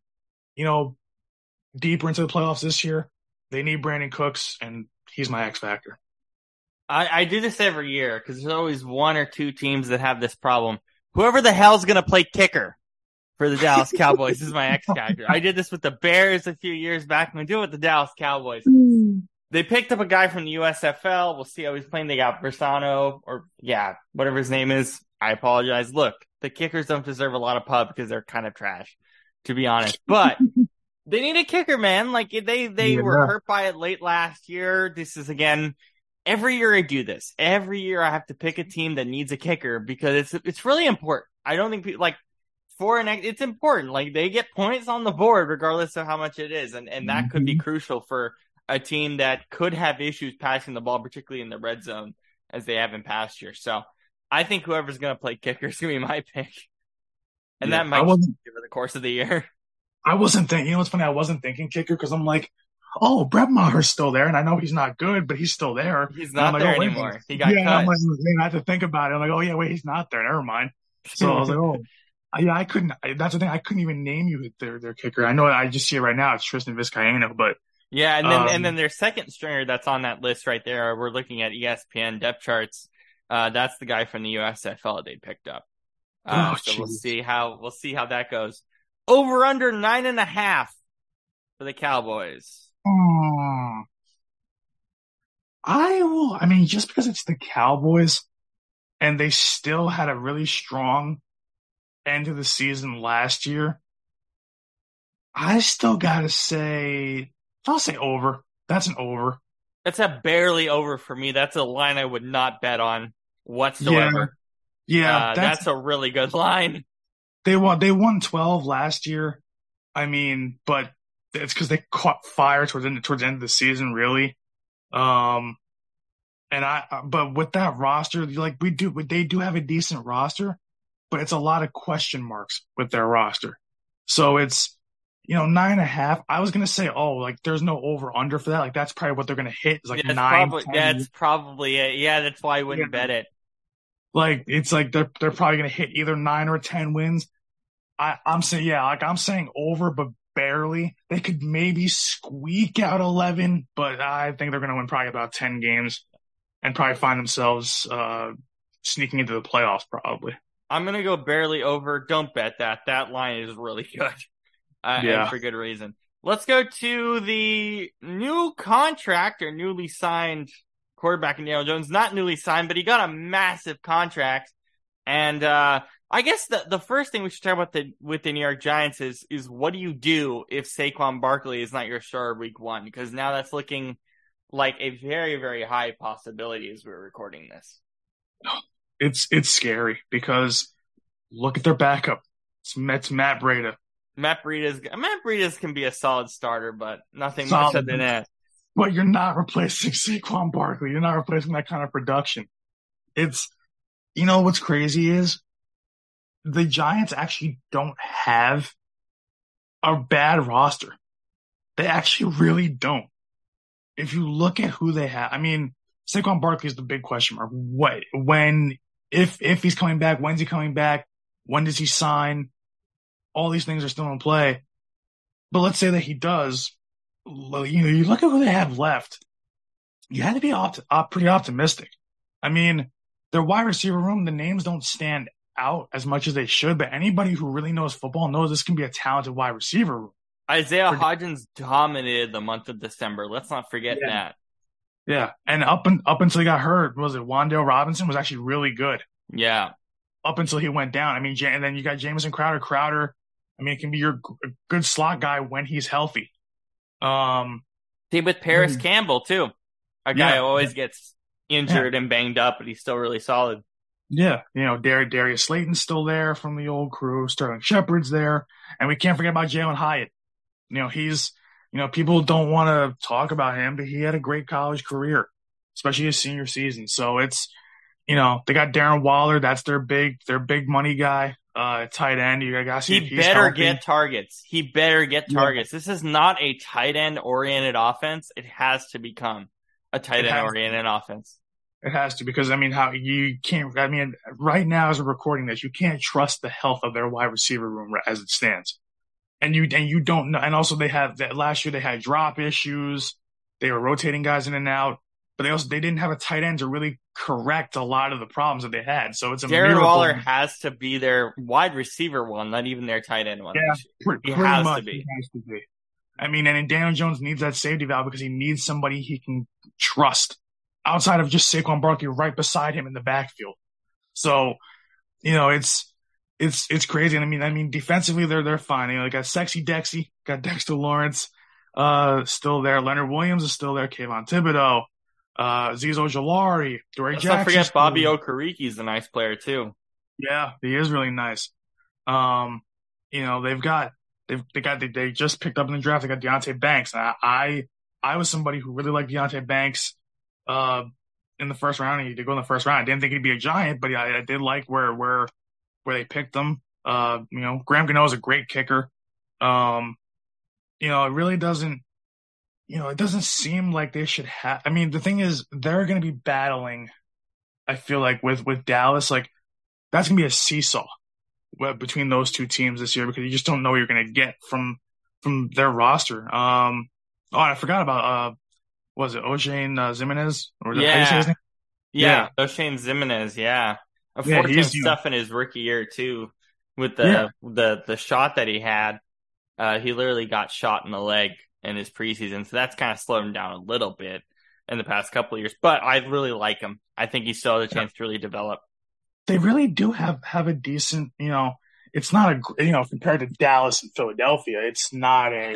deeper into the playoffs this year, they need Brandon Cooks, and he's my X factor. I do this every year because there's always one or two teams that have this problem. Whoever the hell's going to play kicker for the Dallas Cowboys is my X factor. I did this with the Bears a few years back, and we do it with the Dallas Cowboys. They picked up a guy from the USFL. We'll see how he's playing. They got Bersano, whatever his name is. I apologize. Look, the kickers don't deserve a lot of pub because they're kind of trash, to be honest. But they need a kicker, man. Like they were hurt by it late last year. This is again, every year I do this. Every year I have to pick a team that needs a kicker because it's really important. I don't think people it's important. Like they get points on the board regardless of how much it is, and that could be crucial for a team that could have issues passing the ball, particularly in the red zone, as they have in past years. So I think whoever's going to play kicker is going to be my pick. And that might change over the course of the year. I wasn't thinking, what's funny? I wasn't thinking kicker because I'm like, oh, Brett Maher's still there. And I know he's not good, but he's still there. He's not there anymore. He got cut. I'm like, I have to think about it. I'm like, oh, yeah, wait, he's not there. Never mind. So I was like, oh. Yeah, I couldn't. That's the thing. I couldn't even name you their kicker. I know I just see it right now. It's Tristan Vizcaino, but yeah, and then their second stringer that's on that list right there. We're looking at ESPN depth charts. That's the guy from the USFL they picked up. So we'll see how that goes. Over under 9.5 for the Cowboys. I mean, just because it's the Cowboys, and they still had a really strong end of the season last year. I still gotta say, I'll say over. That's an over. That's a barely over for me. That's a line I would not bet on whatsoever. Yeah, that's a really good line. They won 12 last year. I mean, but it's because they caught fire towards the end of the season, really. But with that roster, they do have a decent roster, but it's a lot of question marks with their roster. So it's, 9.5. I was gonna say, oh, like there's no over under for that. Like that's probably what they're gonna hit is like That's nine, probably 10. it. Yeah, that's why I Yeah. wouldn't bet it. Like it's like they're probably gonna hit either 9 or 10 wins. I'm saying over, but barely. They could maybe squeak out 11, but I think they're gonna win probably about 10 games and probably find themselves sneaking into the playoffs probably. I'm gonna go barely over. Don't bet that. That line is really good, Yeah. and for good reason. Let's go to the new contract or newly signed quarterback in Daniel Jones. Not newly signed, but he got a massive contract. And I guess the first thing we should talk about with the New York Giants is what do you do if Saquon Barkley is not your starter week 1? Because now that's looking like a very, very high possibility as we're recording this. It's scary because look at their backup. It's Matt Breida. Matt Breida can be a solid starter, but nothing much other than that. But you're not replacing Saquon Barkley. You're not replacing that kind of production. What's crazy is the Giants actually don't have a bad roster. They actually really don't. If you look at who they have, I mean, Saquon Barkley is the big question mark. If he's coming back, when's he coming back? When does he sign? All these things are still in play. But let's say that he does. You look at who they have left. You had to be pretty optimistic. I mean, their wide receiver room, the names don't stand out as much as they should, but anybody who really knows football knows this can be a talented wide receiver room. Isaiah Hodgins dominated the month of December. Let's not forget that. Yeah, and up until he got hurt, was it Wan'Dale Robinson was actually really good. Yeah. Up until he went down. I mean, and then you got Jamison Crowder. Crowder, I mean, it can be your good slot guy when he's healthy. Same with Paris Campbell too. A guy who always gets injured and banged up, but he's still really solid. Yeah, Darius Slayton's still there from the old crew. Sterling Shepard's there, and we can't forget about Jalen Hyatt. He's people don't want to talk about him, but he had a great college career, especially his senior season. So it's they got Darren Waller. That's their big money guy. Tight end. You gotta see he better get targets. He better get targets. This is not a tight end oriented offense. It has to become a tight end oriented offense. It has to, because right now as we're recording this, you can't trust the health of their wide receiver room as it stands. And you don't know. And also they have that last year they had drop issues. They were rotating guys in and out, but they didn't have a tight end to really correct a lot of the problems that they had. So it's a Darren miracle. Waller has to be their wide receiver one, not even their tight end one. Yeah, he has to be. He has to be. I mean, and Daniel Jones needs that safety valve because he needs somebody he can trust outside of just Saquon Barkley right beside him in the backfield. So, it's crazy. And I mean, defensively they're fine. They got Sexy Dexy, got Dexter Lawrence, still there. Leonard Williams is still there. Kayvon Thibodeau, Azeez Ojulari, Dory Jackson. Let's not forget Bobby Okereke is a nice player too. Yeah, he is really nice. They just picked up in the draft. They got Deonte Banks. I was somebody who really liked Deonte Banks in the first round. He did go in the first round. I didn't think he'd be a giant, but I did like where they picked him. Graham Gano is a great kicker. It really doesn't. It doesn't seem like they should have. I mean, the thing is, they're going to be battling. I feel like with Dallas, like that's going to be a seesaw between those two teams this year because you just don't know what you're going to get from their roster. I forgot about was it Oshane Ximines? Or how you say his name? Yeah, Oshane Ximines. Yeah, unfortunate stuff in his rookie year too, with the shot that he had. He literally got shot in the leg in his preseason, so that's kind of slowed him down a little bit in the past couple of years. But I really like him. I think he still has a chance to really develop. They really do have a decent, it's not compared to Dallas and Philadelphia, it's not a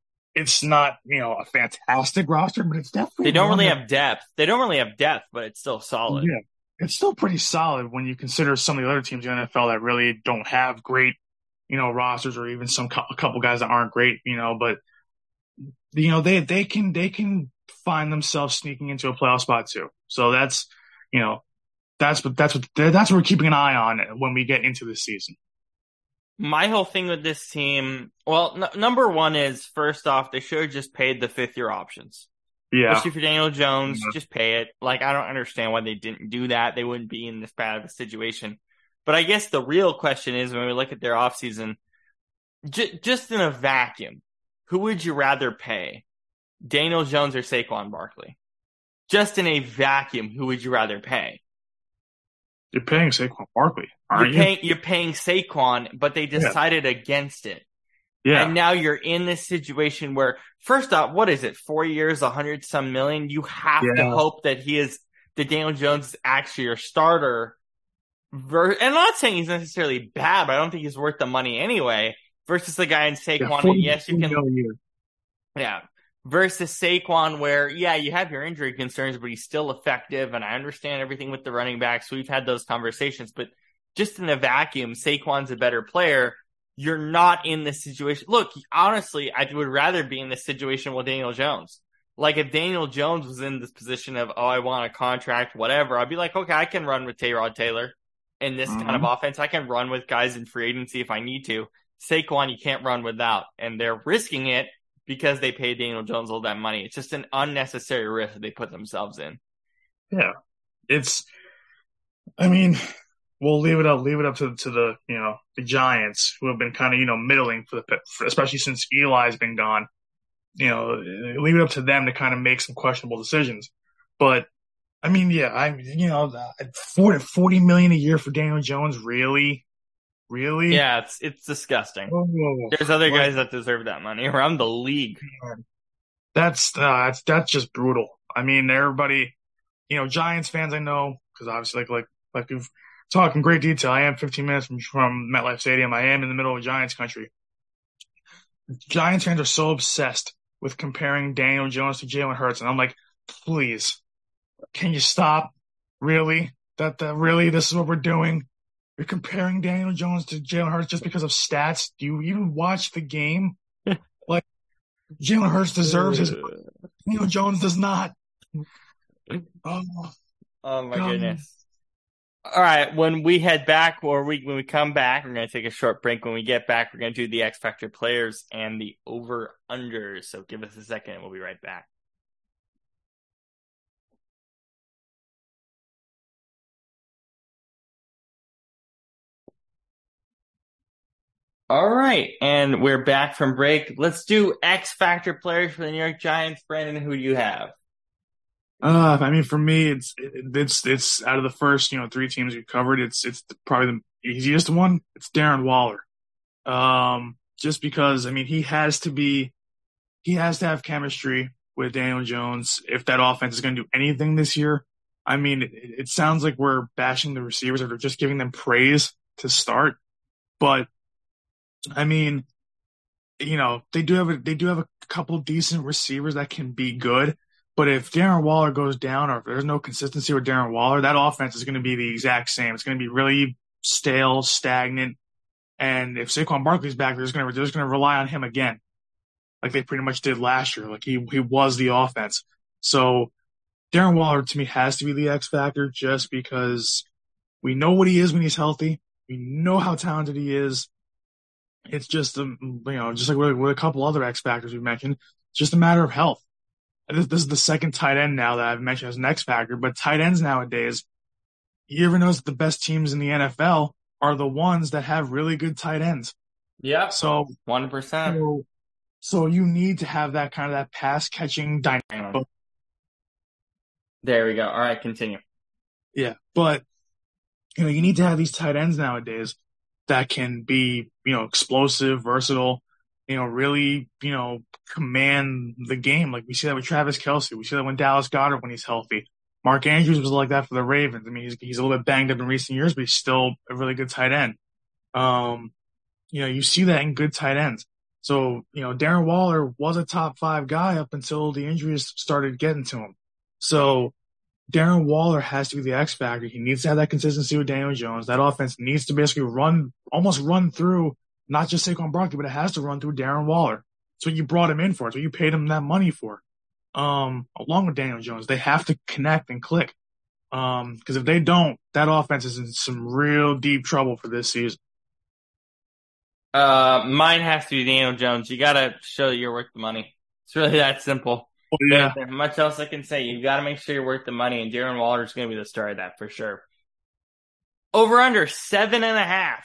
fantastic roster, but it's definitely. They don't really have depth. But it's still solid. Yeah, it's still pretty solid when you consider some of the other teams in the NFL that really don't have great, rosters, or even a couple guys that aren't great, but they can find themselves sneaking into a playoff spot too. So that's what we're keeping an eye on when we get into the season. My whole thing with this team, well, number one is first off, they should have just paid the 5th-year options. Yeah. Especially for Daniel Jones, Yeah. just pay it. Like, I don't understand why they didn't do that. They wouldn't be in this bad of a situation. But I guess the real question is when we look at their offseason, just in a vacuum, who would you rather pay? Daniel Jones or Saquon Barkley? Just in a vacuum, who would you rather pay? You're paying Saquon Barkley, aren't you? You're paying Saquon, but they decided against it. Yeah. And now you're in this situation where, first off, what is it? 4 years, 100-some million. You have to hope that Daniel Jones is actually your starter. And I'm not saying he's necessarily bad, but I don't think he's worth the money anyway. Versus the guy in Saquon, and yes, you can. Yeah. Versus Saquon, where, yeah, you have your injury concerns, but he's still effective. And I understand everything with the running backs. We've had those conversations, but just in a vacuum, Saquon's a better player. You're not in this situation. Look, honestly, I would rather be in this situation with Daniel Jones. Like, if Daniel Jones was in this position of, I want a contract, whatever, I'd be like, okay, I can run with Tyrod Taylor in this kind of offense. I can run with guys in free agency if I need to. Saquon, you can't run without. And they're risking it because they paid Daniel Jones all that money. It's just an unnecessary risk that they put themselves in. Yeah. We'll leave it up to the the Giants, who have been kind of middling for especially since Eli's been gone. Leave it up to them to kind of make some questionable decisions. But $40 million a year for Daniel Jones, really? Yeah, it's disgusting. There's other guys that deserve that money around the league. That's just brutal. I mean, everybody, Giants fans, I know, because obviously, like we've talked in great detail. I am 15 minutes from MetLife Stadium. I am in the middle of Giants country. Giants fans are so obsessed with comparing Daniel Jones to Jalen Hurts, and I'm like, please, can you stop? Really? Really, this is what we're doing? You're comparing Daniel Jones to Jalen Hurts just because of stats? Do you even watch the game? Like, Jalen Hurts deserves his money. Daniel Jones does not. Oh my goodness. All right, when we head back, when we come back, we're going to take a short break. When we get back, we're going to do the X Factor players and the over-unders. So give us a second and we'll be right back. All right, and we're back from break. Let's do X Factor players for the New York Giants. Brandon, who do you have? For me, it's out of the first 3 teams we covered, it's probably the easiest one. It's Darren Waller. Just because he has to have chemistry with Daniel Jones if that offense is going to do anything this year. It sounds like we're bashing the receivers or just giving them praise to start, but they do have a couple decent receivers that can be good. But if Darren Waller goes down, or if there's no consistency with Darren Waller, that offense is going to be the exact same. It's going to be really stale, stagnant. And if Saquon Barkley's back, they're just going to rely on him again, like they pretty much did last year. Like he was the offense. So Darren Waller to me has to be the X factor, just because we know what he is when he's healthy. We know how talented he is. It's just just like with a couple other X factors we mentioned, it's just a matter of health. This is the second tight end now that I've mentioned as an X factor, but tight ends nowadays, you ever notice the best teams in the NFL are the ones that have really good tight ends? Yeah. So 100%. So you need to have that kind of that pass catching dynamic. There we go. All right, continue. Yeah, but you need to have these tight ends nowadays that can be explosive, versatile, really command the game. Like we see that with Travis Kelce. We see that with Dallas Goedert when he's healthy. Mark Andrews was like that for the Ravens. He's a little bit banged up in recent years, but he's still a really good tight end. You see that in good tight ends. So, Darren Waller was a top 5 guy up until the injuries started getting to him. So Darren Waller has to be the X factor. He needs to have that consistency with Daniel Jones. That offense needs to basically almost run through not just Saquon Barkley, but it has to run through Darren Waller. That's what you brought him in for. That's what you paid him that money for. Along with Daniel Jones, they have to connect and click. Because if they don't, that offense is in some real deep trouble for this season. Mine has to be Daniel Jones. You gotta show that you're worth the money. It's really that simple. Oh, yeah. There's much else I can say. You gotta make sure you're worth the money, and Darren Waller's gonna be the star of that for sure. Over under 7.5.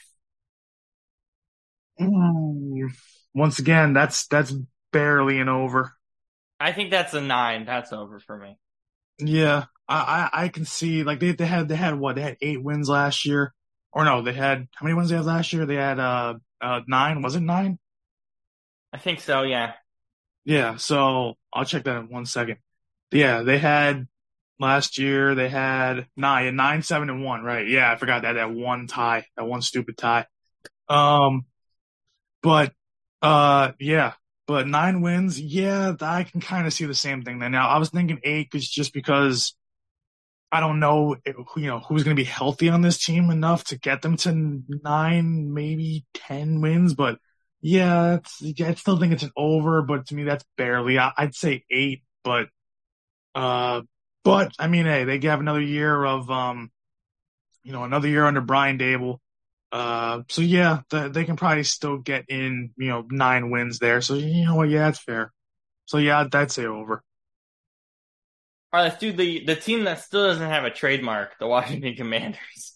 Once again, that's barely an over. I think that's a 9. That's over for me. Yeah, I can see like they had what? They had 8 wins last year. Or no, they had how many wins they had last year? They had 9. Was it 9? I think so, yeah. Yeah, so I'll check that in 1 second. Yeah, they had last year they had 9, 7-1, right? Yeah, I forgot that one tie, that one stupid tie. Um, but yeah, but 9 wins, yeah, I can kind of see the same thing then. Now I was thinking 8 is just because I don't know, who's going to be healthy on this team enough to get them to 9, maybe 10 wins. But yeah, I still think it's an over. But to me, that's barely. I'd say 8. Uh, but I mean, hey, they have another year of another year under Brian Dable. So yeah, they can probably still get in, 9 wins there. So you know what? Yeah, that's fair. So yeah, I'd say over. All right, let's do the team that still doesn't have a trademark, the Washington Commanders.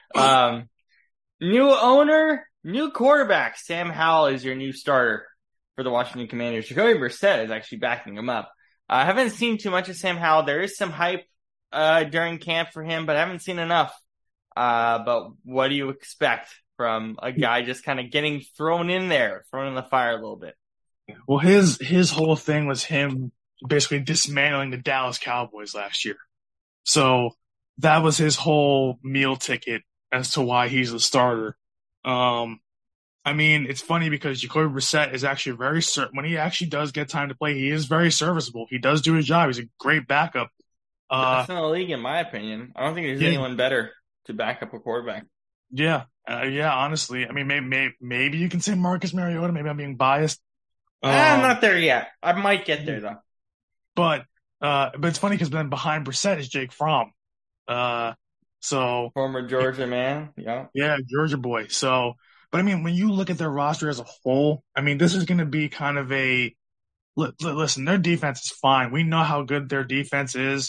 New owner, new quarterback. Sam Howell is your new starter for the Washington Commanders. Jacoby Brissett is actually backing him up. I haven't seen too much of Sam Howell. There is some hype during camp for him, but I haven't seen enough. But what do you expect from a guy just kind of getting thrown in the fire a little bit? Well, his whole thing was him basically dismantling the Dallas Cowboys last year. So that was his whole meal ticket as to why he's the starter. I mean, it's funny because Jacoby Brissett is actually when he actually does get time to play, he is very serviceable. He does do his job. He's a great backup. Best in the league, in my opinion. I don't think there's anyone better to back up a quarterback. Yeah. Honestly. I mean, maybe you can say Marcus Mariota. Maybe I'm being biased. I'm not there yet. I might get there, though. But it's funny because then behind Brissett is Jake Fromm. So former Georgia man. Yeah, Georgia boy. So, but I mean, when you look at their roster as a whole, I mean, this is going to be kind of listen, their defense is fine. We know how good their defense is.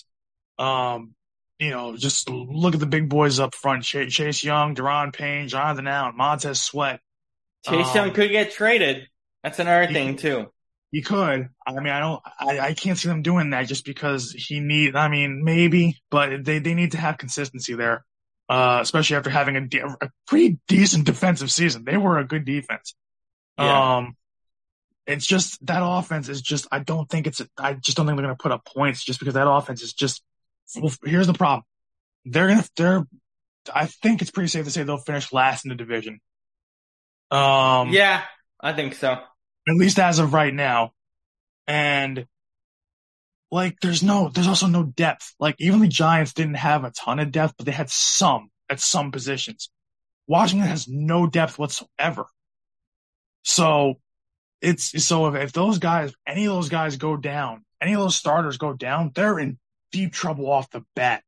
Just look at the big boys up front: Chase Young, Deron Payne, Jonathan Allen, Montez Sweat. Chase Young could get traded. That's another thing too. He could. I mean, I can't see them doing that just because maybe, but they need to have consistency there. Especially after having a pretty decent defensive season. They were a good defense. Yeah. It's just that offense is just, I just don't think they're going to put up points just because that offense is just, well, here's the problem. I think it's pretty safe to say they'll finish last in the division. Yeah, I think so. At least as of right now. And like, there's also no depth. Like, even the Giants didn't have a ton of depth, but they had some at some positions. Washington has no depth whatsoever. So if those guys, any of those guys go down, any of those starters go down, they're in deep trouble off the bat.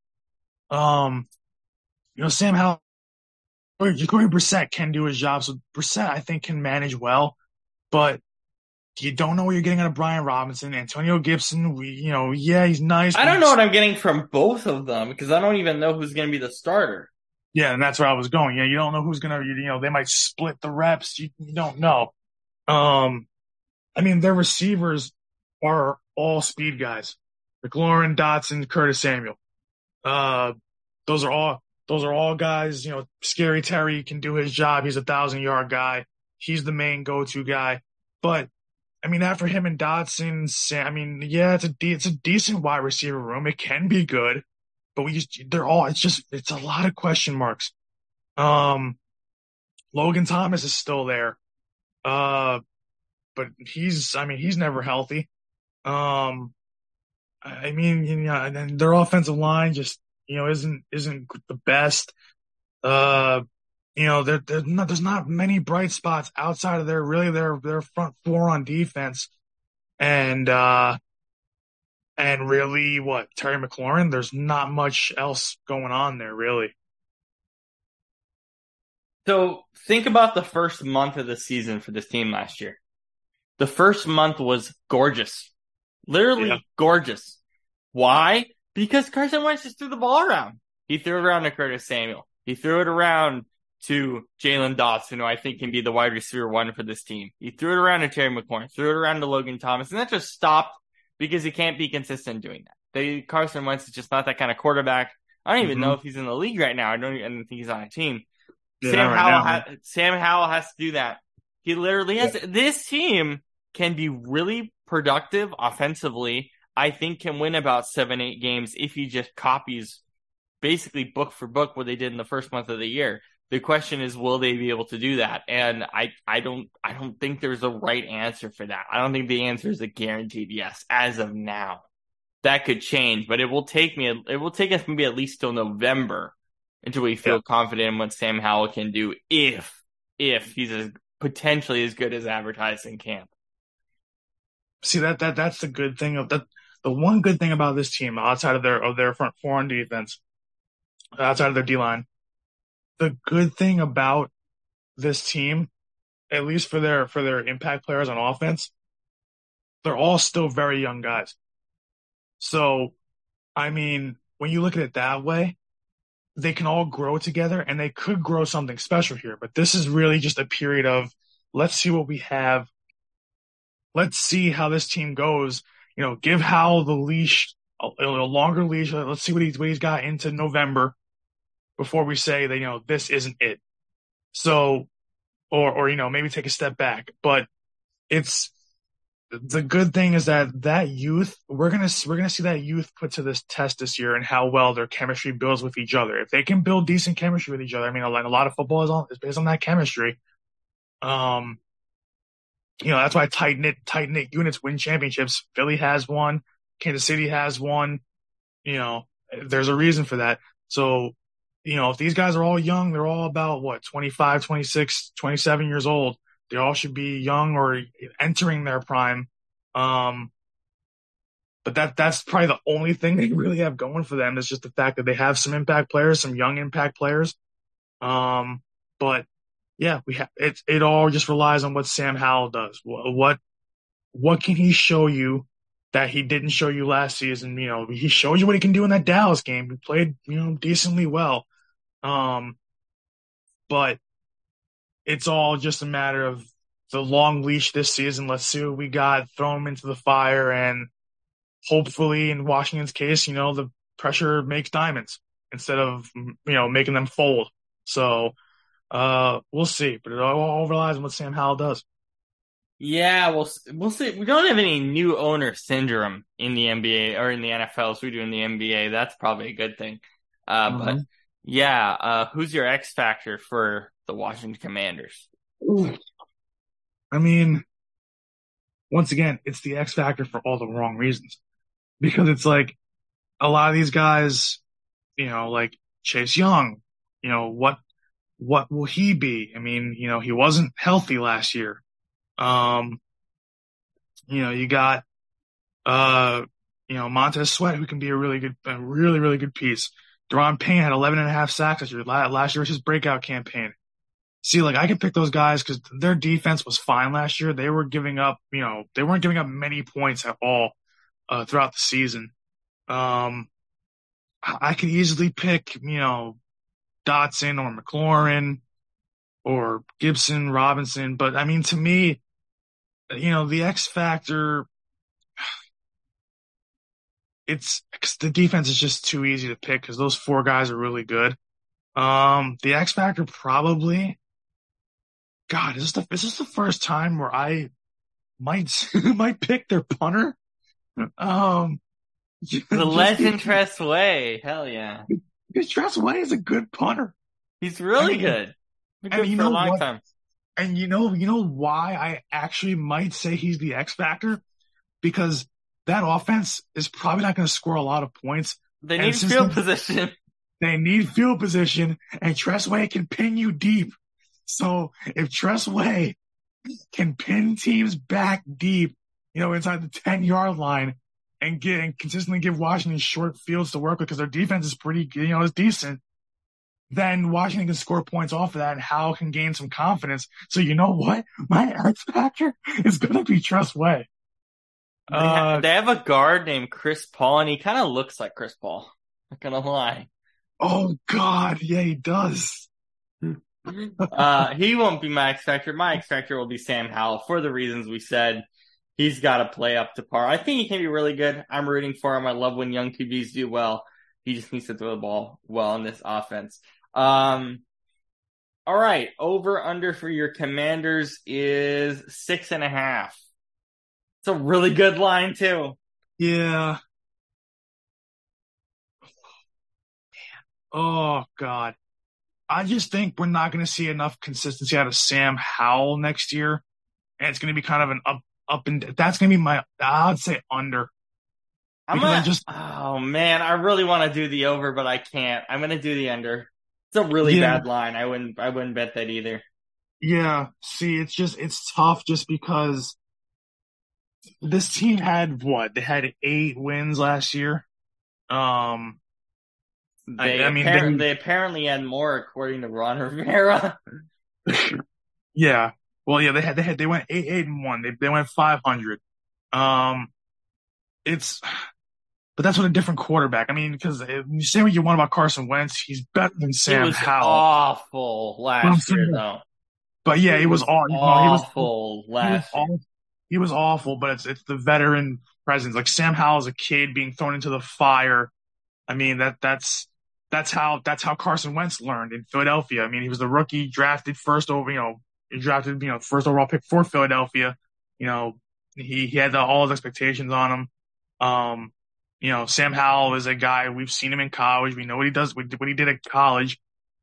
Sam Howell, Jacoby Brissett can do his job. So Brissett, I think, can manage well, but you don't know what you're getting out of Brian Robinson, Antonio Gibson. He's nice. I don't know what I'm getting from both of them because I don't even know who's going to be the starter. Yeah, and that's where I was going. Yeah, you don't know who's going to, they might split the reps. You don't know. I mean, their receivers are all speed guys. McLaurin, Dotson, Curtis Samuel. Those are all guys, Scary Terry can do his job. He's a 1,000-yard guy. He's the main go-to guy. But I mean, after him and Dotson, it's a decent wide receiver room. It can be good, but it's a lot of question marks. Logan Thomas is still there. But he's never healthy. And their offensive line just, isn't the best. There's not many bright spots outside of their front four on defense. And really Terry McLaurin, there's not much else going on there, really. So think about the first month of the season for this team last year. The first month was gorgeous. Literally gorgeous. Why? Because Carson Wentz just threw the ball around. He threw it around to Curtis Samuel. He threw it around to Jalen Dotson, who I think can be the wide receiver one for this team. He threw it around to Terry McLaurin, threw it around to Logan Thomas, and that just stopped because he can't be consistent doing that. Carson Wentz is just not that kind of quarterback. I don't even know if he's in the league right now. I don't think he's on a team. Yeah, Sam Howell has to do that. He literally has. This team can be really productive offensively. I think can win about 7-8 games if he just copies basically book for book what they did in the first month of the year. The question is, will they be able to do that? And I don't think there's a right answer for that. I don't think the answer is a guaranteed yes as of now. That could change, but it will take us maybe at least till November until we feel confident in what Sam Howell can do if he's potentially as good as advertised in camp. See, that's the good thing of that. The one good thing about this team, outside of their front four on defense, outside of their D-line, the good thing about this team, at least for their impact players on offense, they're all still very young guys. So, I mean, when you look at it that way, they can all grow together and they could grow something special here. But this is really just a period of, let's see what we have. Let's see how this team goes. You know, give Howell the leash, a longer leash. Let's see what he's got into November before we say that, you know, this isn't it. So, or, you know, maybe take a step back. But it's, the good thing is that youth, we're gonna see that youth put to this test this year and how well their chemistry builds with each other. If they can build decent chemistry with each other, I mean, like a lot of football is based on that chemistry. You know, that's why tight knit units win championships. Philly has one, Kansas City has one. You know, there's a reason for that. So, you know, if these guys are all young, they're all about 25, 26, 27 years old. They all should be young or entering their prime. But that's probably the only thing they really have going for them is just the fact that they have some impact players, some young impact players. But yeah, it all just relies on what Sam Howell does. What can he show you that he didn't show you last season? You know, he showed you what he can do in that Dallas game. He played, you know, decently well. But it's all just a matter of the long leash this season. Let's see what we got, throw him into the fire, and hopefully in Washington's case, you know, the pressure makes diamonds instead of, you know, making them fold. So, we'll see, but it all relies on what Sam Howell does. Yeah, we'll see. We don't have any new owner syndrome in the NBA or in the NFL as we do in the NBA. That's probably a good thing. But yeah, who's your X factor for the Washington Commanders? I mean, once again, it's the X factor for all the wrong reasons, because it's like a lot of these guys, you know, like Chase Young, you know, what will he be? I mean, you know, he wasn't healthy last year. You know, you got, you know, Montez Sweat, who can be a really good piece. Deron Payne had 11.5 sacks last year. Last year was his breakout campaign. See, like, I could pick those guys because their defense was fine last year. They were giving up, you know, they weren't giving up many points at all, throughout the season. I could easily pick, you know, Dotson or McLaurin or Gibson, Robinson. But I mean, to me, you know, the X factor, it's because the defense is just too easy to pick because those four guys are really good. The X factor probably, God, is this the first time where I might pick their punter? The legend Tress Way, hell yeah. Because Tress Way is a good punter. He's really good. Been good for a long time. And you know why I actually might say he's the X factor? Because that offense is probably not going to score a lot of points. They need field position. They need field position, and Tress Way can pin you deep. So if Tress Way can pin teams back deep, you know, inside the 10-yard line and consistently give Washington short fields to work with because their defense is pretty, you know, is decent. then Washington can score points off of that, and Howell can gain some confidence. So you know what? My X factor is gonna be Tress Way. They have a guard named Chris Paul, and he kind of looks like Chris Paul. Not gonna lie. Oh God, yeah, he does. He won't be my X Factor. My X Factor will be Sam Howell for the reasons we said. He's got to play up to par. I think he can be really good. I'm rooting for him. I love when young QBs do well. He just needs to throw the ball well in this offense. All right. Over under for your Commanders is 6.5. It's a really good line too. Yeah. Oh God. I just think we're not going to see enough consistency out of Sam Howell next year. And it's going to be kind of an up and that's going to be I'd say under. Oh man, I really want to do the over, but I can't. I'm going to do the under. It's a really bad line. I wouldn't bet that either. Yeah. See, it's tough just because this team had they had 8 wins last year. They apparently had more according to Ron Rivera. Yeah. Well, yeah, they went 8-1. They went 500. But that's with a different quarterback. I mean, because you say what you want about Carson Wentz, he's better than Sam Howell. Awful last year, though. But yeah, he was awful last year. He was awful, but it's the veteran presence. Like Sam Howell's a kid being thrown into the fire. I mean, that's how Carson Wentz learned in Philadelphia. I mean, he was the rookie drafted first overall pick for Philadelphia. He had all his expectations on him. Sam Howell is a guy, we've seen him in college. We know what he does, what he did at college.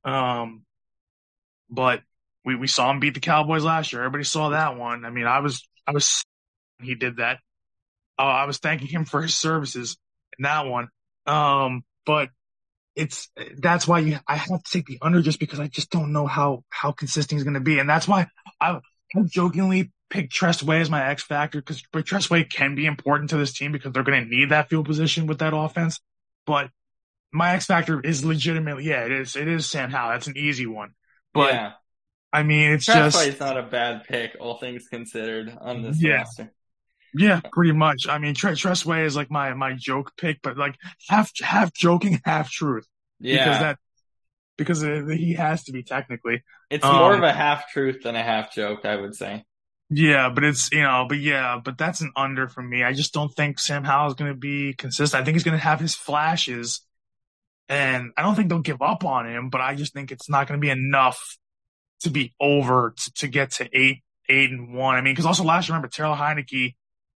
But we saw him beat the Cowboys last year. Everybody saw that one. I mean, I was he did that. I was thanking him for his services in that one. But that's why I have to take the under just because I just don't know how consistent he's going to be. And that's why I jokingly picked Tress Way as my X factor but Tress Way can be important to this team because they're going to need that field position with that offense. But my X factor is legitimately, it is Sam Howell. That's an easy one. But yeah. I mean, it's Tress Way is not a bad pick, all things considered, on this roster. Yeah, pretty much. I mean, Tress Way is like my joke pick, but like half joking, half truth. Yeah. Because he has to be technically. It's more of a half truth than a half joke, I would say. Yeah, but but that's an under for me. I just don't think Sam Howell is going to be consistent. I think he's going to have his flashes, and I don't think they'll give up on him, but I just think it's not going to be enough to be over to get to 8-1. I mean, because also last year, remember Taylor Heineke,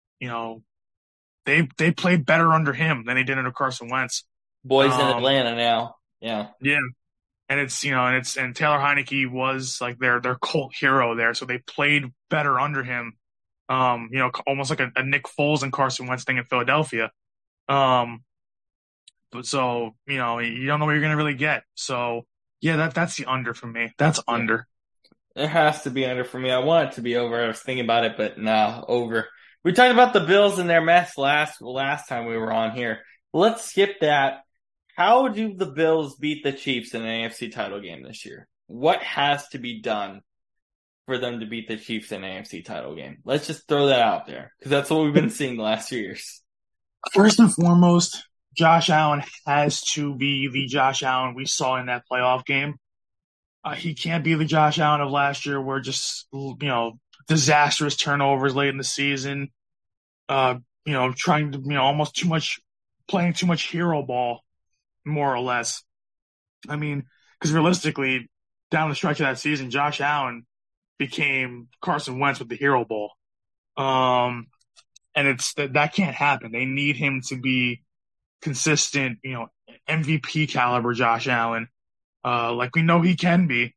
they played better under him than they did under Carson Wentz. Boys in Atlanta now. Yeah. Yeah. And and Taylor Heineke was like their cult hero there. So they played better under him. Almost like a Nick Foles and Carson Wentz thing in Philadelphia. But so, you don't know what you're going to really get. So yeah, that's the under for me. That's under. It has to be under for me. I want it to be over. I was thinking about it, but no, over. We talked about the Bills and their mess last time we were on here. Let's skip that. How do the Bills beat the Chiefs in an AFC title game this year? What has to be done for them to beat the Chiefs in an AFC title game? Let's just throw that out there because that's what we've been seeing the last few years. First and foremost, Josh Allen has to be the Josh Allen we saw in that playoff game. He can't be the Josh Allen of last year where just, disastrous turnovers late in the season, trying to, almost playing too much hero ball, more or less. I mean, because realistically, down the stretch of that season, Josh Allen became Carson Wentz with the hero ball. And that can't happen. They need him to be consistent, MVP caliber Josh Allen. Like we know he can be.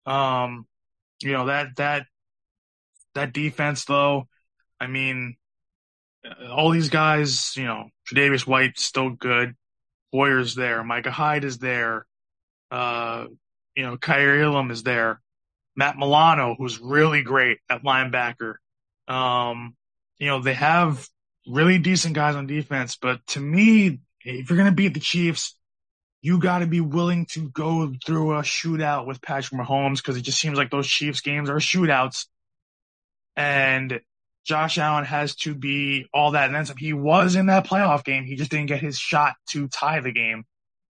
That defense though, I mean, all these guys, Tre'Davious White's still good. Boyer's there. Micah Hyde is there. Kaiir Elam is there. Matt Milano, who's really great at linebacker. They have really decent guys on defense, but to me, if you're going to beat the Chiefs, you got to be willing to go through a shootout with Patrick Mahomes because it just seems like those Chiefs games are shootouts. And Josh Allen has to be all that. And then some. He was in that playoff game. He just didn't get his shot to tie the game.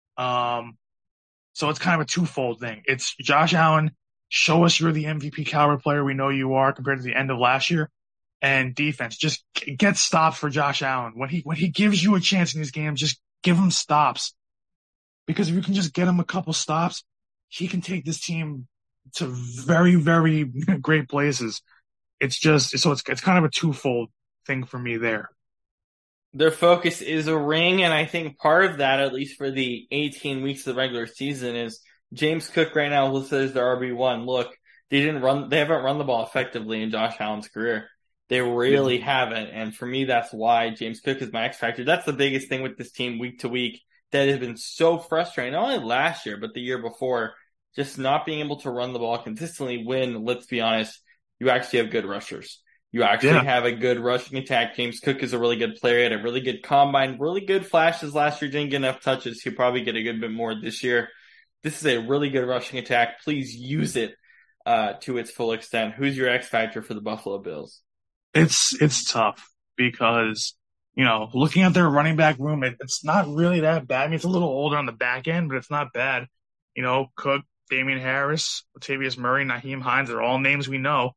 So it's kind of a twofold thing. It's Josh Allen, show us you're the MVP caliber player we know you are compared to the end of last year. And defense, just get stops for Josh Allen. When he gives you a chance in these games, just give him stops. Because if you can just get him a couple stops, he can take this team to very, very great places. It's kind of a twofold thing for me there. Their focus is a ring, and I think part of that, at least for the 18 weeks of the regular season, is James Cook right now listed as their RB1. Look, they haven't run the ball effectively in Josh Allen's career. They really haven't, and for me, that's why James Cook is my X factor. That's the biggest thing with this team week to week that has been so frustrating, not only last year, but the year before, just not being able to run the ball consistently when, let's be honest, you actually have good rushers. You actually have a good rushing attack. James Cook is a really good player. He had a really good combine, really good flashes last year. Didn't get enough touches. He'll probably get a good bit more this year. This is a really good rushing attack. Please use it to its full extent. Who's your X factor for the Buffalo Bills? It's tough because, looking at their running back room, it's not really that bad. I mean, it's a little older on the back end, but it's not bad. Cook, Damian Harris, Latavius Murray, Nyheim Hines, they're all names we know.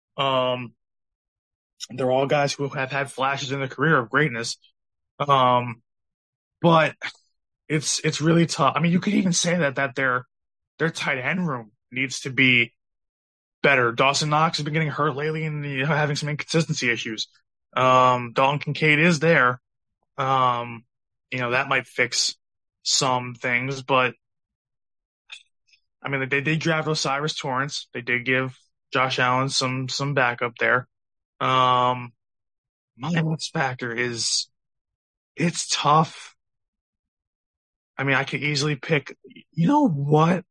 They're all guys who have had flashes in their career of greatness. But it's really tough. I mean, you could even say that their tight end room needs to be better. Dawson Knox has been getting hurt lately and having some inconsistency issues. Dalton Kincaid is there. That might fix some things, but I mean, they drafted O'Cyrus Torrence. They did give Josh Allen some backup there. My X factor it's tough. I mean, I could easily pick, what?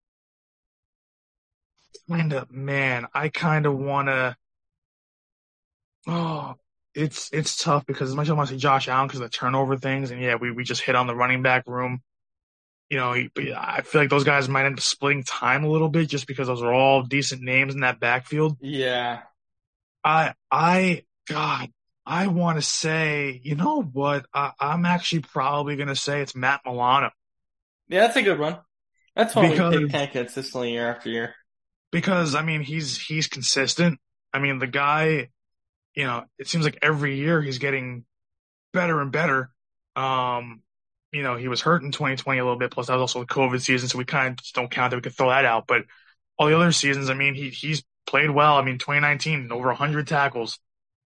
I kind of want to, it's tough because as much as I want to say Josh Allen because of the turnover things, and we just hit on the running back room. I feel like those guys might end up splitting time a little bit just because those are all decent names in that backfield. Yeah. I want to say, you know what? I'm actually probably going to say it's Matt Milano. Yeah, that's a good one. That's one we pick kind of consistently year after year. Because, I mean, he's consistent. I mean, the guy, it seems like every year he's getting better and better. He was hurt in 2020 a little bit, plus that was also the COVID season, so we kind of just don't count that. We could throw that out. But all the other seasons, I mean, he's played well. I mean, 2019, over 100 tackles.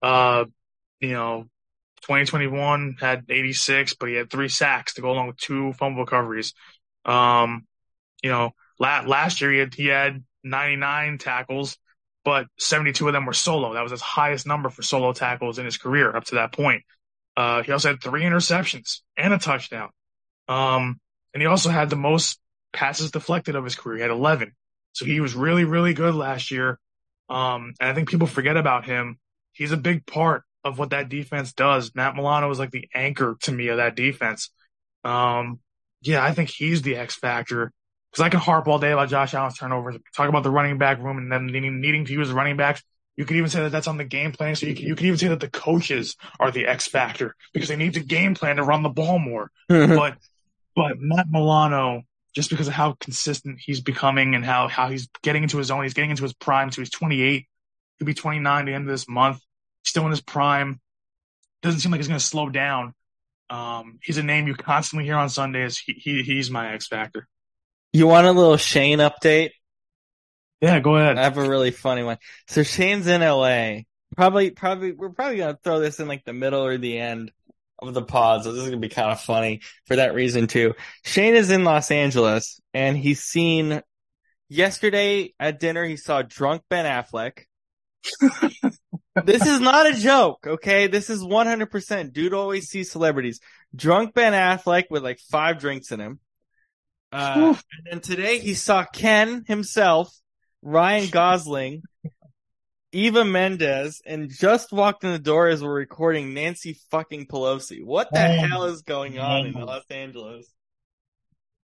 2021 had 86, but he had 3 sacks to go along with 2 fumble recoveries. Last year he had 99 tackles, but 72 of them were solo. That was his highest number for solo tackles in his career up to that point. He also had 3 interceptions and a touchdown. And he also had the most passes deflected of his career. He had 11. So he was really, really good last year. And I think people forget about him. He's a big part of what that defense does. Matt Milano is like the anchor to me of that defense. I think he's the X factor because I can harp all day about Josh Allen's turnovers, talk about the running back room and them needing to use the running backs. You could even say that that's on the game plan. So you could even say that the coaches are the X factor because they need to game plan to run the ball more. But Matt Milano, just because of how consistent he's becoming and how he's getting into his own, he's getting into his prime. So he's 28, he'll be 29 at the end of this month. Still in his prime. Doesn't seem like he's going to slow down. He's a name you constantly hear on Sundays. He's my X factor. You want a little Shane update? Yeah, go ahead. I have a really funny one. So Shane's in LA. We're probably going to throw this in like the middle or the end of the pod. So this is going to be kind of funny for that reason too. Shane is in Los Angeles and he's seen yesterday at dinner, he saw drunk Ben Affleck. This is not a joke, okay? This is 100%. Dude always sees celebrities. Drunk Ben Affleck with like 5 drinks in him. And then today he saw Ken himself, Ryan Gosling, Eva Mendes, and just walked in the door as we're recording Nancy fucking Pelosi. What the hell is going on in Los Angeles?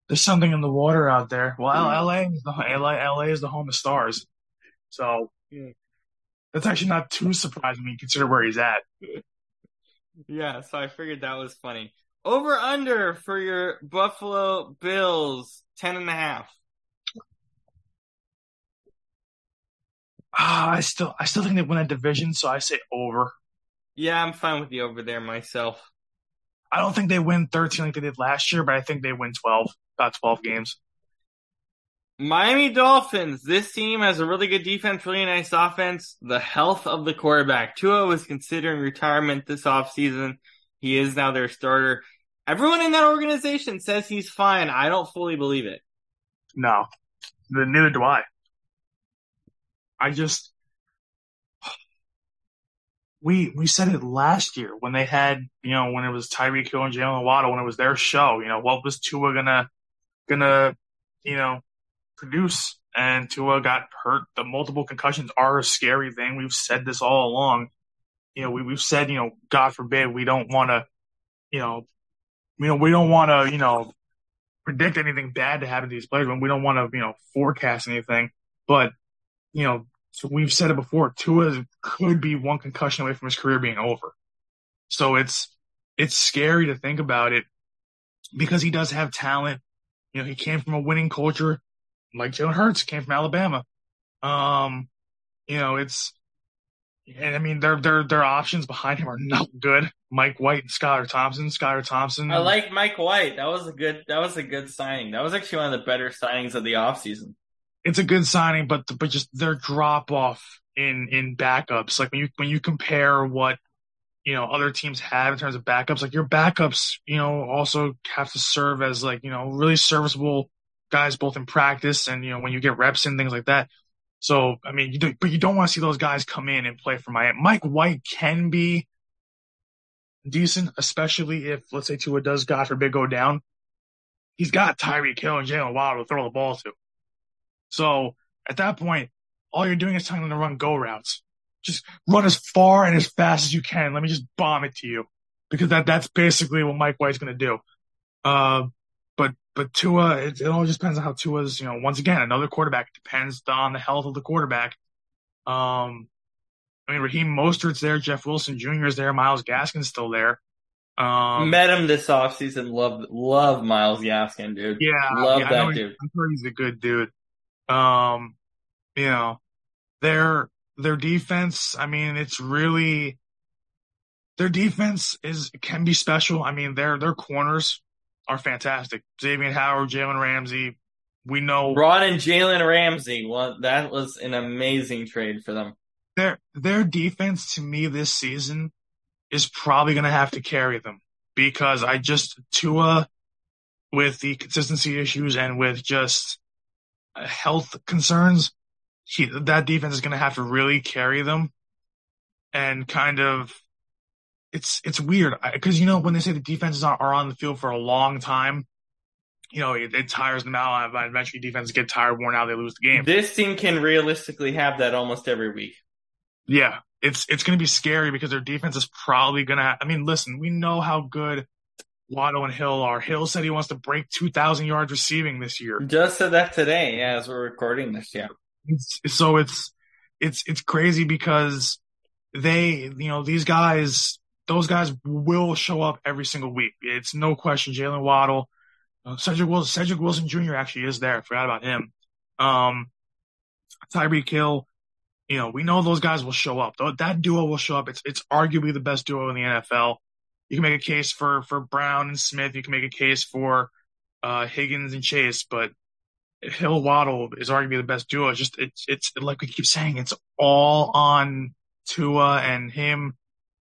There's something in the water out there. Well, LA is the home of stars. So that's actually not too surprising when you consider where he's at. Yeah, so I figured that was funny. Over under for your Buffalo Bills, 10.5. I still think they win that division, so I say over. Yeah, I'm fine with the over there myself. I don't think they win 13 like they did last year, but I think they win 12, about 12 games. Miami Dolphins. This team has a really good defense, really nice offense. The health of the quarterback. Tua was considering retirement this offseason. He is now their starter. Everyone in that organization says he's fine. I don't fully believe it. No, neither do I. We said it last year when they had, when it was Tyreek Hill and Jalen Waddle, when it was their show, what was Tua gonna, produce? And Tua got hurt. The multiple concussions are a scary thing. We've said this all along. We've said, God forbid, we don't want to, we don't want to, predict anything bad to happen to these players when we don't want to, forecast anything. But, so we've said it before, Tua could be one concussion away from his career being over. So it's scary to think about it because he does have talent. He came from a winning culture, like Jalen Hurts came from Alabama. And I mean, their options behind him are not good. Mike White and Skylar Thompson. I like Mike White. That was a good signing. That was actually one of the better signings of the offseason. It's a good signing, but just their drop off in backups. Like when you compare what other teams have in terms of backups, like your backups, also have to serve as like really serviceable guys both in practice and when you get reps and things like that. So I mean, you don't want to see those guys come in and play for Miami. Mike White can be decent, especially if, let's say, Tua does, God forbid, go down. He's got Tyreek Hill and Jalen Waddle to throw the ball to. So at that point, all you're doing is telling them to run go routes. Just run as far and as fast as you can. Let me just bomb it to you, because that's basically what Mike White's going to do. But Tua, it all just depends on how Tua's. Once again, another quarterback. It depends on the health of the quarterback. I mean, Raheem Mostert's there, Jeff Wilson Jr. is there, Myles Gaskin's still there. Met him this offseason. Love Myles Gaskin, dude. Yeah, love that dude. I'm sure he's a good dude. Their defense. I mean, it's really their defense can be special. I mean, their corners are fantastic. Xavier Howard, Jalen Ramsey. We know Ron and Jalen Ramsey. Well, that was an amazing trade for them. Their defense to me this season is probably going to have to carry them, because Tua, with the consistency issues and with just health concerns, that defense is going to have to really carry them. And kind of, it's weird because, when they say the defenses are on the field for a long time, it tires them out. Eventually defenses get tired, worn out, they lose the game. This team can realistically have that almost every week. Yeah, it's going to be scary because their defense is probably going to – I mean, listen, we know how good Waddle and Hill are. Hill said he wants to break 2,000 yards receiving this year. Just said that today, as we're recording this, yeah. So it's crazy because these guys, those guys will show up every single week. It's no question. Jalen Waddle, Cedric Wilson Jr. actually is there. I forgot about him. Tyreek Hill. We know those guys will show up. That duo will show up. It's arguably the best duo in the NFL. You can make a case for Brown and Smith. You can make a case for Higgins and Chase, but Hill Waddle is arguably the best duo. It's like we keep saying, it's all on Tua and him.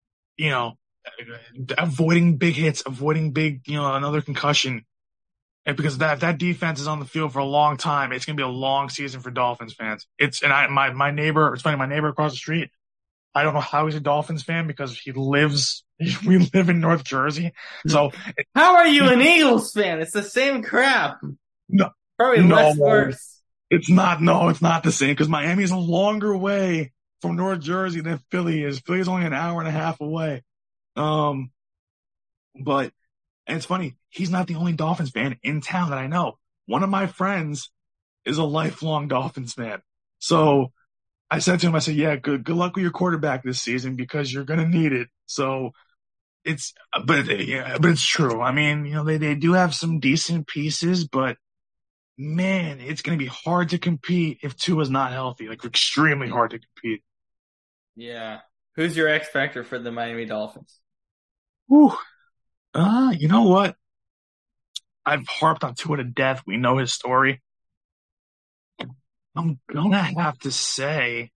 Avoiding big hits, avoiding big, another concussion. And because that defense is on the field for a long time, it's going to be a long season for Dolphins fans. My neighbor, it's funny, my neighbor across the street, I don't know how he's a Dolphins fan because we live in North Jersey. So how are you an Eagles fan? It's the same crap. No, probably less worse. It's not the same because Miami is a longer way from North Jersey than Philly is. Philly is only an hour and a half away. But And it's funny, he's not the only Dolphins fan in town that I know. One of my friends is a lifelong Dolphins fan. So I said to him, I said, yeah, good luck with your quarterback this season because you're going to need it. So but it's true. I mean, they do have some decent pieces, but man, it's going to be hard to compete if Tua's not healthy, like extremely hard to compete. Yeah. Who's your X factor for the Miami Dolphins? Whew. You know what? I've harped on Tua to death. We know his story. I'm gonna have to say,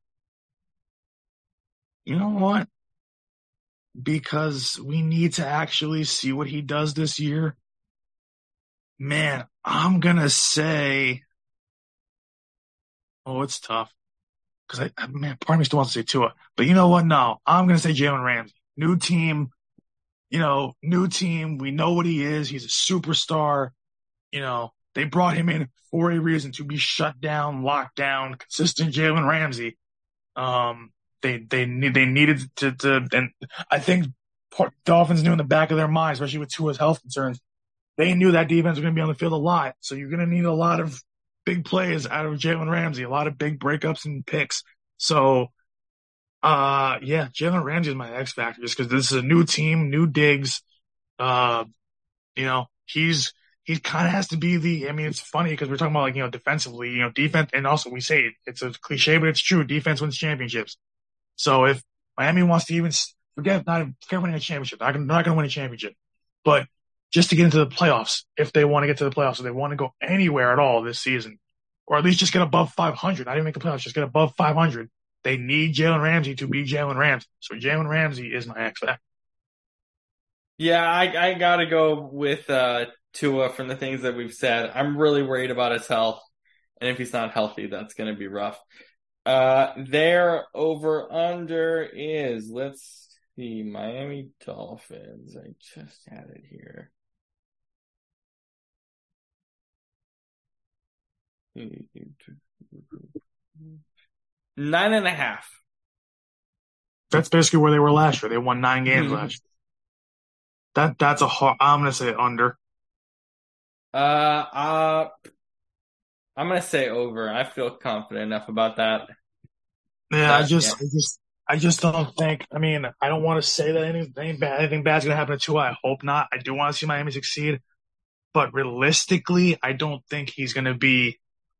you know what? Because we need to actually see what he does this year. Man, I'm gonna say, oh, it's tough. Because man, part of me still wants to say Tua, but you know what? No, I'm gonna say Jalen Ramsey. New team, new team. We know what he is. He's a superstar. They brought him in for a reason to be shut down, locked down, consistent Jalen Ramsey. They needed to, and I think Dolphins knew in the back of their minds, especially with Tua's health concerns, they knew that defense was going to be on the field a lot. So you're going to need a lot of big plays out of Jalen Ramsey, a lot of big breakups and picks. So, yeah, Jalen Ramsey is my X factor just because this is a new team, new digs. He kind of has to be it's funny because we're talking about defensively, defense. And also we say it's a cliche, but it's true. Defense wins championships. So if Miami wants to even forget winning a championship, they're not going to win a championship, but just to get into the playoffs, if they want to get to the playoffs, if they want to go anywhere at all this season, or at least just get above 500, not even make the playoffs, just get above 500, they need Jalen Ramsey to be Jalen Ramsey. So Jalen Ramsey is my X factor. Yeah, I got to go with Tua from the things that we've said. I'm really worried about his health. And if he's not healthy, that's going to be rough. Their over-under is, let's see, Miami Dolphins. I just had it here. 9.5. That's basically where they were last year. They won 9 games last year. That's a hard. I'm gonna say under. I'm gonna say over. I feel confident enough about that. Yeah, I just don't think. I mean, I don't want to say that anything bad's gonna happen to Tua. I hope not. I do want to see Miami succeed, but realistically, I don't think he's gonna be.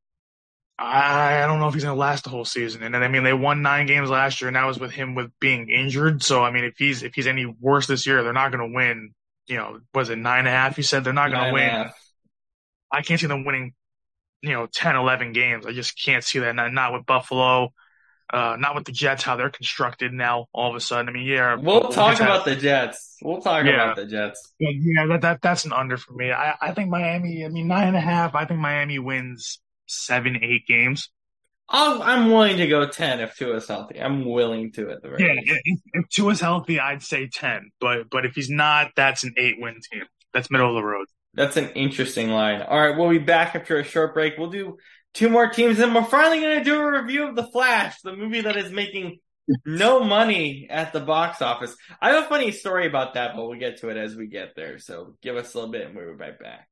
I don't know if he's going to last the whole season. And then, I mean, they won 9 games last year, and that was with him being injured. So, I mean, if he's any worse this year, they're not going to win. Was it 9.5? You said they're not going to win. I can't see them winning, 10, 11 games. I just can't see that. Not with Buffalo, not with the Jets, how they're constructed now all of a sudden. I mean, yeah. We'll talk about the Jets. We'll talk about the Jets. Yeah, that's an under for me. I think Miami, 9.5, I think Miami wins 7, 8 games. I'm willing to go 10 if Tua's healthy. I'm willing to at the very least. If Tua's healthy, I'd say 10. But if he's not, that's an 8-win team. That's middle of the road. That's an interesting line. All right, we'll be back after a short break. We'll do 2 more teams, and we're finally going to do a review of The Flash, the movie that is making no money at the box office. I have a funny story about that, but we'll get to it as we get there. So give us a little bit, and we'll be right back.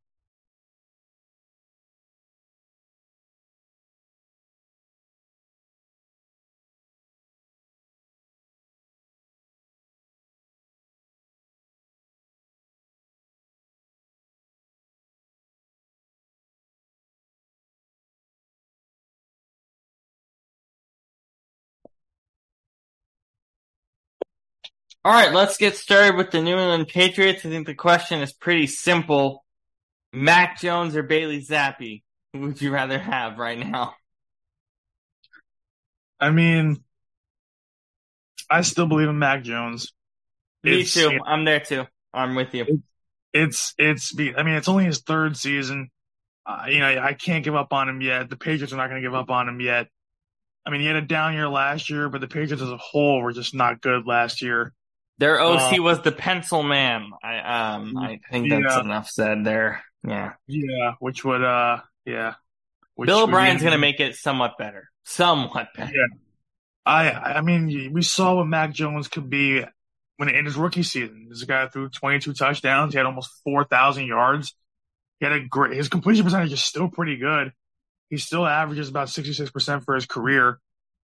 All right, let's get started with the New England Patriots. I think the question is pretty simple. Mac Jones or Bailey Zappi? Who would you rather have right now? I mean, I still believe in Mac Jones. Me too. I'm there too. I'm with you. It's only his 3rd season. I can't give up on him yet. The Patriots are not going to give up on him yet. I mean, he had a down year last year, but the Patriots as a whole were just not good last year. Their OC was the pencil man. I think that's enough said there. Yeah. Yeah, which would Bill O'Brien's going to make it somewhat better. Somewhat better. Yeah. I mean, we saw what Mac Jones could be when in his rookie season, this guy threw 22 touchdowns. He had almost 4,000 yards. He had his completion percentage is still pretty good. He still averages about 66% for his career.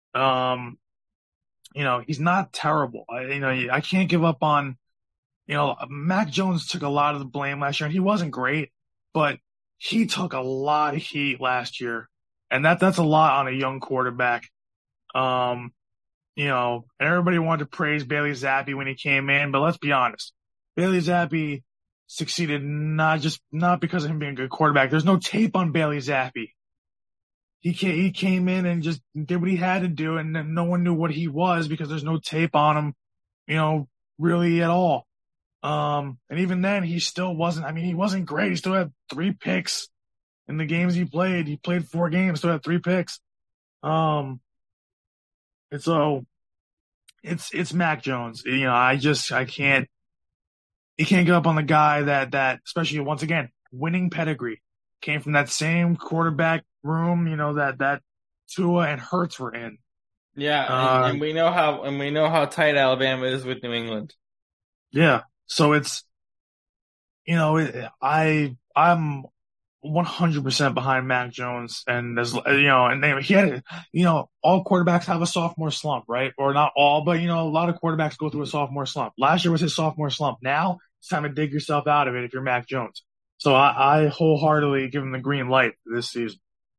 He's not terrible. I can't give up on, Mac Jones took a lot of the blame last year, and he wasn't great, but he took a lot of heat last year, and that's a lot on a young quarterback. And everybody wanted to praise Bailey Zappi when he came in, but let's be honest, Bailey Zappi succeeded not because of him being a good quarterback. There's no tape on Bailey Zappi. He came in and just did what he had to do, and no one knew what he was because there's no tape on him, really at all. And even then, he still wasn't. I mean, he wasn't great. He still had 3 picks in the games he played. He played 4 games, still had 3 picks. And so it's Mac Jones. I can't. You can't get up on the guy that especially once again winning pedigree came from that same quarterback room, that Tua and Hurts were in. Yeah, and we know how tight Alabama is with New England. Yeah, so it's I'm 100% behind Mac Jones, and he had all quarterbacks have a sophomore slump, right? Or not all, but a lot of quarterbacks go through a sophomore slump. Last year was his sophomore slump. Now it's time to dig yourself out of it if you're Mac Jones. So I wholeheartedly give him the green light this season.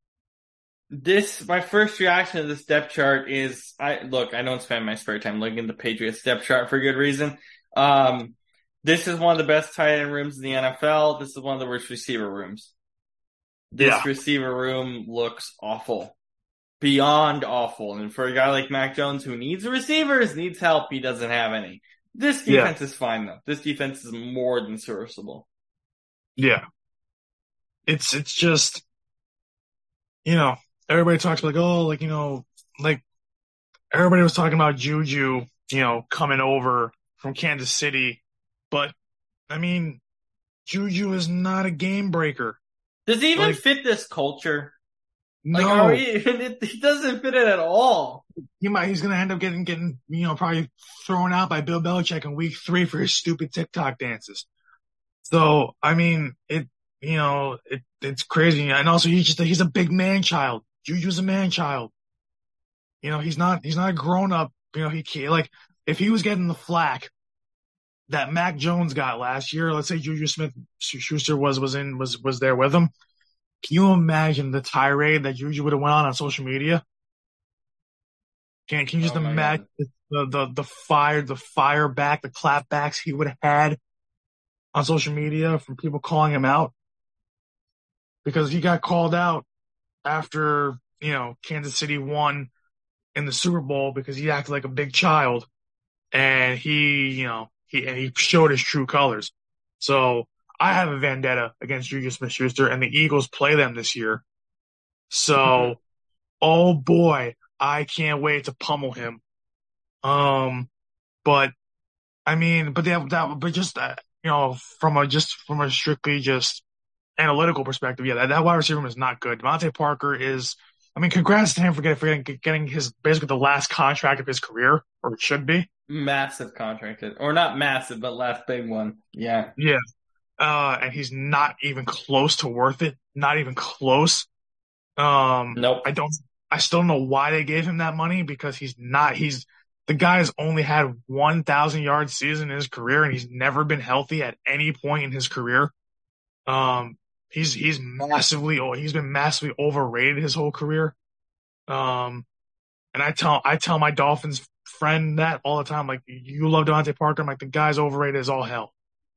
My first reaction to this depth chart is, I don't spend my spare time looking at the Patriots depth chart for good reason. This is one of the best tight end rooms in the NFL. This is one of the worst receiver rooms. This receiver room looks awful. Beyond awful. And for a guy like Mac Jones who needs receivers, needs help, he doesn't have any. This defense is fine though. This defense is more than serviceable. Yeah. It's just, everybody talks about everybody was talking about Juju, coming over from Kansas City. But, I mean, Juju is not a game breaker. Does he even fit this culture? No. He doesn't fit it at all. He's going to end up getting, probably thrown out by Bill Belichick in week 3 for his stupid TikTok dances. So, I mean, it's crazy. And also he's a big man child. Juju's a man child. He's not a grown up. He can't, if he was getting the flack that Mac Jones got last year, let's say Juju Smith-Schuster was there with him. Can you imagine the tirade that Juju would have went on social media? Can you just imagine the fire back, the clapbacks he would have had on social media from people calling him out? Because he got called out after, Kansas City won in the Super Bowl because he acted like a big child, and he showed his true colors. So I have a vendetta against Juju Smith-Schuster, and the Eagles play them this year. So, oh boy, I can't wait to pummel him. But from a strictly just analytical perspective, that wide receiver room is not good. Devontae Parker is, congrats to him for getting his basically the last contract of his career, or it should be. Massive contract, or not massive, but last big one. Yeah. Yeah. And he's not even close to worth it. Not even close. Nope. I still don't know why they gave him that money, because the guy's only had 1,000 yard season in his career, and he's never been healthy at any point in his career. He's been massively overrated his whole career. And I tell my Dolphins friend that all the time, you love Devontae Parker. I'm like, the guy's overrated as all hell.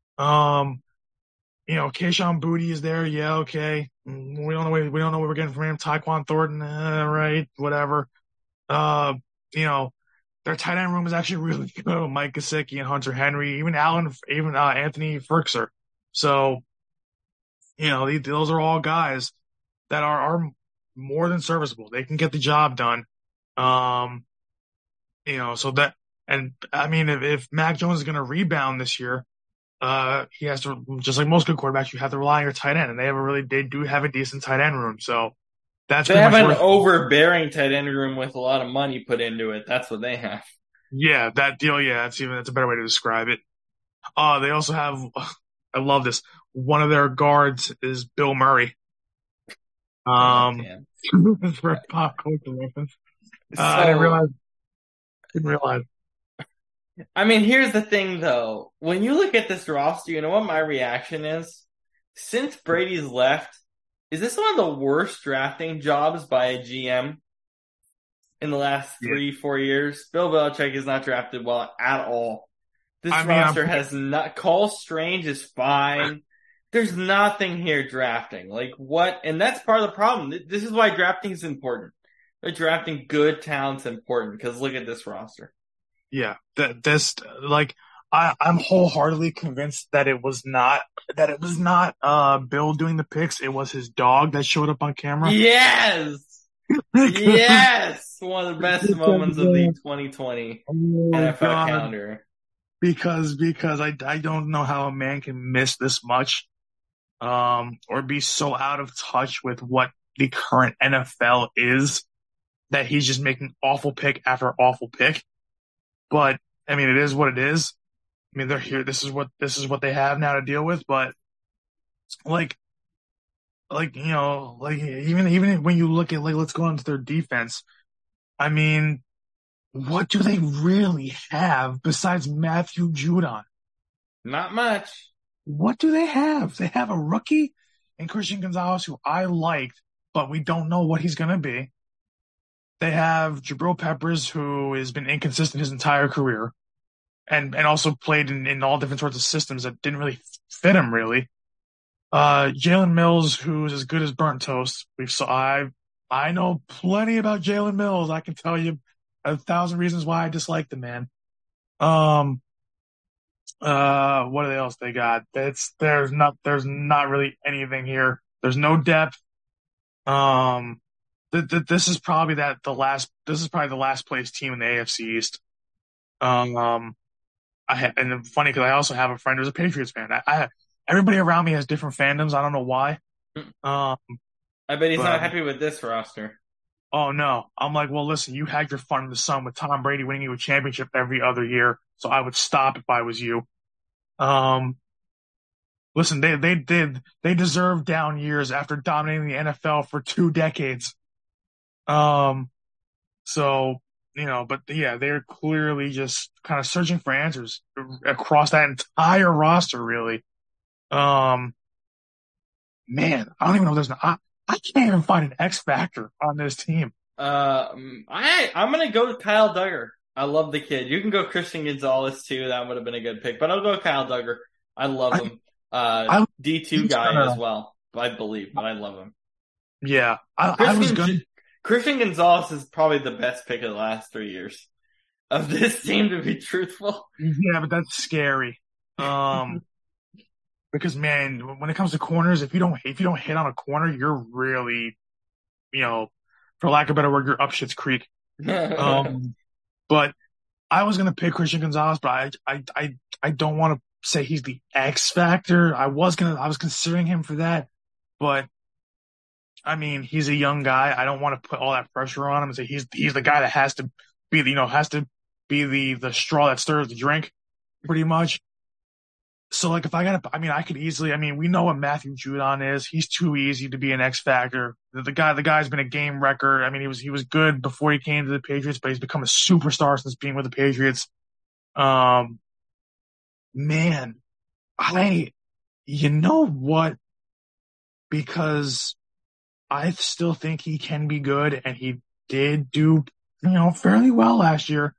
Kayshon Boutte is there. Yeah. Okay. We don't know what we're getting from him. Tyquan Thornton. Right. Whatever. Their tight end room is actually really good. Mike Gesicki and Hunter Henry, even Anthony Firkser. So, those are all guys that are more than serviceable. They can get the job done. If Mac Jones is going to rebound this year, he has to, just like most good quarterbacks, you have to rely on your tight end, and they do have a decent tight end room. So they have an overbearing tight end room with a lot of money put into it. That's what they have. Yeah, that deal. Yeah, that's a better way to describe it. They also have. I love this. One of their guards is Bill Murray. Oh Um, damn. for a pop culture reference. I didn't So realize. Didn't realize. I mean, here's the thing though. When you look at this roster, you know what my reaction is? Since Brady's left, is this one of the worst drafting jobs by a GM in the last Yeah. 3, 4 years? Bill Belichick is not drafted well at all. This I mean, roster has not. Cole Strange is fine. There's nothing here drafting. Like what? And that's part of the problem. This is why drafting is important. Drafting good talent's important because look at this roster. yeah, that this like I'm wholeheartedly convinced that it was not Bill doing the picks. It was his dog that showed up on camera. Yes! Yes! One of the best moments of the 2020 Oh NFL God. calendar. Because I don't know how a man can miss this much, or be so out of touch with what the current NFL is that he's just making awful pick after awful pick. But I mean, it is what it is. I mean, they're here. This is what they have now to deal with. But like, even when you look at let's go into their defense. I mean, what do they really have besides Matthew Judon? Not much. What do they have? They have a rookie in Christian Gonzalez who I liked, but we don't know what he's going to be. They have Jabril Peppers, who has been inconsistent his entire career and also played in all different sorts of systems that didn't really fit him really. Jalen Mills, who's as good as burnt toast. I know plenty about Jalen Mills. I can tell you 1,000 reasons why I dislike the man. What else they got? There's not really anything here. There's no depth. This is probably the last place team in the AFC East. And it's funny because I also have a friend who's a Patriots fan. Everybody around me has different fandoms. I don't know why. Um, I bet he's but not happy with this roster. oh no, I'm like, well, listen, you had your fun in the sun with Tom Brady winning you a championship every other year, so I would stop if I was you. Um, Listen, they deserve down years after dominating the NFL for 2 decades. Um, so, but yeah, they're clearly just kind of searching for answers across that entire roster, really. Um, Man, I don't even know if I can't even find an X factor on this team. I'm gonna go with Kyle Duggar. I love the kid. You can go Christian Gonzalez too. That would have been a good pick, but I'll go Kyle Duggar. I love I, him. I, D2 guy as well, I believe, but I love him. yeah, I was gonna, Christian Gonzalez is probably the best pick of the last 3 years of this team, to be truthful. yeah, but that's scary. Because man, when it comes to corners, if you don't hit on a corner, you're really, for lack of a better word, you're up shit's creek. But I was gonna pick Christian Gonzalez, but I don't want to say he's the X factor. I was considering him for that, but I mean, he's a young guy. I don't want to put all that pressure on him and say he's the guy that has to be the straw that stirs the drink, pretty much. So like if I could easily, we know what Matthew Judon is. He's too easy to be an X factor. The guy's been a game wrecker. He was good before he came to the Patriots, but he's become a superstar since being with the Patriots. Man, you know what? Because I still think he can be good, and he did do, fairly well last year.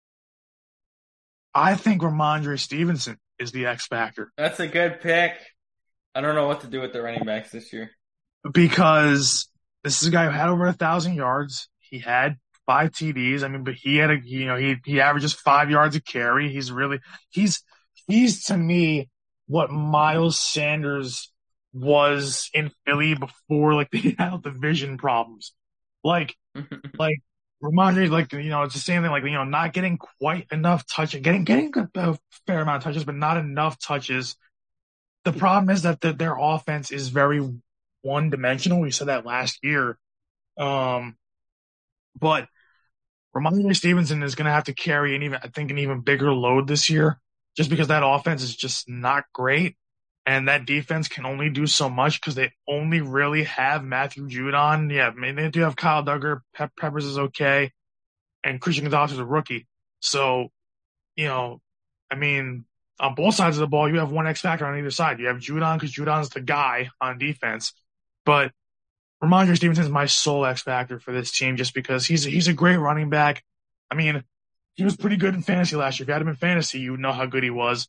I think Ramondre Stevenson is the X factor. That's a good pick. I don't know what to do with the running backs this year. Because this is a guy who had over 1,000 yards. He had 5 TDs. But he had he averages 5 yards a carry. He's to me what Miles Sanders was in Philly before like they had the vision problems. Like Ramondre, it's the same thing. Like, not getting quite enough touches, getting a fair amount of touches, but not enough touches. The problem is that their offense is very one-dimensional. We said that last year. But Ramondre Stevenson is going to have to carry an even bigger load this year, just because that offense is just not great, and that defense can only do so much because they only really have Matthew Judon. Yeah, I mean, they do have Kyle Duggar. Peppers is okay, and Christian Gonzalez is a rookie. So, I mean, on both sides of the ball, you have one X factor on either side. You have Judon because Judon's the guy on defense, but Ramondre Stevenson is my sole X factor for this team just because he's a great running back. I mean, he was pretty good in fantasy last year. If you had him in fantasy, you would know how good he was.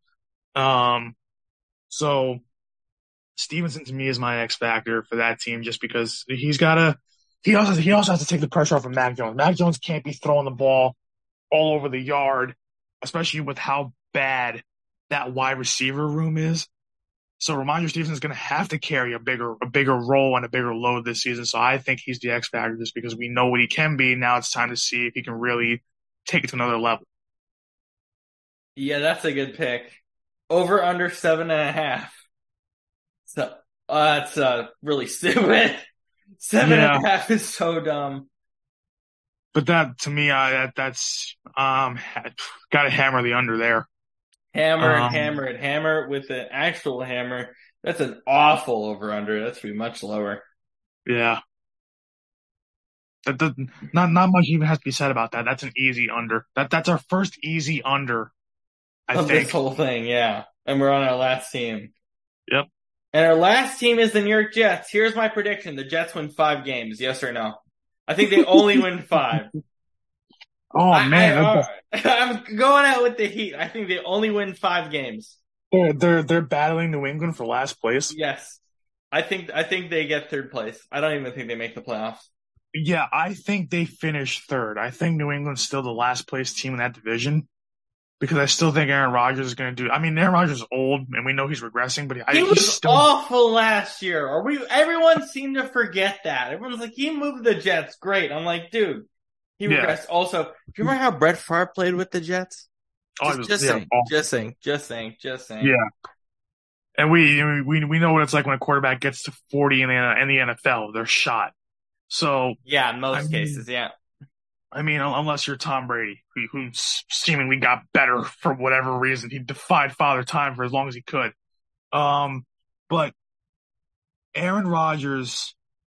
So Stevenson to me is my X factor for that team just because he also has to take the pressure off of Mac Jones. Mac Jones can't be throwing the ball all over the yard, especially with how bad that wide receiver room is. So Ramondre Stevenson is going to have to carry a bigger role and a bigger load this season. So I think he's the X factor just because we know what he can be. Now it's time to see if he can really take it to another level. Yeah, that's a good pick. Over under 7.5. So that's really stupid. 7.5 is so dumb. But that to me, that's got to hammer the under there. Hammer it with an actual hammer. That's an awful over-under. That's be much lower. Yeah. Not much even has to be said about that. That's an easy under. That's our first easy under, I think. This whole thing, yeah. And we're on our last team. Yep. And our last team is the New York Jets. Here's my prediction. The Jets win 5 games, yes or no? I think they only win 5. Man. I'm going out with the heat. I think they only win 5 games. They're battling New England for last place. Yes. I think they get 3rd place. I don't even think they make the playoffs. Yeah, I think they finish 3rd. I think New England's still the last place team in that division because I still think Aaron Rodgers is going to do. I mean, Aaron Rodgers is old and we know he's regressing, but he was still awful last year. Everyone seemed to forget that. Everyone's like, he moved the Jets. Great. I'm like, dude. He regressed. Also, do you remember how Brett Favre played with the Jets? Just saying. Yeah. And we know what it's like when a quarterback gets to 40 in the NFL. They're shot. So yeah, in most cases, yeah. I mean, unless you're Tom Brady, who seemingly got better for whatever reason. He defied Father Time for as long as he could. But Aaron Rodgers,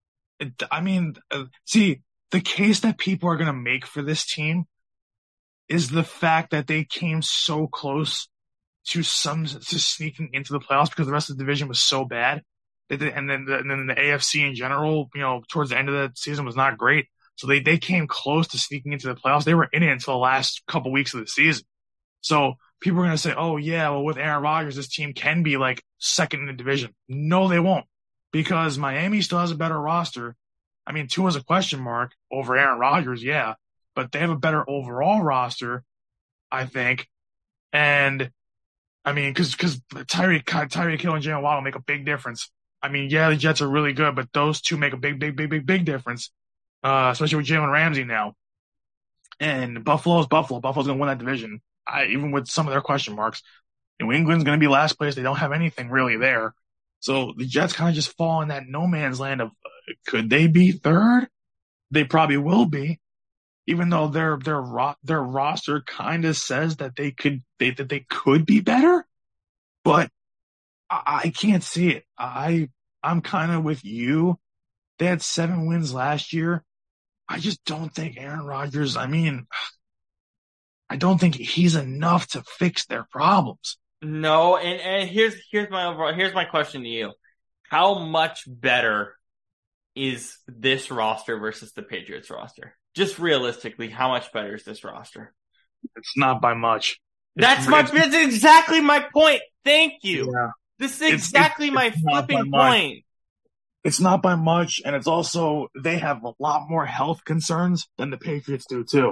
see, the case that people are going to make for this team is the fact that they came so close to sneaking into the playoffs because the rest of the division was so bad. And then the AFC in general, towards the end of the season was not great. So they came close to sneaking into the playoffs. They were in it until the last couple weeks of the season. So people are going to say, oh yeah, well with Aaron Rodgers, this team can be like 2nd in the division. No, they won't, because Miami still has a better roster. I mean, Tua's a question mark over Aaron Rodgers, yeah, but they have a better overall roster, I think. And I mean, because Tyreek Hill and Jalen Waddle make a big difference. I mean, yeah, the Jets are really good, but those two make a big difference, especially with Jalen Ramsey now. And Buffalo's Buffalo. Buffalo's going to win that division, even with some of their question marks. New England's going to be last place. They don't have anything really there. So the Jets kind of just fall in that no man's land of, could they be 3rd? They probably will be, even though their roster kind of says that they could be better. But I can't see it. I'm kind of with you. They had 7 wins last year. I just don't think Aaron Rodgers, I don't think he's enough to fix their problems. No, and here's my question to you. How much better is this roster versus the Patriots roster? Just realistically, how much better is this roster? It's not by much. That's exactly my point. Thank you. Yeah. This is exactly my flipping point. It's not by much, and it's also, they have a lot more health concerns than the Patriots do too.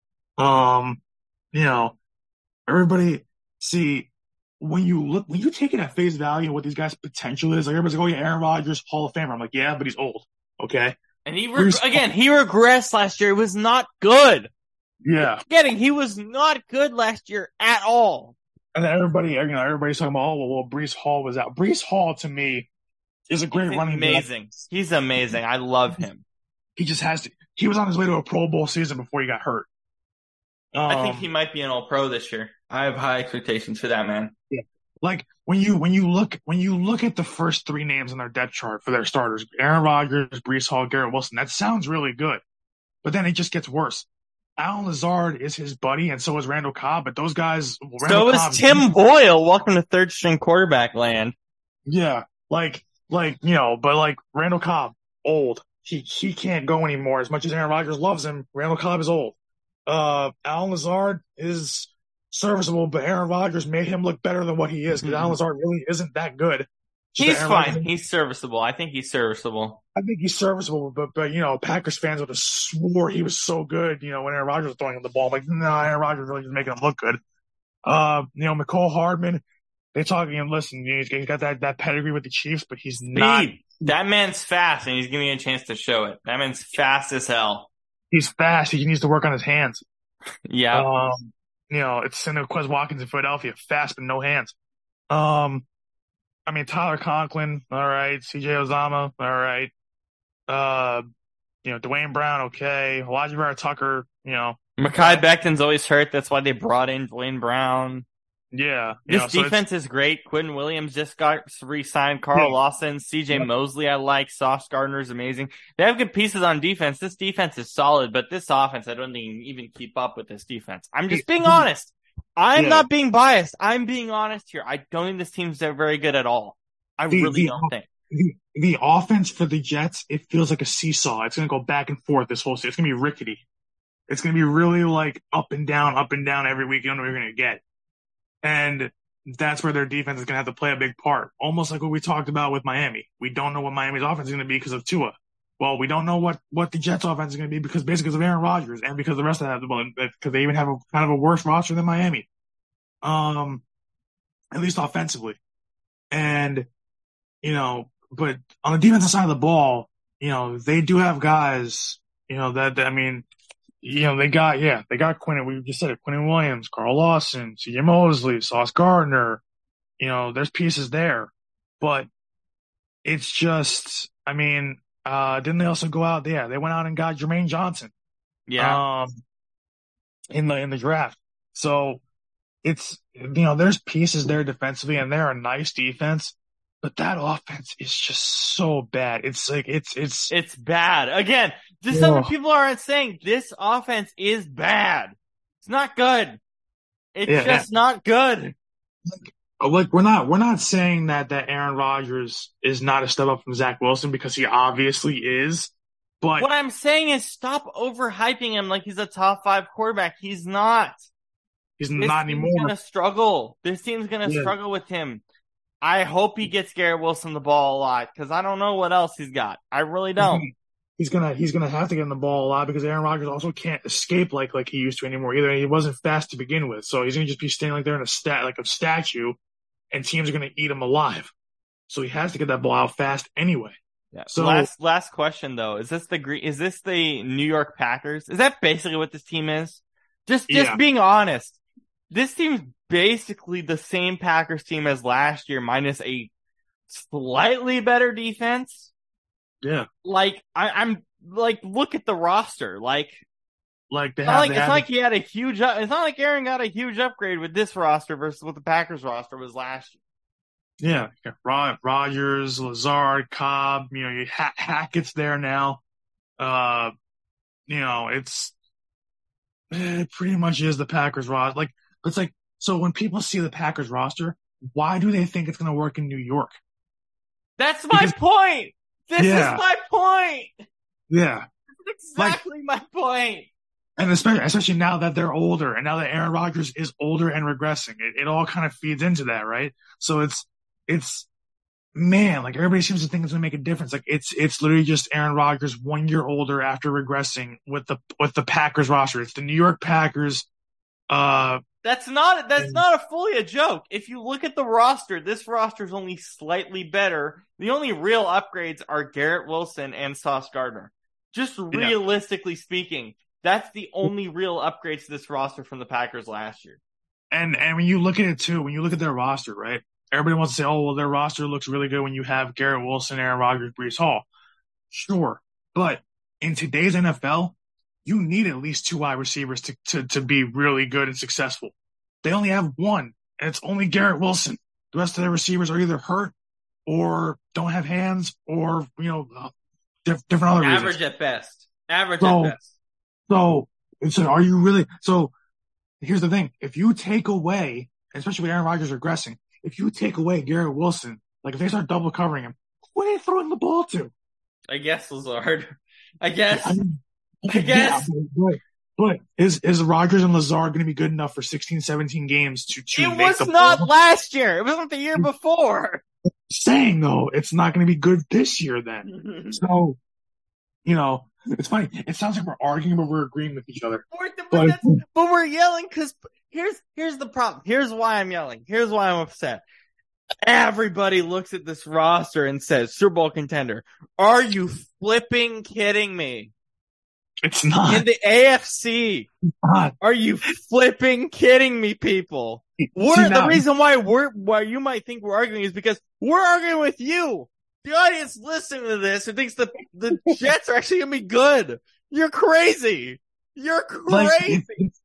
Everybody, see, when you take it at face value what these guys' potential is, like everybody's like, oh yeah, Aaron Rodgers, Hall of Famer. I'm like, yeah, but he's old. Okay. And he regressed last year. It was not good. Yeah. He was not good last year at all. And then everybody's talking about, Breece Hall was out. Breece Hall, to me, is a great running back. Amazing. He's amazing. I love him. He just has to. He was on his way to a Pro Bowl season before he got hurt. I think he might be an All-Pro this year. I have high expectations for that man. Yeah. Like when you look at the first three names on their depth chart for their starters, Aaron Rodgers, Breece Hall, Garrett Wilson, that sounds really good. But then it just gets worse. Allen Lazard is his buddy, and so is Randall Cobb. But those guys, So is Tim Boyle. Welcome to third string quarterback land. Yeah, but like Randall Cobb, old. He can't go anymore. As much as Aaron Rodgers loves him, Randall Cobb is old. Allen Lazard is serviceable, but Aaron Rodgers made him look better than what he is because Allen Lazard really isn't that good. He's fine. He's serviceable. I think he's serviceable. I think he's serviceable, but Packers fans would have swore he was so good, when Aaron Rodgers was throwing him the ball. I'm like, no, Aaron Rodgers really just making him look good. McCole Hardman, they talk, listen, he's got that pedigree with the Chiefs, but he's not. That man's fast, and he's giving you a chance to show it. That man's fast as hell. He's fast. He needs to work on his hands. Yeah. It's Quez Watkins in Philadelphia, fast but no hands. Tyler Conklin, all right. CJ Uzomah, all right. Dwayne Brown, okay. Elijah Vera-Tucker, Mekhi Becton's always hurt. That's why they brought in Dwayne Brown. Yeah. This defense is great. Quentin Williams just got re-signed. Carl Lawson, CJ Mosley I like. Sauce Gardner's amazing. They have good pieces on defense. This defense is solid, but this offense, I don't think you can even keep up with this defense. I'm just being honest. I'm not being biased. I'm being honest here. I don't think this team's very good at all. I really don't think. The offense for the Jets, it feels like a seesaw. It's going to go back and forth this whole season. It's going to be rickety. It's going to be really like up and down every week. You don't know what you're going to get. And that's where their defense is going to have to play a big part. Almost like what we talked about with Miami. We don't know what Miami's offense is going to be because of Tua. Well, we don't know what the Jets offense is going to be because of Aaron Rodgers and because the rest of that, because they even have a kind of a worse roster than Miami. At least offensively. And, but on the defensive side of the ball, they do have guys, they got Quentin. We just said it. Quentin Williams, Carl Lawson, CJ Mosley, Sauce Gardner. There's pieces there, but it's just, didn't they also go out there? They went out and got Jermaine Johnson. Yeah. In the draft. So it's, there's pieces there defensively and they're a nice defense, but that offense is just so bad. It's like, it's bad. Again, just something people aren't saying. This offense is bad. It's not good. It's just not good. Like we're not saying that Aaron Rodgers is not a step up from Zach Wilson because he obviously is. But what I'm saying is stop overhyping him like he's a top 5 quarterback. He's not. He's not anymore. This team's going to struggle. This team's going to struggle with him. I hope he gets Garrett Wilson the ball a lot because I don't know what else he's got. I really don't. He's gonna have to get in the ball a lot because Aaron Rodgers also can't escape like he used to anymore either. He wasn't fast to begin with, so he's gonna just be standing like there in a statue, and teams are gonna eat him alive. So he has to get that ball out fast anyway. Yeah. So last question though, is this the New York Packers? Is that basically what this team is? Just being honest. This team's basically the same Packers team as last year, minus a slightly better defense. Yeah. Like, I'm like, look at the roster. It's not like Aaron got a huge upgrade with this roster versus what the Packers roster was last year. Yeah. Rodgers, Lazard, Cobb, Hackett's there now. It pretty much is the Packers roster. It's like, so when people see the Packers roster, why do they think it's going to work in New York? That's my point. This is my point. Yeah. That's exactly my point. And especially now that they're older and now that Aaron Rodgers is older and regressing, it all kind of feeds into that, right? So it's man, like everybody seems to think it's going to make a difference. Like it's literally just Aaron Rodgers 1 year older after regressing with the Packers roster. It's the New York Packers. That's not fully a joke. If you look at the roster, this roster is only slightly better. The only real upgrades are Garrett Wilson and Sauce Gardner. Just realistically speaking, that's the only real upgrades to this roster from the Packers last year. And when you look at it too, when you look at their roster, right? Everybody wants to say, oh, well, their roster looks really good when you have Garrett Wilson, Aaron Rodgers, Breece Hall. Sure. But in today's NFL, you need at least 2 wide receivers to be really good and successful. They only have one, and it's only Garrett Wilson. The rest of their receivers are either hurt or don't have hands or, different other reasons. Average at best. At best. So are you really? So here's the thing. If you take away, especially with Aaron Rodgers regressing, if you take away Garrett Wilson, like if they start double covering him, who are they throwing the ball to? I guess Lazard. I guess. Yeah, but is Rodgers and Lazard going to be good enough for 16, 17 games to it make was the not ball? last year. It wasn't the year before. Saying though, it's not going to be good this year then. So, it's funny. It sounds like we're arguing, but we're agreeing with each other. But we're yelling because here's the problem. Here's why I'm yelling. Here's why I'm upset. Everybody looks at this roster and says, Super Bowl contender. Are you flipping kidding me? It's not. In the AFC. It's not. Are you flipping kidding me, people? The reason why you might think we're arguing is because we're arguing with you. The audience listening to this who thinks the Jets are actually going to be good. You're crazy. You're crazy.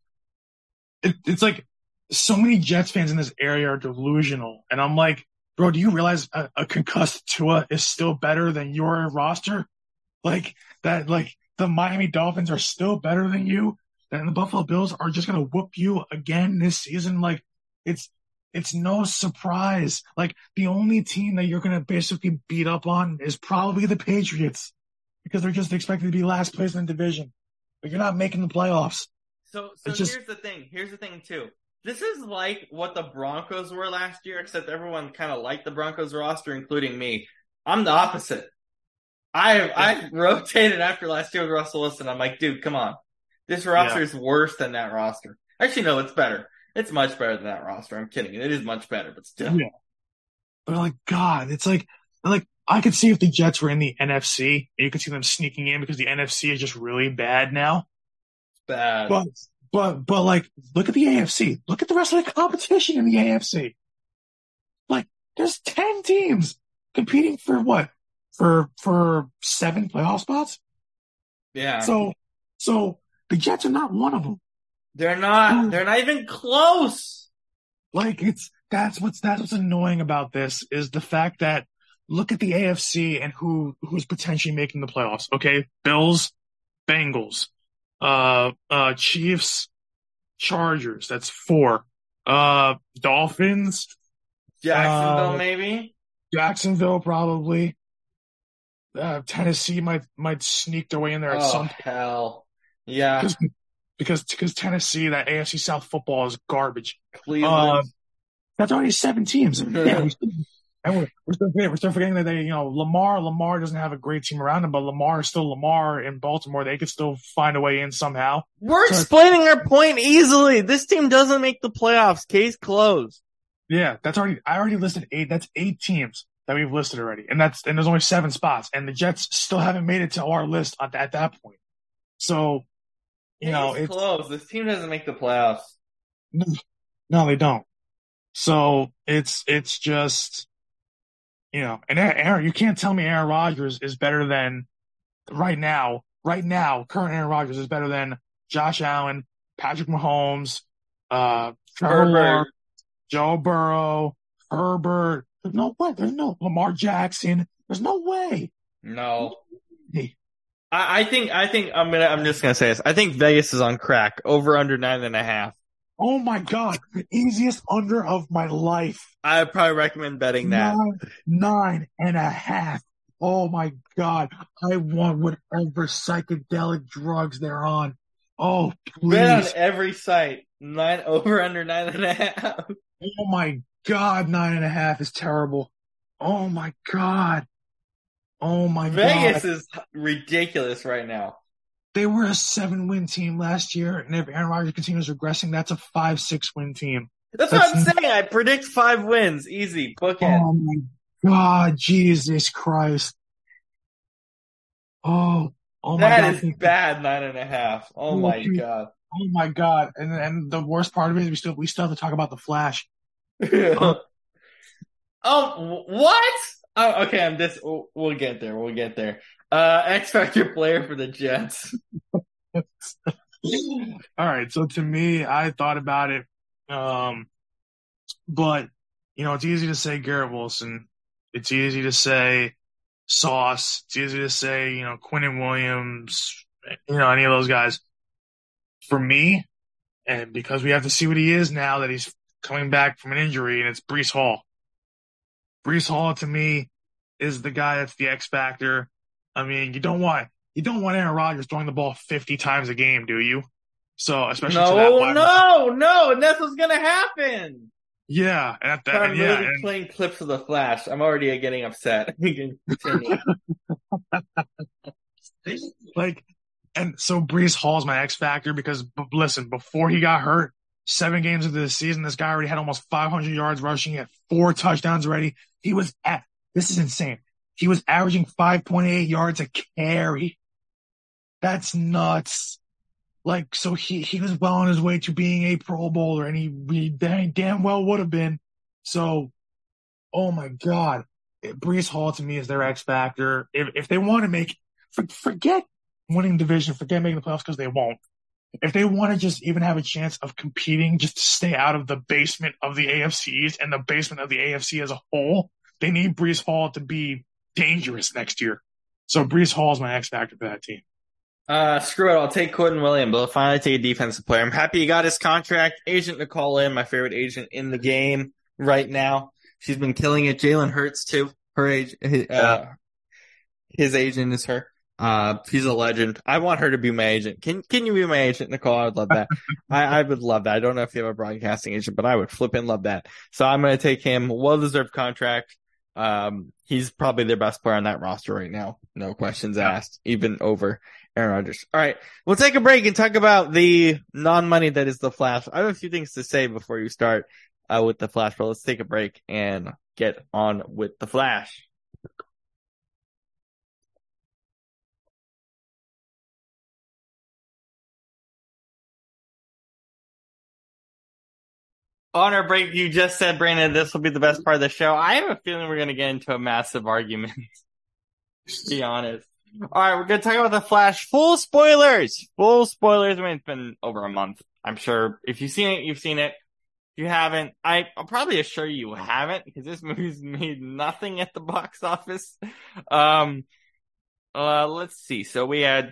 It's like so many Jets fans in this area are delusional. And I'm like, bro, do you realize a concussed Tua is still better than your roster? Like that, the Miami Dolphins are still better than you. And the Buffalo Bills are just going to whoop you again this season. Like it's no surprise. Like the only team that you're going to basically beat up on is probably the Patriots because they're just expected to be last place in the division. But you're not making the playoffs. So here's the thing. Here's the thing too. This is like what the Broncos were last year, except everyone kind of liked the Broncos roster, including me. I'm the opposite. I rotated after last year with Russell Wilson. I'm like, dude, come on. This roster is worse than that roster. Actually, no, it's better. It's much better than that roster. I'm kidding. It is much better, but still. Yeah. But like, God, it's like I could see if the Jets were in the NFC, you could see them sneaking in because the NFC is just really bad now. Bad. But like, look at the AFC. Look at the rest of the competition in the AFC. Like, there's 10 teams competing for what? For 7 playoff spots? Yeah. So the Jets are not one of them. They're not even close. Like that's what's annoying about this is the fact that look at the AFC and who's potentially making the playoffs. Okay. Bills, Bengals, Chiefs, Chargers. That's 4. Dolphins, Jacksonville, maybe. Jacksonville, probably. Tennessee might sneak their way in there at some point. Hell. Yeah. Because Tennessee, that AFC South football is garbage. Cleveland. That's already 7 teams. Yeah, we're still forgetting that Lamar doesn't have a great team around him, but Lamar is still Lamar in Baltimore. They could still find a way in somehow. We're explaining our point easily. This team doesn't make the playoffs. Case closed. Yeah, I already listed 8. That's 8 teams that we've listed already, and there's only 7 spots, and the Jets still haven't made it to our list at that point. So, it's close. This team doesn't make the playoffs. No, they don't. So it's just, and Aaron, you can't tell me Aaron Rodgers is better than right now, current Aaron Rodgers is better than Josh Allen, Patrick Mahomes, Trevor Lawrence, Joe Burrow, Herbert. There's no way. There's no Lamar Jackson. There's no way. No. I think I'm just gonna say this. I think Vegas is on crack. Over under 9.5. Oh my God. The easiest under of my life. I would probably recommend betting that. 9.5. Oh my God. I want whatever psychedelic drugs they're on. Oh, please. Bet on every site. Over under 9.5. Oh my God. 9.5 is terrible. Oh my God. Oh my God. Vegas is ridiculous right now. They were a 7-win team last year, and if Aaron Rodgers continues regressing, that's a 5-6-win team. That's what I'm saying. I predict 5 wins. Easy. Bookend. Oh my God. Jesus Christ. Oh my God. That is bad 9.5. Oh my God. Oh my God. And the worst part of it is we still have to talk about the Flash. Oh, what? Oh, okay, we'll get there. X Factor player for the Jets. All right. So to me, I thought about it. But, it's easy to say Garrett Wilson. It's easy to say Sauce. It's easy to say, Quinnen Williams, any of those guys. For me, and because we have to see what he is now that he's coming back from an injury, and it's Breece Hall. Breece Hall, to me, is the guy that's the X factor. I mean, you don't want Aaron Rodgers throwing the ball 50 times a game, do you? So, especially to that wide no, and that's what's gonna hain. Yeah, I'm really playing clips of the Flash. I'm already getting upset. And so Breece Hall's my X factor because, listen, before he got hurt, 7 games into the season, this guy already had almost 500 yards rushing. He had 4 touchdowns already. This is insane. He was averaging 5.8 yards a carry. That's nuts. So he was well on his way to being a Pro Bowler, and he damn well would have been. So, oh my God. Breece Hall to me is their X factor. If they want to forget winning division, forget making the playoffs because they won't. If they want to just even have a chance of competing, just to stay out of the basement of the AFC East and the basement of the AFC as a whole, they need Breece Hall to be dangerous next year. So Breece Hall is my X factor for that team. Screw it. I'll take Quinnen Williams. I'll finally take a defensive player. I'm happy he got his contract. Agent Nicole Lynn, my favorite agent in the game right now. She's been killing it. Jalen Hurts too. Her age, his agent is her. She's a legend. I want her to be my agent. Can you be my agent, Nicole? I would love that. I would love that. I don't know if you have a broadcasting agent, but I would flip and love that. So I'm going to take him. Well-deserved contract. He's probably their best player on that roster right now. No questions asked, even over Aaron Rodgers. All right. We'll take a break and talk about the non-money that is the Flash. I have a few things to say before you start, with the Flash, but let's take a break and get on with the Flash. On our break, you just said, Brandon, this will be the best part of the show. I have a feeling we're going to get into a massive argument, to be honest. All right, we're going to talk about the Flash. Full spoilers. I mean, it's been over a month. I'm sure if you've seen it, you've seen it. If you haven't, I'll probably assure you haven't, because this movie's made nothing at the box office. Let's see. So we had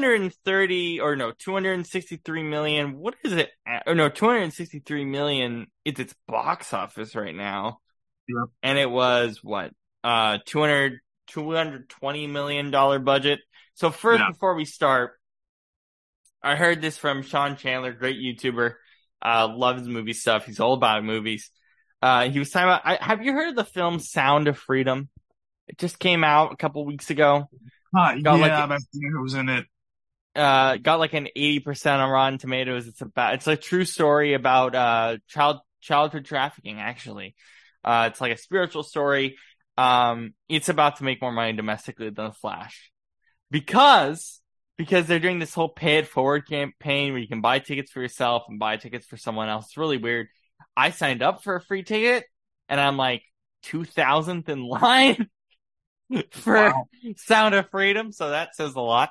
263 million. What is it? 263 million is its box office right now. Yeah. And it was what? $220 million budget. So first, before we start, I heard this from Sean Chandler, great YouTuber. Loves movie stuff. He's all about movies. He was talking about, have you heard of the film Sound of Freedom? It just came out a couple weeks ago. I was in it. Got like an 80% on Rotten Tomatoes. It's a true story about childhood trafficking, actually. It's like a spiritual story. It's about to make more money domestically than The Flash. Because they're doing this whole pay it forward campaign where you can buy tickets for yourself and buy tickets for someone else. It's really weird. I signed up for a free ticket and I'm like 2000th in line for Sound of Freedom. So that says a lot.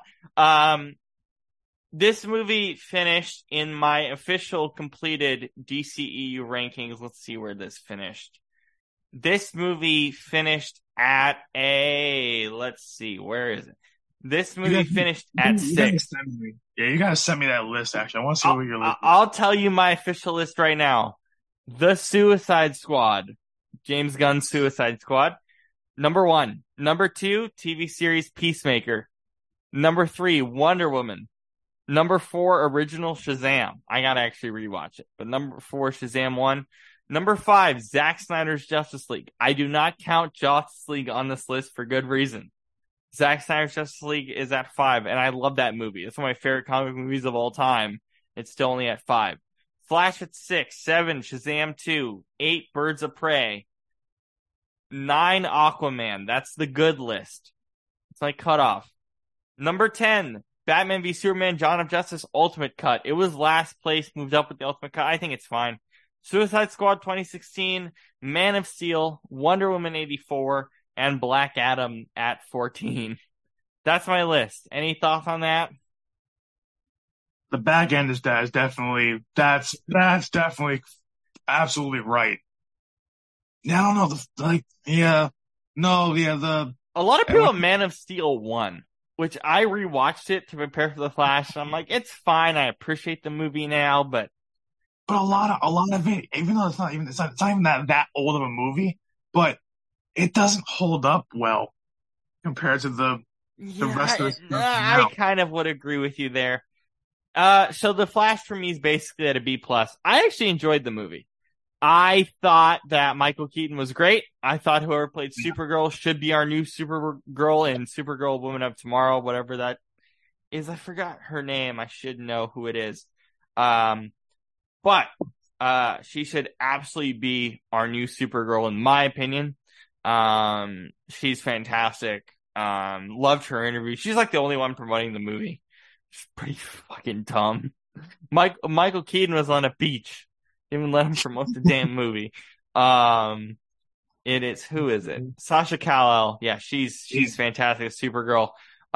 This movie finished in my official completed DCEU rankings. Let's see where this finished. This movie finished at let's see, where is it? This movie finished at 6. You gotta send me that list, actually. I want to see what your list is. I'll tell you my official list right now. The Suicide Squad. James Gunn's Suicide Squad. Number 1. Number 2, TV series Peacemaker. Number 3, Wonder Woman. Number 4, original Shazam. I gotta actually rewatch it. But number 4, Shazam 1. Number 5, Zack Snyder's Justice League. I do not count Justice League on this list for good reason. Zack Snyder's Justice League is at 5, and I love that movie. It's one of my favorite comic movies of all time. It's still only at 5. Flash at 6, 7, Shazam 2, 8, Birds of Prey, 9, Aquaman. That's the good list. It's like cutoff. Number 10, Batman v Superman, Dawn of Justice Ultimate Cut. It was last place, moved up with the Ultimate Cut. I think it's fine. Suicide Squad 2016, Man of Steel, Wonder Woman 84, and Black Adam at 14. That's my list. Any thoughts on that? the back end is definitely that's definitely absolutely right. Yeah, I don't know. The A lot of people at Man of Steel 1, which I rewatched it to prepare for The Flash. And I'm like, it's fine. I appreciate the movie now, but but a lot of it, even though it's not even that old of a movie, but it doesn't hold up well compared to the yeah, rest of the stuff I now. kind of would agree with you there. So The Flash for me is basically at a B plus. I actually enjoyed the movie. I thought that Michael Keaton was great. I thought whoever played Supergirl should be our new Supergirl in Supergirl Woman of Tomorrow, whatever that is. I forgot her name. I should know who it is. But she should absolutely be our new Supergirl in my opinion. She's fantastic. Loved her interview. She's like the only one promoting the movie. She's pretty fucking dumb. Michael Keaton was on a beach. Didn't even let him promote the damn movie. Who is it? Sasha Kal-El. Yeah, she's fantastic. Supergirl.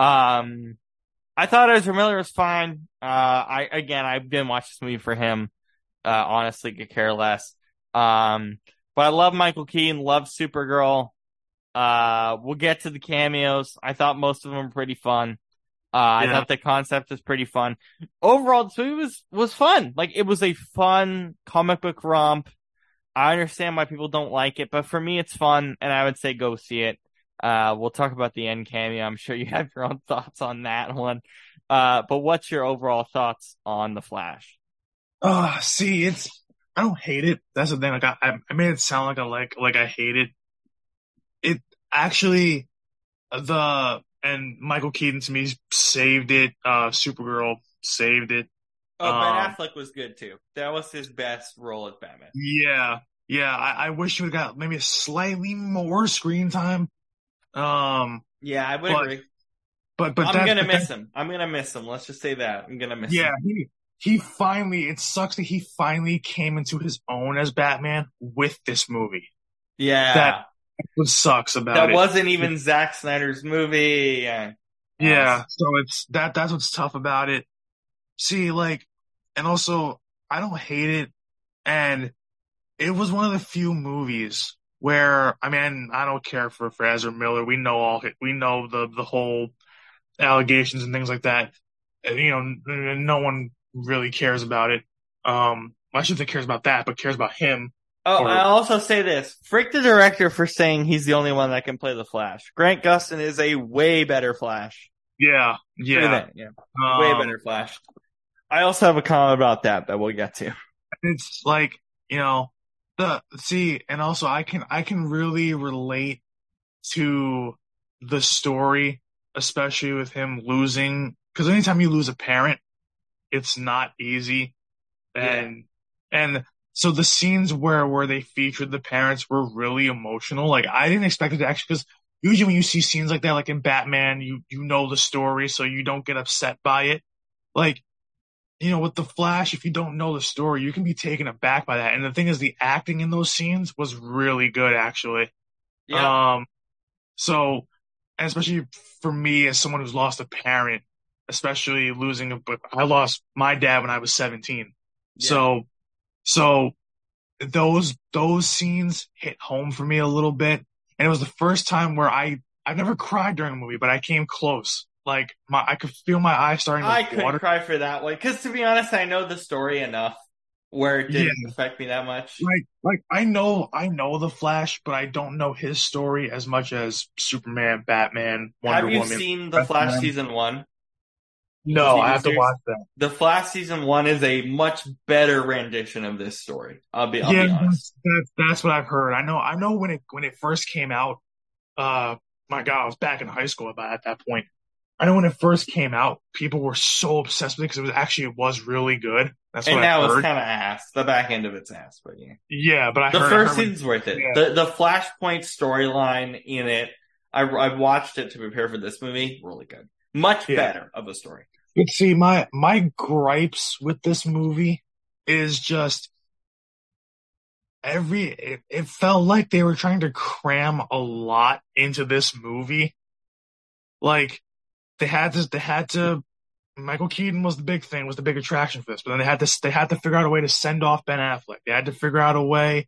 I thought Ezra Miller was fine. I didn't watch this movie for him. Honestly, could care less. But I love Michael Keaton. Love Supergirl. We'll get to the cameos. I thought most of them were pretty fun. I thought the concept was pretty fun. Overall, this movie was fun. Like, it was a fun comic book romp. I understand why people don't like it, but for me, it's fun, and I would say go see it. We'll talk about the end cameo. I'm sure you have your own thoughts on that one. But what's your overall thoughts on The Flash? See, I don't hate it. That's the thing. Like I made it sound like I hate it. It actually, and Michael Keaton to me saved it. Supergirl saved it. Oh, Ben Affleck was good too. That was his best role as Batman. Yeah. I wish he would have got maybe a slightly more screen time. Yeah, I would agree. But I'm gonna miss him. I'm gonna miss him. Let's just say that. I'm gonna miss him. Yeah, he finally. It sucks that he finally came into his own as Batman with this movie. Yeah, that's what sucks about it. That wasn't even Zack Snyder's movie. Yeah, so that's what's tough about it. See, like, and also I don't hate it, and it was one of the few movies where I don't care for Ezra Miller. We know the whole allegations and things like that. You know, no one really cares about it. I shouldn't say cares about that, but cares about him. Oh, I'll also say this. Frick the director for saying he's the only one that can play the Flash. Grant Gustin is a way better Flash. Yeah. Way better Flash. I also have a comment about that we'll get to. It's like, you know, and also I can really relate to the story, especially with him losing, because anytime you lose a parent, it's not easy. And so the scenes where they featured the parents were really emotional. Like, I didn't expect it to actually, because usually when you see scenes like that, like in Batman, you know the story, so you don't get upset by it. Like, you know, with The Flash, if you don't know the story, you can be taken aback by that. And the thing is, the acting in those scenes was really good, actually. Yeah. So, and especially for me as someone who's lost a parent, especially but I lost my dad when I was 17. Yeah. So those scenes hit home for me a little bit. And it was the first time where I've never cried during a movie, but I came close. Like, I could feel my eyes starting to I couldn't cry for that one. Cause to be honest, I know the story enough where it didn't affect me that much. Like I know the Flash, but I don't know his story as much as Superman, Batman, Wonder Woman. Have you seen The Flash season 1? No, I have to watch that. The Flash season 1 is a much better rendition of this story. I'll be honest. That's what I've heard. I know when it first came out, my God, I was back in high school at that point. I know when it first came out, people were so obsessed with it because it was really good. That's what I heard. And now it's kind of ass. The back end of it's ass, but yeah. Yeah, but the first season's worth it. Yeah. The Flashpoint storyline in it, I watched it to prepare for this movie. Really good. Much better of a story. But see, my gripes with this movie is just it felt like they were trying to cram a lot into this movie. Like, they had to Michael Keaton was the big thing, was the big attraction for this. But then they had to figure out a way to send off Ben Affleck. They had to figure out a way,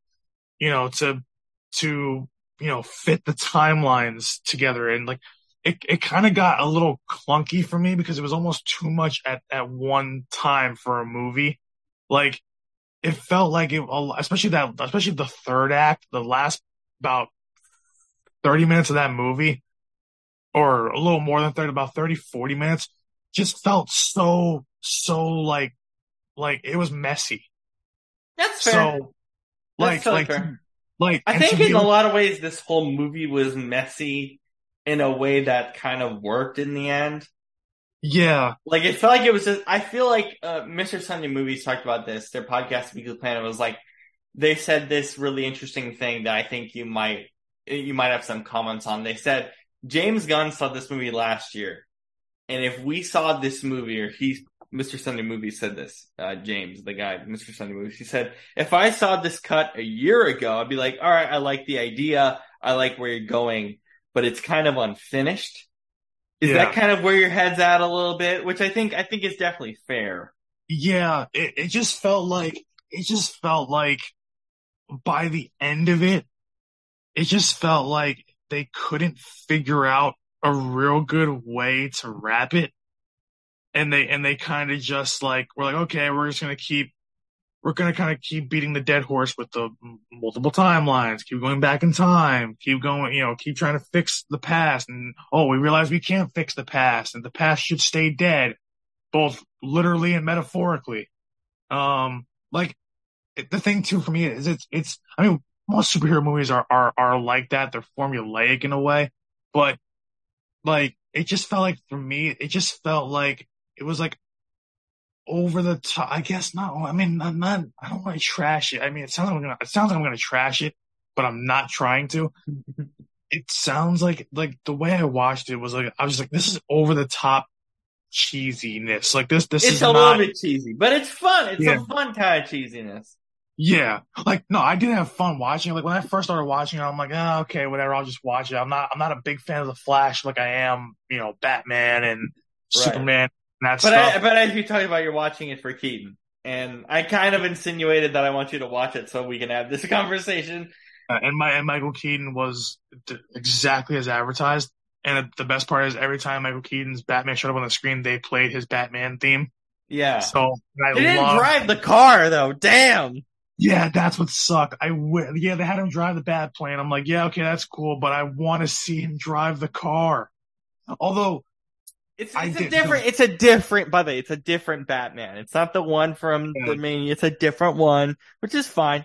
to fit the timelines together. And like it kind of got a little clunky for me because it was almost too much at one time for a movie. Like it felt like especially the third act, the last about 30 minutes of that movie, or a little more than 30, about 30, 40 minutes, just felt so like it was messy. That's fair. So That's totally like fair. like I and to think be in a able- lot of ways this whole movie was messy in a way that kind of worked in the end. yeah, Like it felt like it was just, I feel like Mr. Sunday Movies talked about this. Their podcast Weekly Planet was like, they said this really interesting thing that I think you might have some comments on. They said James Gunn saw this movie last year, and if we saw this movie, or Mr. Sunday Movies said this, James, the guy, Mr. Sunday Movies, he said, if I saw this cut a year ago, I'd be like, all right, I like the idea, I like where you're going, but it's kind of unfinished. Is that kind of where your head's at a little bit? Which I think is definitely fair. yeah. It just felt like by the end of it, it just felt like they couldn't figure out a real good way to wrap it. And they kind of just like, we're like, okay, we're going to kind of keep beating the dead horse with the multiple timelines, keep going back in time, keep going, keep trying to fix the past. And, we realize we can't fix the past and the past should stay dead, both literally and metaphorically. The thing too for me is I mean, most superhero movies are like that. They're formulaic in a way, but like, it just felt like for me, it just felt like it was like over the top. I guess not. I mean, I'm not. I don't want to trash it. I mean, it sounds like I'm gonna trash it, but I'm not trying to. It sounds like the way I watched it was like I was just like, this is over the top cheesiness. Like this It's is a not little bit cheesy, but it's fun. It's Yeah. a fun kind of cheesiness. Yeah. Like, no, I did have fun watching it. Like when I first started watching it, I'm like, okay, whatever, I'll just watch it. I'm not a big fan of the Flash like I am, Batman and Superman and that stuff. But as you talked about, you're watching it for Keaton. And I kind of insinuated that I want you to watch it so we can have this conversation. And Michael Keaton was exactly as advertised. And the best part is every time Michael Keaton's Batman showed up on the screen, they played his Batman theme. Yeah. So I He didn't love. drive the car though. Damn. Yeah, that's what sucked. Yeah, they had him drive the bat plane. I'm like, yeah, okay, that's cool, but I want to see him drive the car. Although It's I a did- different, by the way, it's a different Batman. It's not the one from Yeah. the main, it's a different one, which is fine.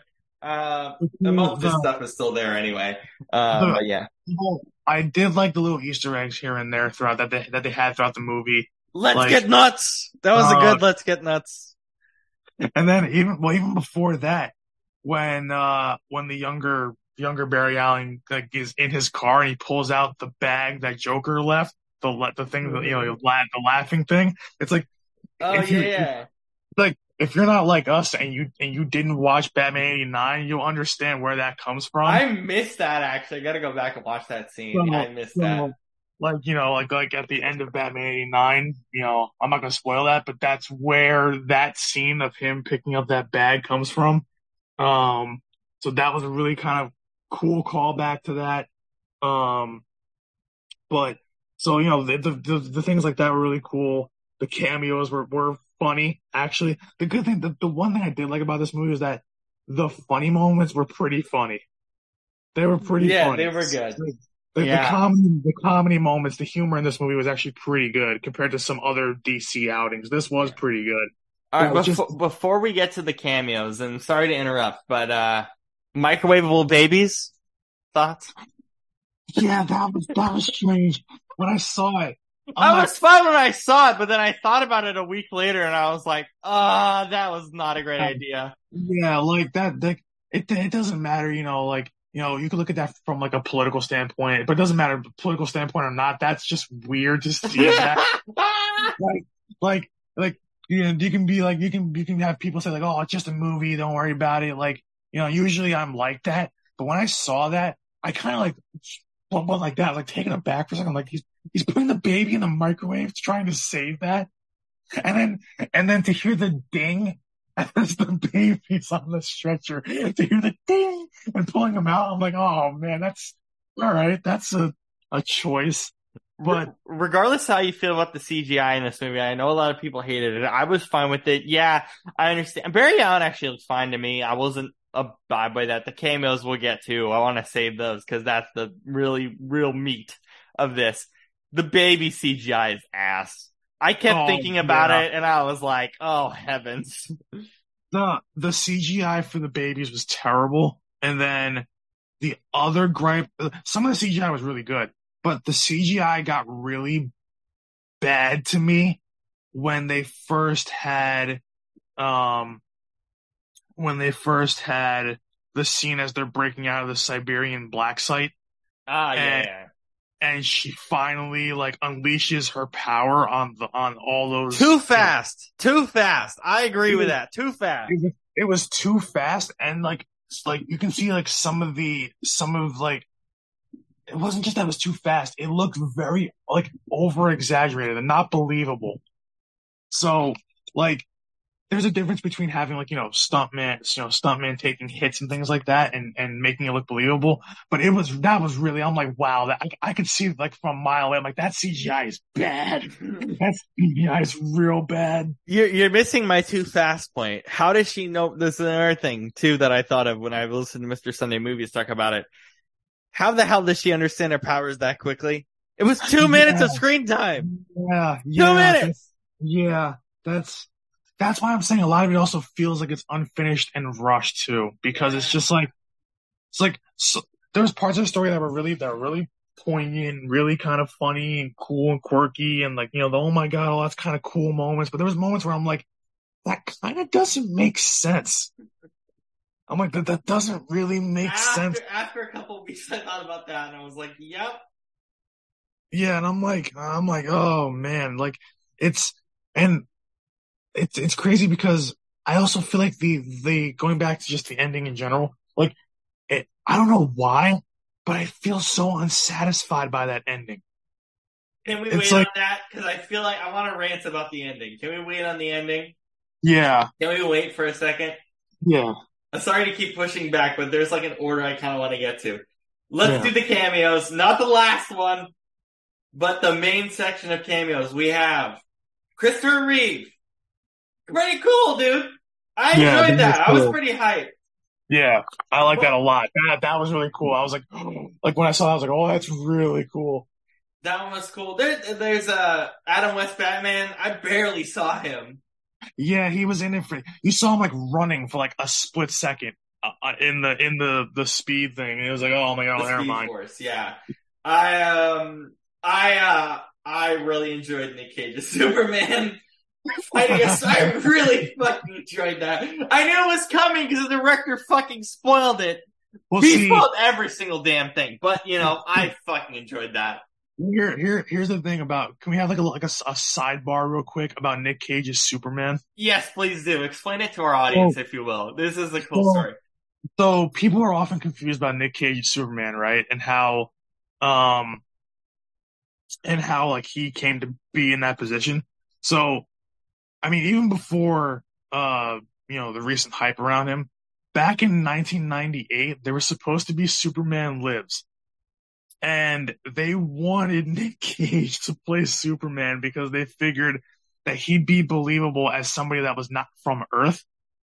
Most of this stuff is still there anyway. But yeah. I did like the little Easter eggs here and there throughout that they had throughout the movie. Let's get nuts! That was a good let's get nuts. And then even before that, when the younger Barry Allen like is in his car and he pulls out the bag that Joker left, the thing that the laughing thing. It's like, Oh yeah. like if you're not like us and you didn't watch Batman '89, you'll understand where that comes from. I missed that actually. I gotta go back and watch that scene. I missed that. Like at the end of Batman '89, I'm not gonna spoil that, but that's where that scene of him picking up that bag comes from. So that was a really kind of cool callback to that. But so the things like that were really cool. The cameos were funny. Actually, the good thing, the one thing I did like about this movie is that the funny moments were pretty funny. They were pretty funny. Yeah, they were good. The comedy moments, the humor in this movie was actually pretty good compared to some other DC outings. This was pretty good. All right, before we get to the cameos, and sorry to interrupt, but microwavable babies, thoughts? Yeah, that was strange. When I saw it, I was fine when I saw it, but then I thought about it a week later, and I was like, that was not a great idea. Yeah, like that. It doesn't matter, you can look at that from like a political standpoint, but it doesn't matter political standpoint or not. That's just weird to see that. You can be like, you can have people say like, oh, it's just a movie. Don't worry about it. Like, usually I'm like that, but when I saw that, I kind of like, went like that, like taken aback for a second. Like he's putting the baby in the microwave trying to save that. And then to hear the ding as the baby's on the stretcher, to hear the ding and pulling him out, I'm like, oh man, that's all right. That's a choice. But Regardless how you feel about the CGI in this movie, I know a lot of people hated it. I was fine with it. Yeah, I understand. Barry Allen actually looks fine to me. I wasn't abide by that. The cameos we'll get to. I want to save those because that's the really real meat of this. The baby CGI is ass. I kept thinking about it and I was like, oh heavens. The CGI for the babies was terrible. And then the other gripe, some of the CGI was really good, but the CGI got really bad to me when they first had the scene as they're breaking out of the Siberian black site. Yeah. And she finally like unleashes her power on all those. Too fast. I agree with that. Too fast. It was too fast, and like you can see like some of like it wasn't just that it was too fast. It looked very like over exaggerated and not believable. So like there's a difference between having like, stuntman taking hits and things like that and making it look believable. But that was really, I'm like, wow, that I could see like from a mile away. I'm like, that CGI is bad. That CGI is real bad. You're missing my too fast point. How does she know? This is another thing too that I thought of when I listened to Mr. Sunday Movies talk about it. How the hell does she understand her powers that quickly? It was 2 minutes of screen time. Yeah. 2 minutes. That's why I'm saying a lot of it also feels like it's unfinished and rushed too, because it's just like, there's parts of the story that were really poignant, really kind of funny and cool and quirky and like, the, oh my God, all that's kind of cool moments. But there was moments where I'm like, that kind of doesn't make sense. I'm like, that doesn't really make sense. After a couple of weeks, I thought about that and I was like, yep. Yeah. And I'm like, oh man, like it's crazy because I also feel like the going back to just the ending in general, like I don't know why, but I feel so unsatisfied by that ending. Can we wait on that? Because I feel like I want to rant about the ending. Can we wait on the ending? Yeah. Can we wait for a second? Yeah. I'm sorry to keep pushing back, but there's like an order I kind of want to get to. Let's do the cameos, not the last one, but the main section of cameos. We have Christopher Reeve. Pretty cool, dude. I enjoyed that. Cool. I was pretty hyped. Yeah, I like that a lot. That was really cool. I was like when I saw that, I was like, oh, that's really cool. That one was cool. There's Adam West Batman. I barely saw him. Yeah, he was in it you saw him like running for like a split second in the speed thing. And it was like, oh my God, never mind. Force, yeah. I really enjoyed Nick Cage's Superman. I really fucking enjoyed that. I knew it was coming because the director fucking spoiled it. He spoiled every single damn thing, but I fucking enjoyed that. Here's the thing about. Can we have like a sidebar real quick about Nick Cage's Superman? Yes, please do. Explain it to our audience, if you will. This is a cool story. So people are often confused about Nick Cage's Superman, right? And how like he came to be in that position. So, I mean, even before the recent hype around him, back in 1998, there was supposed to be Superman Lives. And they wanted Nick Cage to play Superman because they figured that he'd be believable as somebody that was not from Earth.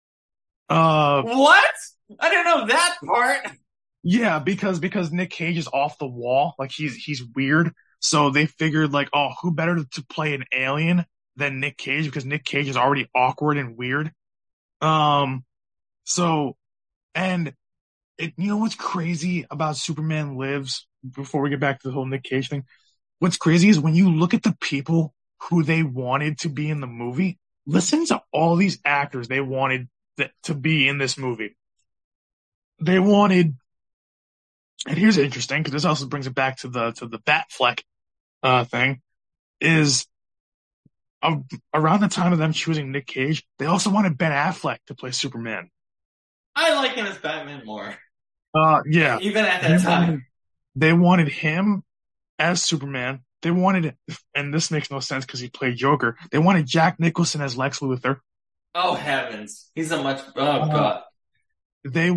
What? I didn't know that part. Yeah, because Nick Cage is off the wall. Like he's weird. So they figured like, oh, who better to play an alien than Nick Cage, because Nick Cage is already awkward and weird. What's crazy about Superman Lives, before we get back to the whole Nick Cage thing, what's crazy is when you look at the people who they wanted to be in the movie, listen to all these actors they wanted to be in this movie. They wanted, and here's interesting, because this also brings it back to the Batfleck thing, is around the time of them choosing Nick Cage, they also wanted Ben Affleck to play Superman. I like him as Batman more. Yeah. Even at that time. They wanted him as Superman. they wanted, and this makes no sense because he played Joker. They wanted Jack Nicholson as Lex Luthor. Oh heavens, he's a much. Oh Uh, god. they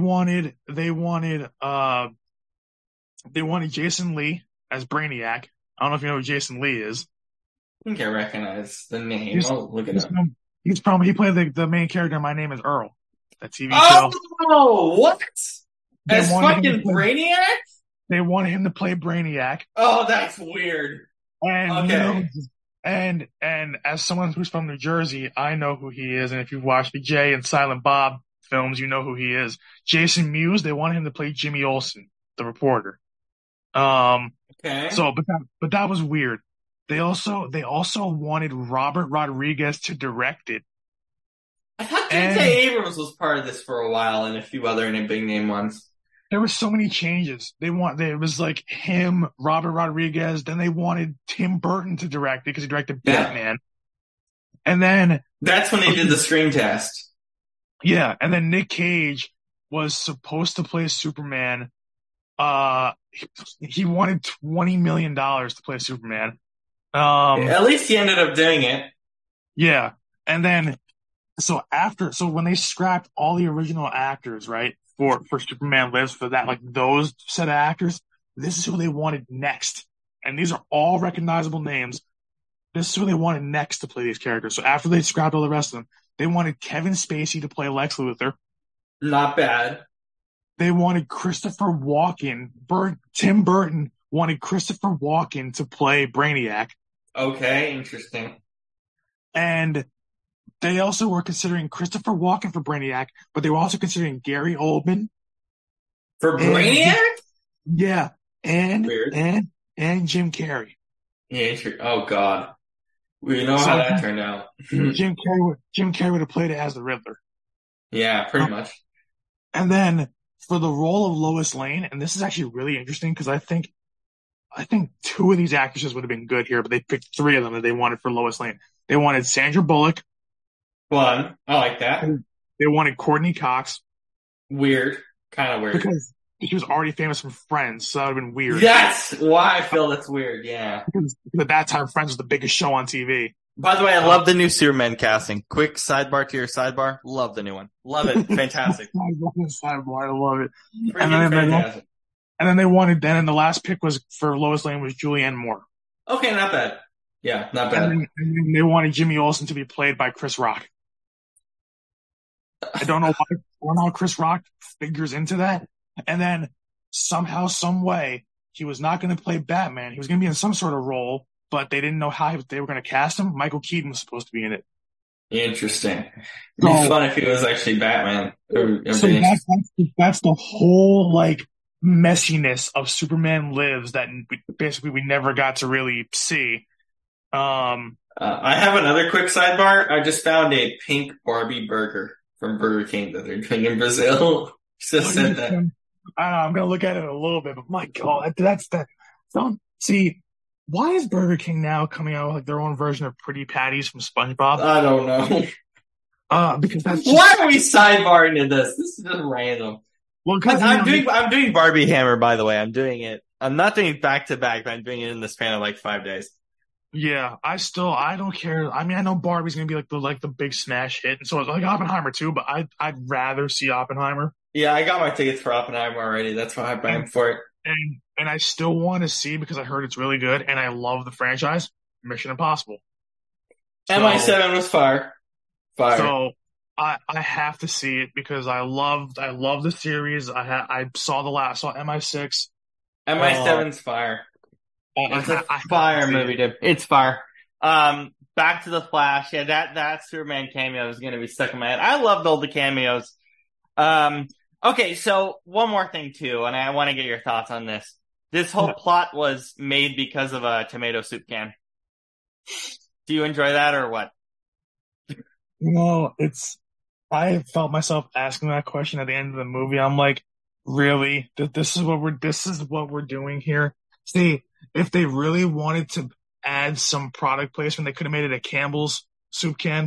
wanted Jason Lee as Brainiac. I don't know if you know who Jason Lee is. I think I recognize the name. He's I'll look it he's up. from he's probably he played the main character in My Name is Earl, that TV show. Oh, what? They As wanted him to fucking play, Brainiac? they wanted him to play Brainiac, Oh, that's weird. and Okay. and as someone who's from New Jersey, I know who he is. And if you've watched the Jay and Silent Bob films, you know who he is. Jason Mewes. They wanted him to play Jimmy Olsen, the reporter. Okay. So, but that was weird. They also wanted Robert Rodriguez to direct it, I thought and J.J. Abrams was part of this for a while and a few other big name ones. there were so many changes. It was like him, Robert Rodriguez. Then they wanted Tim Burton to direct it because he directed Yeah. Batman. And then, That's when they did the screen test. yeah, and then Nick Cage was supposed to play Superman. He wanted $20 million to play Superman. At least he ended up doing it. Yeah. And then, so when they scrapped all the original actors, right, for Superman Lives, for that, like those set of actors, this is who they wanted next. And these are all recognizable names. This is who they wanted next to play these characters. So after they scrapped all the rest of them, they wanted Kevin Spacey to play Lex Luthor. Not bad. They wanted Christopher Walken. Tim Burton wanted Christopher Walken to play Brainiac. Okay, interesting. And they also were considering Christopher Walken for Brainiac, but they were also considering Gary Oldman. For And Brainiac? yeah, Weird. and Jim Carrey. Yeah, oh god. We know So how that turned out. Jim Carrey would have played it as the Riddler. Yeah, pretty much. And then for the role of Lois Lane, and this is actually really interesting because I think two of these actresses would have been good here, but they picked three of them that they wanted for Lois Lane. They wanted Sandra Bullock. Fun. I like that. They wanted Courtney Cox Weird. Kind of weird. because she was already famous from Friends, so that would have been weird. That's why I feel that's weird, yeah. Because at that time, Friends was the biggest show on TV. By the way, I love the new Superman casting. Quick sidebar to your sidebar. Love the new one. Love it. Fantastic. Sidebar, I love it. Freaking fantastic. And then they wanted, then the last pick was for Lois Lane was Julianne Moore. Okay, not bad. Yeah, not bad. And then they wanted Jimmy Olsen to be played by Chris Rock. I don't know why. I don't know how Chris Rock figures into that. And then somehow, some way, he was not going to play Batman. He was going to be in some sort of role, but they didn't know how they were going to cast him. Michael Keaton was supposed to be in it. Interesting. It'd be fun if he was actually Batman. So that's the whole like messiness of Superman Lives that basically we never got to really see. I have another quick sidebar. I just found a pink Barbie burger from Burger King that they're doing in Brazil. Just said that. I don't know, I'm gonna look at it a little bit, but my God, that's that. Don't see. Why is Burger King now coming out with like their own version of Pretty Patties from SpongeBob? I don't know. Because that's just, Why are we sidebarring to this? This is just random. well, because I'm doing Barbie Hammer, by the way. I'm doing it. I'm not doing it back to back, but I'm doing it in the span of like 5 days. yeah, I don't care. I mean, I know Barbie's gonna be like the big smash hit, and so it's like Oppenheimer too. But I'd rather see Oppenheimer. Yeah, I got my tickets for Oppenheimer already. That's why I'm buying for it. And I still want to see because I heard it's really good, and I love the franchise. Mission Impossible. So, MI7 was fire. Fire. So I have to see it because I love the series. I saw saw MI6. MI7's fire. It's a fire movie, dude. It's fire. Back to the Flash. Yeah, that Superman cameo is going to be stuck in my head. I loved all the cameos. Okay, so one more thing too, and I want to get your thoughts on this. This whole plot was made because of a tomato soup can. Do you enjoy that or what? No, I felt myself asking that question at the end of the movie. I'm like, really? This is what we're doing here? See, if they really wanted to add some product placement, they could have made it a Campbell's soup can.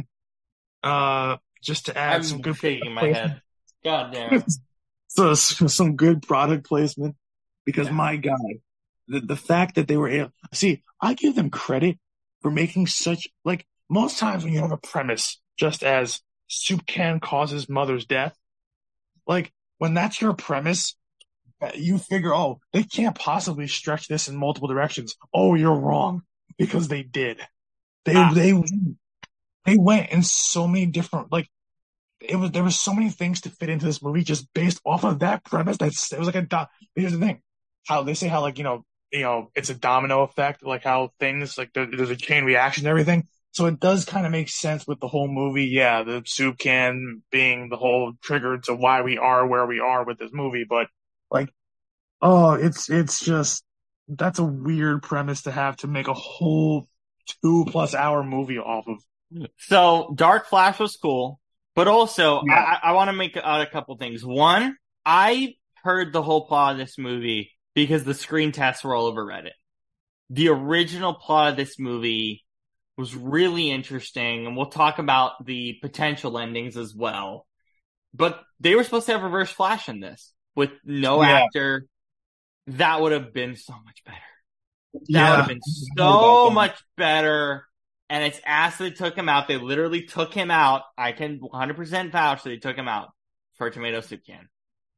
Just to add some good shaking my head. God damn. So some good product placement because my God, the fact that they were able see I give them credit for making such, like, most times when you have a premise, just as soup can causes mother's death, like, when that's your premise, you figure, oh, they can't possibly stretch this in multiple directions. Oh, you're wrong, because they did. Ah. They went in so many different, like, there was so many things to fit into this movie just based off of that premise. It was like here's the thing, how they say how, like, it's a domino effect, like how things, like, there's a chain reaction and everything. So it does kind of make sense with the whole movie. Yeah, the soup can being the whole trigger to why we are where we are with this movie. But, like, oh, it's just, that's a weird premise to have to make a whole 2+ hour movie off of. So Dark Flash was cool, but also Yeah. I want to make out a couple things. One, I heard the whole plot of this movie because the screen tests were all over Reddit. The original plot of this movie was really interesting, and we'll talk about the potential endings as well. But they were supposed to have Reverse Flash in this with no Yeah. actor. That would have been so much better. That Yeah. would have been so much better. And it's ass they took him out. They literally took him out. I can 100% vouch that they took him out for a tomato soup can.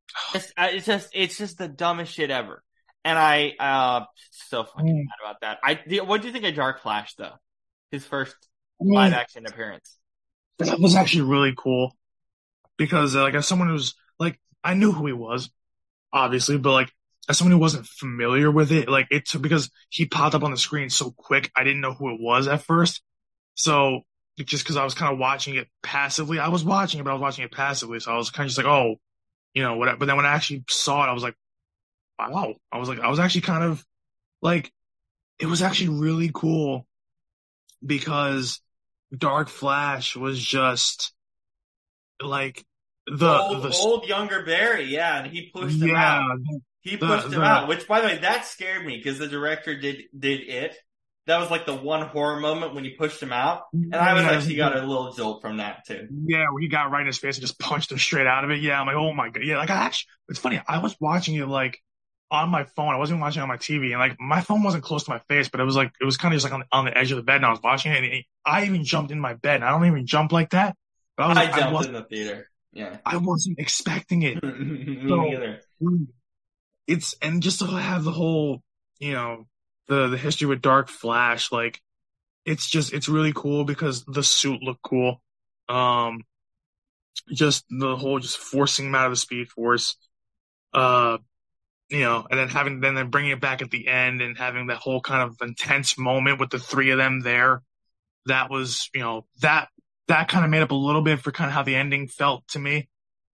It's just the dumbest shit ever. And I, so fucking mad about that. What do you think of Dark Flash though? His first live action appearance. That was actually really cool because, like, as someone who's, like, I knew who he was, obviously, but, like, as someone who wasn't familiar with it, like, it took, because he popped up on the screen so quick, I didn't know who it was at first. So, just because I was kind of watching it passively, I was watching it, but I was watching it passively. So I was kind of just like, oh, whatever. But then when I actually saw it, I was like, wow. I was actually kind of like, it was actually really cool because Dark Flash was just like the old younger Barry, yeah, and he pushed him out. He pushed him out, which, by the way, that scared me because the director did it. That was like the one horror moment when he pushed him out, and I was actually got a little jolt from that too. Yeah, where he got right in his face and just punched him straight out of it. Yeah, I'm like, oh my god. Yeah, like, it's funny. I was watching it, like, on my phone. I wasn't watching it on my TV, and, like, my phone wasn't close to my face, but it was kind of just like on the edge of the bed, and I was watching it, and I even jumped in my bed. And I don't even jump like that. But I jumped in the theater. Yeah, I wasn't expecting it. Me neither. And just to have the whole, the history with Dark Flash, like, it's really cool because the suit looked cool. Just the whole, just forcing him out of the Speed Force, and then bringing it back at the end and having that whole kind of intense moment with the three of them there. That was, that kind of made up a little bit for kind of how the ending felt to me.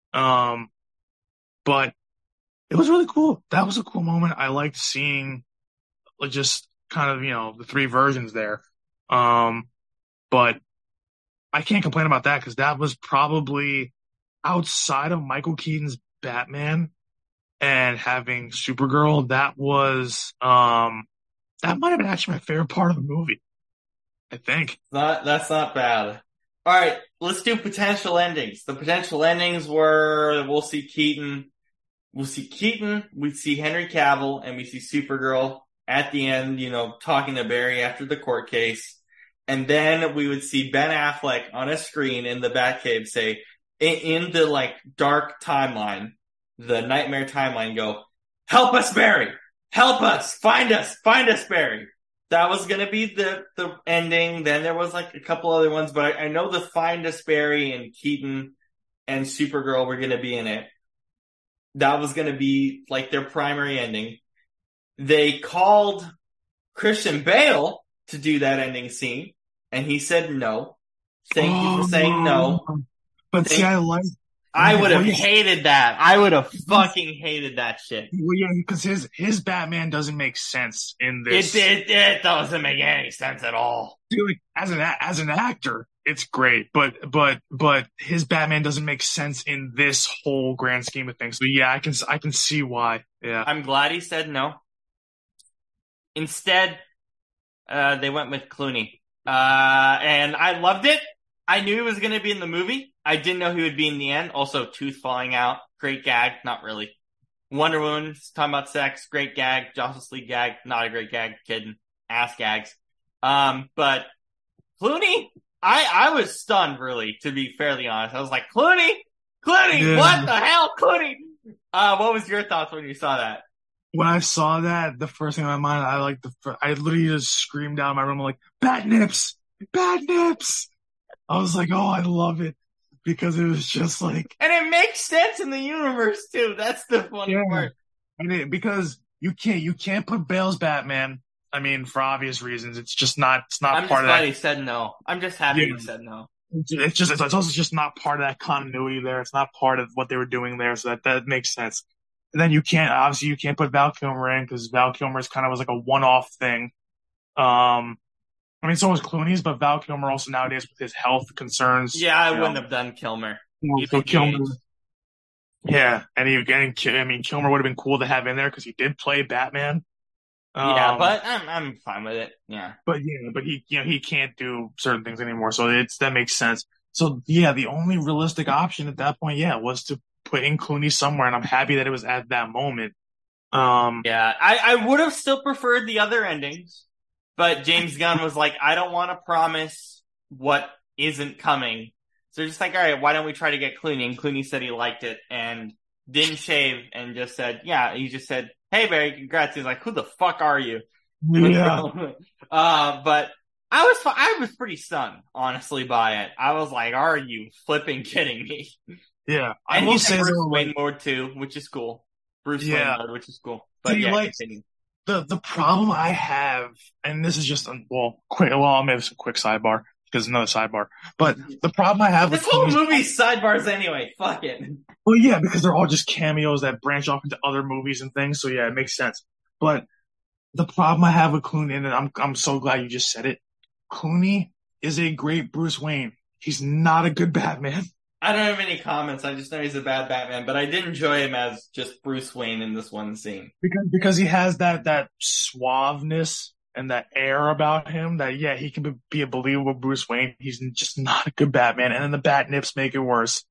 But it was really cool. That was a cool moment. I liked seeing, like, just kind of, the three versions there. But I can't complain about that because that was probably, outside of Michael Keaton's Batman and having Supergirl, that might have been actually my favorite part of the movie, I think. That's not bad. All right, let's do potential endings. The potential endings were, we'll see Keaton, we see Henry Cavill, and we see Supergirl at the end, talking to Barry after the court case. And then we would see Ben Affleck on a screen in the Batcave say, in the, like, dark timeline, the nightmare timeline, go, "Help us, Barry! Help us! Find us, Barry!" That was gonna be the ending. Then there was, like, a couple other ones, but I know the Find Us, Barry and Keaton and Supergirl were gonna be in it. That was gonna be, like, their primary ending. They called Christian Bale to do that ending scene, and he said no. Thank you for saying no. But see, I would have hated that. I would have fucking hated that shit. Well, yeah, because his Batman doesn't make sense in this. It doesn't make any sense at all. Dude, as an actor, it's great, but his Batman doesn't make sense in this whole grand scheme of things. So yeah, I can see why. Yeah, I'm glad he said no. Instead, they went with Clooney, and I loved it. I knew he was going to be in the movie. I didn't know he would be in the end. Also, tooth falling out. Great gag. Not really. Wonder Woman, talking about sex. Great gag. Justice League gag. Not a great gag. Kidding. ass gags. But Clooney, I was stunned, really, to be fairly honest. I was like, Clooney, Yeah. what the hell, Clooney? What was your thoughts when you saw that? When I saw that, the first thing in my mind, I literally just screamed out in my room, like, bat nips! Bat nips! I was like, oh, I love it. Because it was just like, And it makes sense in the universe, too. That's the funny part. because you can't put Bale's Batman. I mean, for obvious reasons, it's I'm part just of glad that. he said no. I'm just happy Yeah. he said no. It's also just not part of that continuity there. It's not part of what they were doing there, so that makes sense. And then you can't put Val Kilmer in because Val Kilmer's kind of was like a one-off thing. I mean, so was Clooney's, but Val Kilmer also nowadays with his health concerns. Yeah, I wouldn't have done Kilmer. So Kilmer, yeah, Kilmer would have been cool to have in there because he did play Batman. Yeah, but I'm fine with it. Yeah. But he can't do certain things anymore, so that makes sense. So yeah, the only realistic option at that point, was to put in Clooney somewhere, and I'm happy that it was at that moment. Yeah, I would have still preferred the other endings, but James Gunn was like, I don't want to promise what isn't coming. So they're just like, all right, why don't we try to get Clooney? And Clooney said he liked it and didn't shave and just said, he just said, hey, Barry, congrats. He's like, who the fuck are you? Yeah. But I was pretty stunned, honestly, by it. I was like, are you flipping kidding me? Yeah. I And will he's say Bruce though, Wayne mode too, which is cool. Bruce Wayne mode, which is cool. But See, continue. the problem I have, and this is just quick. Well, I'll make this a quick sidebar because another sidebar. But the problem I have This with whole Clooney's- movie's sidebars anyway. Fuck it. well, yeah, because they're all just cameos that branch off into other movies and things. So yeah, it makes sense. But the problem I have with Clooney, and I'm so glad you just said it. Clooney is a great Bruce Wayne. He's not a good Batman. I don't have any comments. I just know he's a bad Batman, but I did enjoy him as just Bruce Wayne in this one scene. Because he has that suaveness and that air about him that, he can be a believable Bruce Wayne. He's just not a good Batman. And then the bat nips make it worse.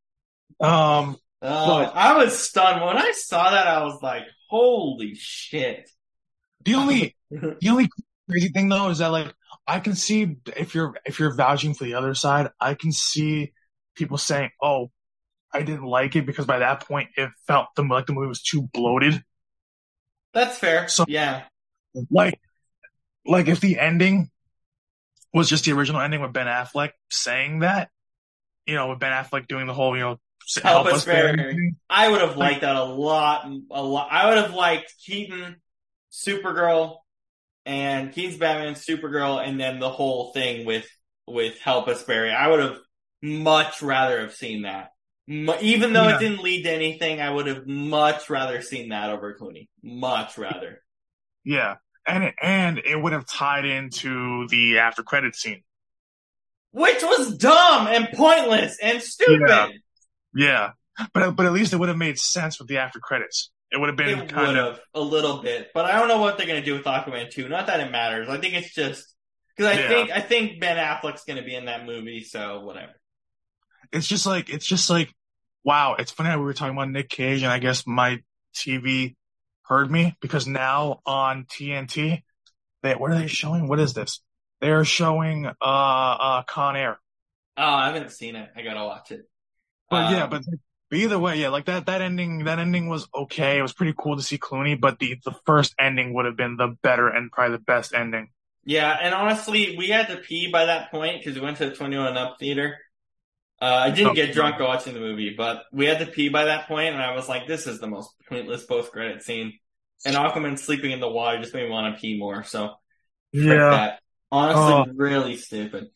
I was stunned. When I saw that, I was like, holy shit. The only crazy thing though is that like I can see if you're vouching for the other side, I can see people saying, "Oh, I didn't like it because by that point it felt like the movie was too bloated." That's fair. So yeah, like if the ending was just the original ending with Ben Affleck saying that, with Ben Affleck doing the whole, help us Barry. I would have liked that a lot. I would have liked Keaton, Supergirl, and Keaton's Batman, Supergirl, and then the whole thing with Help Us Barry. I would have much rather have seen that. Even though it didn't lead to anything, I would have much rather seen that over Clooney. Much rather. Yeah. And it would have tied into the after credit scene. Which was dumb and pointless and stupid. Yeah. But at least it would have made sense with the after credits. It would have been kind of a little bit, but I don't know what they're going to do with Aquaman 2. Not that it matters. I think it's just because I think Ben Affleck's going to be in that movie, so whatever. It's just like wow. It's funny how we were talking about Nick Cage, and I guess my TV heard me because now on TNT, what are they showing? What is this? They are showing Con Air. Oh, I haven't seen it. I gotta watch it. But but either way, like that ending was okay. It was pretty cool to see Clooney, but the first ending would have been the better and probably the best ending. Yeah, and honestly, we had to pee by that point because we went to the 21 Up theater. I didn't get drunk watching the movie, but we had to pee by that point, and I was like, this is the most pointless post-credit scene. And Aquaman sleeping in the water just made me want to pee more, so that. Honestly, really stupid.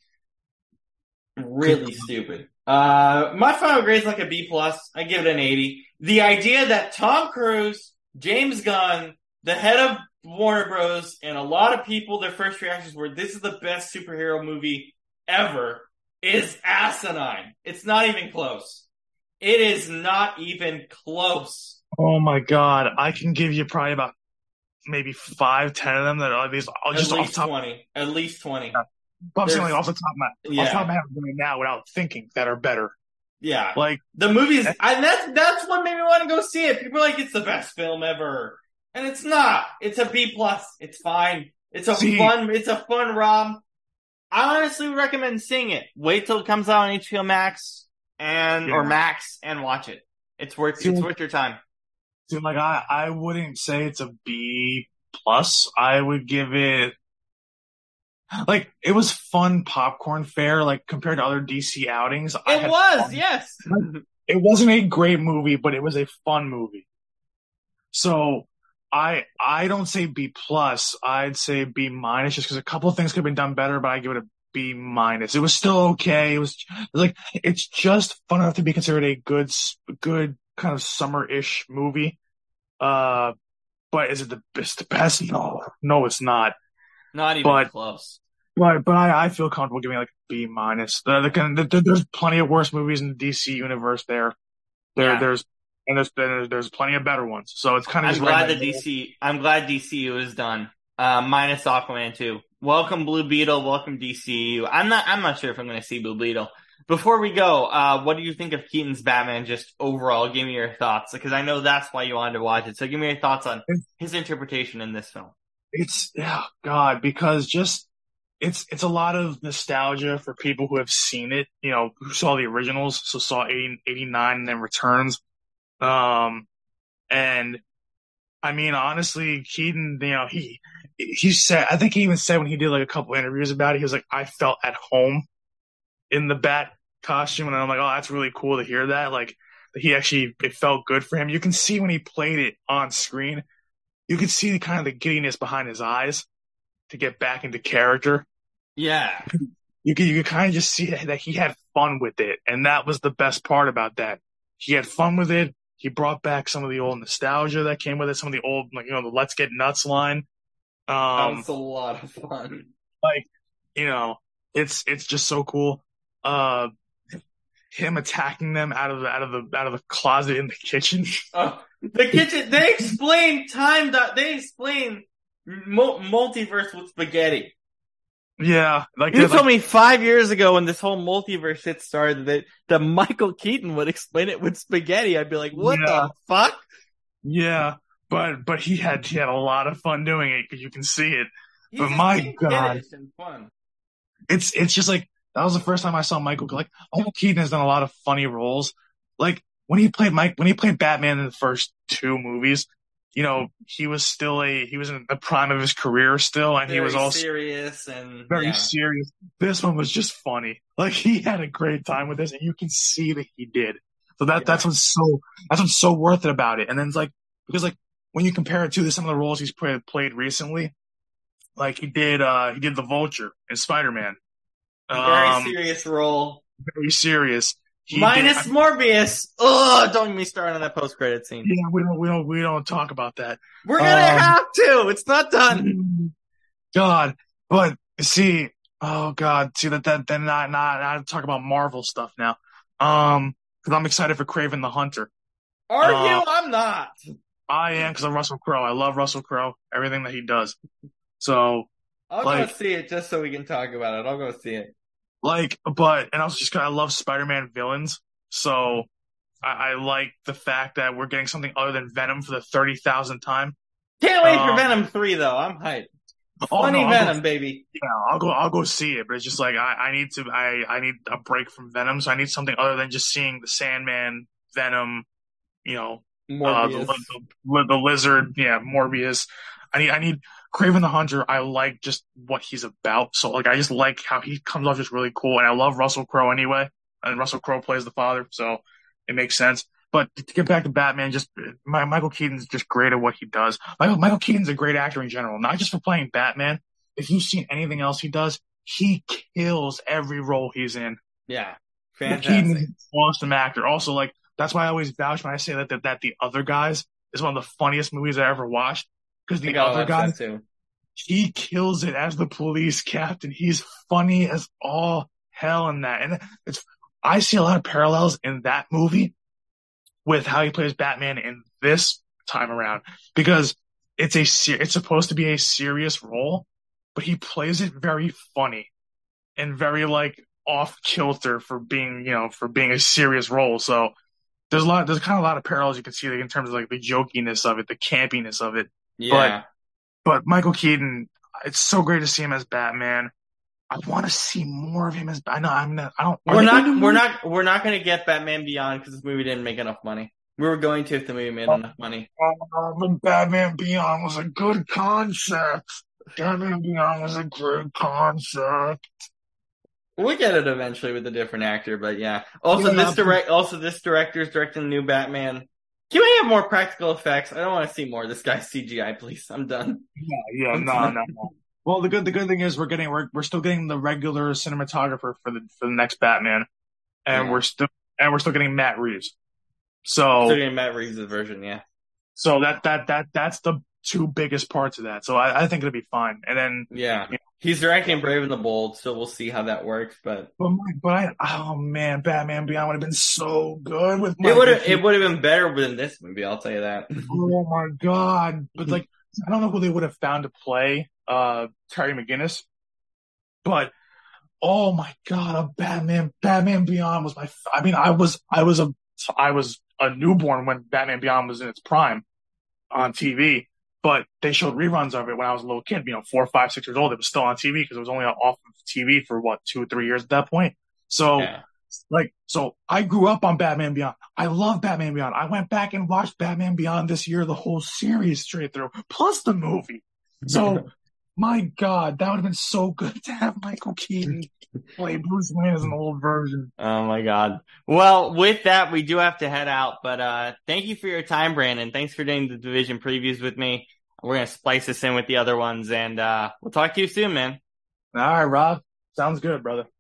Really stupid. My final grade is like a B+. I give it an 80. The idea that Tom Cruise, James Gunn, the head of Warner Bros., and a lot of people, their first reactions were, this is the best superhero movie ever, is asinine. It's not even close. It is not even close. Oh my god. I can give you probably about maybe 5, 10 of them that are these just off the top 20. At least 20. Yeah. But I'm saying like off the top of my head right now without thinking that are better. Yeah. Like the movies, and that's what made me want to go see it. People are like, it's the best film ever. And it's not. It's a B+. It's fine. It's a fun rom. I honestly would recommend seeing it. Wait till it comes out on HBO Max or Max and watch it. It's worth your time. Dude, like I wouldn't say it's a B plus. I would give it like it was fun popcorn fare, like compared to other DC outings. Yes. It wasn't a great movie, but it was a fun movie. So I don't say B plus. I'd say B minus, just because a couple of things could have been done better, but I give it a B minus. It was still okay. It was like it's just fun enough to be considered a good kind of summer-ish movie. But is it the best? No, it's not. Not even close. But I feel comfortable giving it like a B minus. There's plenty of worse movies in the DC universe. There's plenty of better ones. So it's kind of. I'm glad DCU is done. Minus Aquaman 2. Welcome Blue Beetle. Welcome DCU. I'm not sure if I'm going to see Blue Beetle. Before we go, what do you think of Keaton's Batman just overall? Give me your thoughts, because I know that's why you wanted to watch it. So give me your thoughts on his interpretation in this film. Because it's a lot of nostalgia for people who have seen it, who saw the originals, so saw 89 and then Returns. And I mean, honestly, Keaton, he said, I think he even said when he did like a couple interviews about it, he was like, I felt at home in the Bat costume. And I'm like, oh, that's really cool to hear that. Like, it felt good for him. You can see when he played it on screen, you could see kind of the giddiness behind his eyes to get back into character. Yeah. You could kind of just see that he had fun with it. And that was the best part about that. He had fun with it. He brought back some of the old nostalgia that came with it, some of the old, the Let's Get Nuts line. That was a lot of fun. It's just so cool. Him attacking them out of the closet in the kitchen. The kitchen. They explain multiverse with spaghetti. Yeah, you told me 5 years ago when this whole multiverse shit started that Michael Keaton would explain it with spaghetti. I'd be like, what the fuck? Yeah, but he had a lot of fun doing it because you can see it. But my God, fun. It's just like that was the first time I saw Michael. Like, Keaton has done a lot of funny roles. Like when he played Batman in the first two movies. He was in the prime of his career still, and he was also serious and very serious. This one was just funny. Like he had a great time with this, and you can see that he did. So that's what's so worth it about it. And then it's like because like when you compare it to some of the roles he's played recently, like he did the Vulture in Spider-Man. Very serious role. Very serious. Minus Morbius. Oh, don't get me started on that post-credit scene. Yeah, we don't talk about that. We're gonna have to. It's not done. God, but see, oh God, see that then not talk about Marvel stuff now. Because I'm excited for Kraven the Hunter. Are you? I'm not. I am because of Russell Crowe. I love Russell Crowe. Everything that he does. So I'll go see it just so we can talk about it. I'll go see it. And also just 'cause I love Spider-Man villains, so I like the fact that we're getting something other than Venom for the 30,000th time. Can't wait for Venom 3 though. I'm hyped. Funny Venom, baby. Yeah, I'll go see it, but it's just like I need a break from Venom, so I need something other than just seeing the Sandman, Venom, Morbius. The Lizard, Morbius. I need Kraven the Hunter. I like just what he's about. So I just like how he comes off just really cool. And I love Russell Crowe anyway. And Russell Crowe plays the father. So it makes sense. But to get back to Batman, Michael Keaton's just great at what he does. Michael Keaton's a great actor in general, not just for playing Batman. If you've seen anything else he does, he kills every role he's in. Yeah. Fantastic. Keaton is an awesome actor. Also, that's why I always vouch when I say that The Other Guys is one of the funniest movies I ever watched. Because the other guy, he kills it as the police captain. He's funny as all hell in that. And I see a lot of parallels in that movie with how he plays Batman in this time around. Because it's supposed to be a serious role, but he plays it very funny and very off kilter for being a serious role. So there's kind of a lot of parallels you can see in terms of the jokiness of it, the campiness of it. Yeah. But Michael Keaton, it's so great to see him as Batman. I want to see more of him as. I know. I don't. We're not going to get Batman Beyond because this movie didn't make enough money. We were going to if the movie made enough money. But Batman Beyond was a good concept. Batman Beyond was a great concept. We'll get it eventually with a different actor, but yeah. Also, this director's directing the new Batman. Can we have more practical effects? I don't want to see more of this guy's CGI, please. I'm done. Yeah, no. Well, the good thing is we're still getting the regular cinematographer for the next Batman, and we're still getting Matt Reeves. So still getting Matt Reeves' version, yeah. So that's the two biggest parts of that. So I think it'll be fine. And then he's directing Brave and the Bold, so we'll see how that works. But oh man, Batman Beyond would have been so good with it would have been better than this movie. I'll tell you that. Oh my god! But like, I don't know who they would have found to play Terry McGinnis, but oh my god, a Batman Beyond was I was a newborn when Batman Beyond was in its prime on TV. But they showed reruns of it when I was a little kid, 4, 5, 6 years old. It was still on TV because it was only off of TV for 2 or 3 years at that point. So, so I grew up on Batman Beyond. I love Batman Beyond. I went back and watched Batman Beyond this year, the whole series straight through, plus the movie. So, my God, that would have been so good to have Michael Keaton play Bruce Wayne as an old version. Oh my God. Well, with that, we do have to head out, but thank you for your time, Brandon. Thanks for doing the division previews with me. We're going to splice this in with the other ones, and we'll talk to you soon, man. All right, Rob. Sounds good, brother.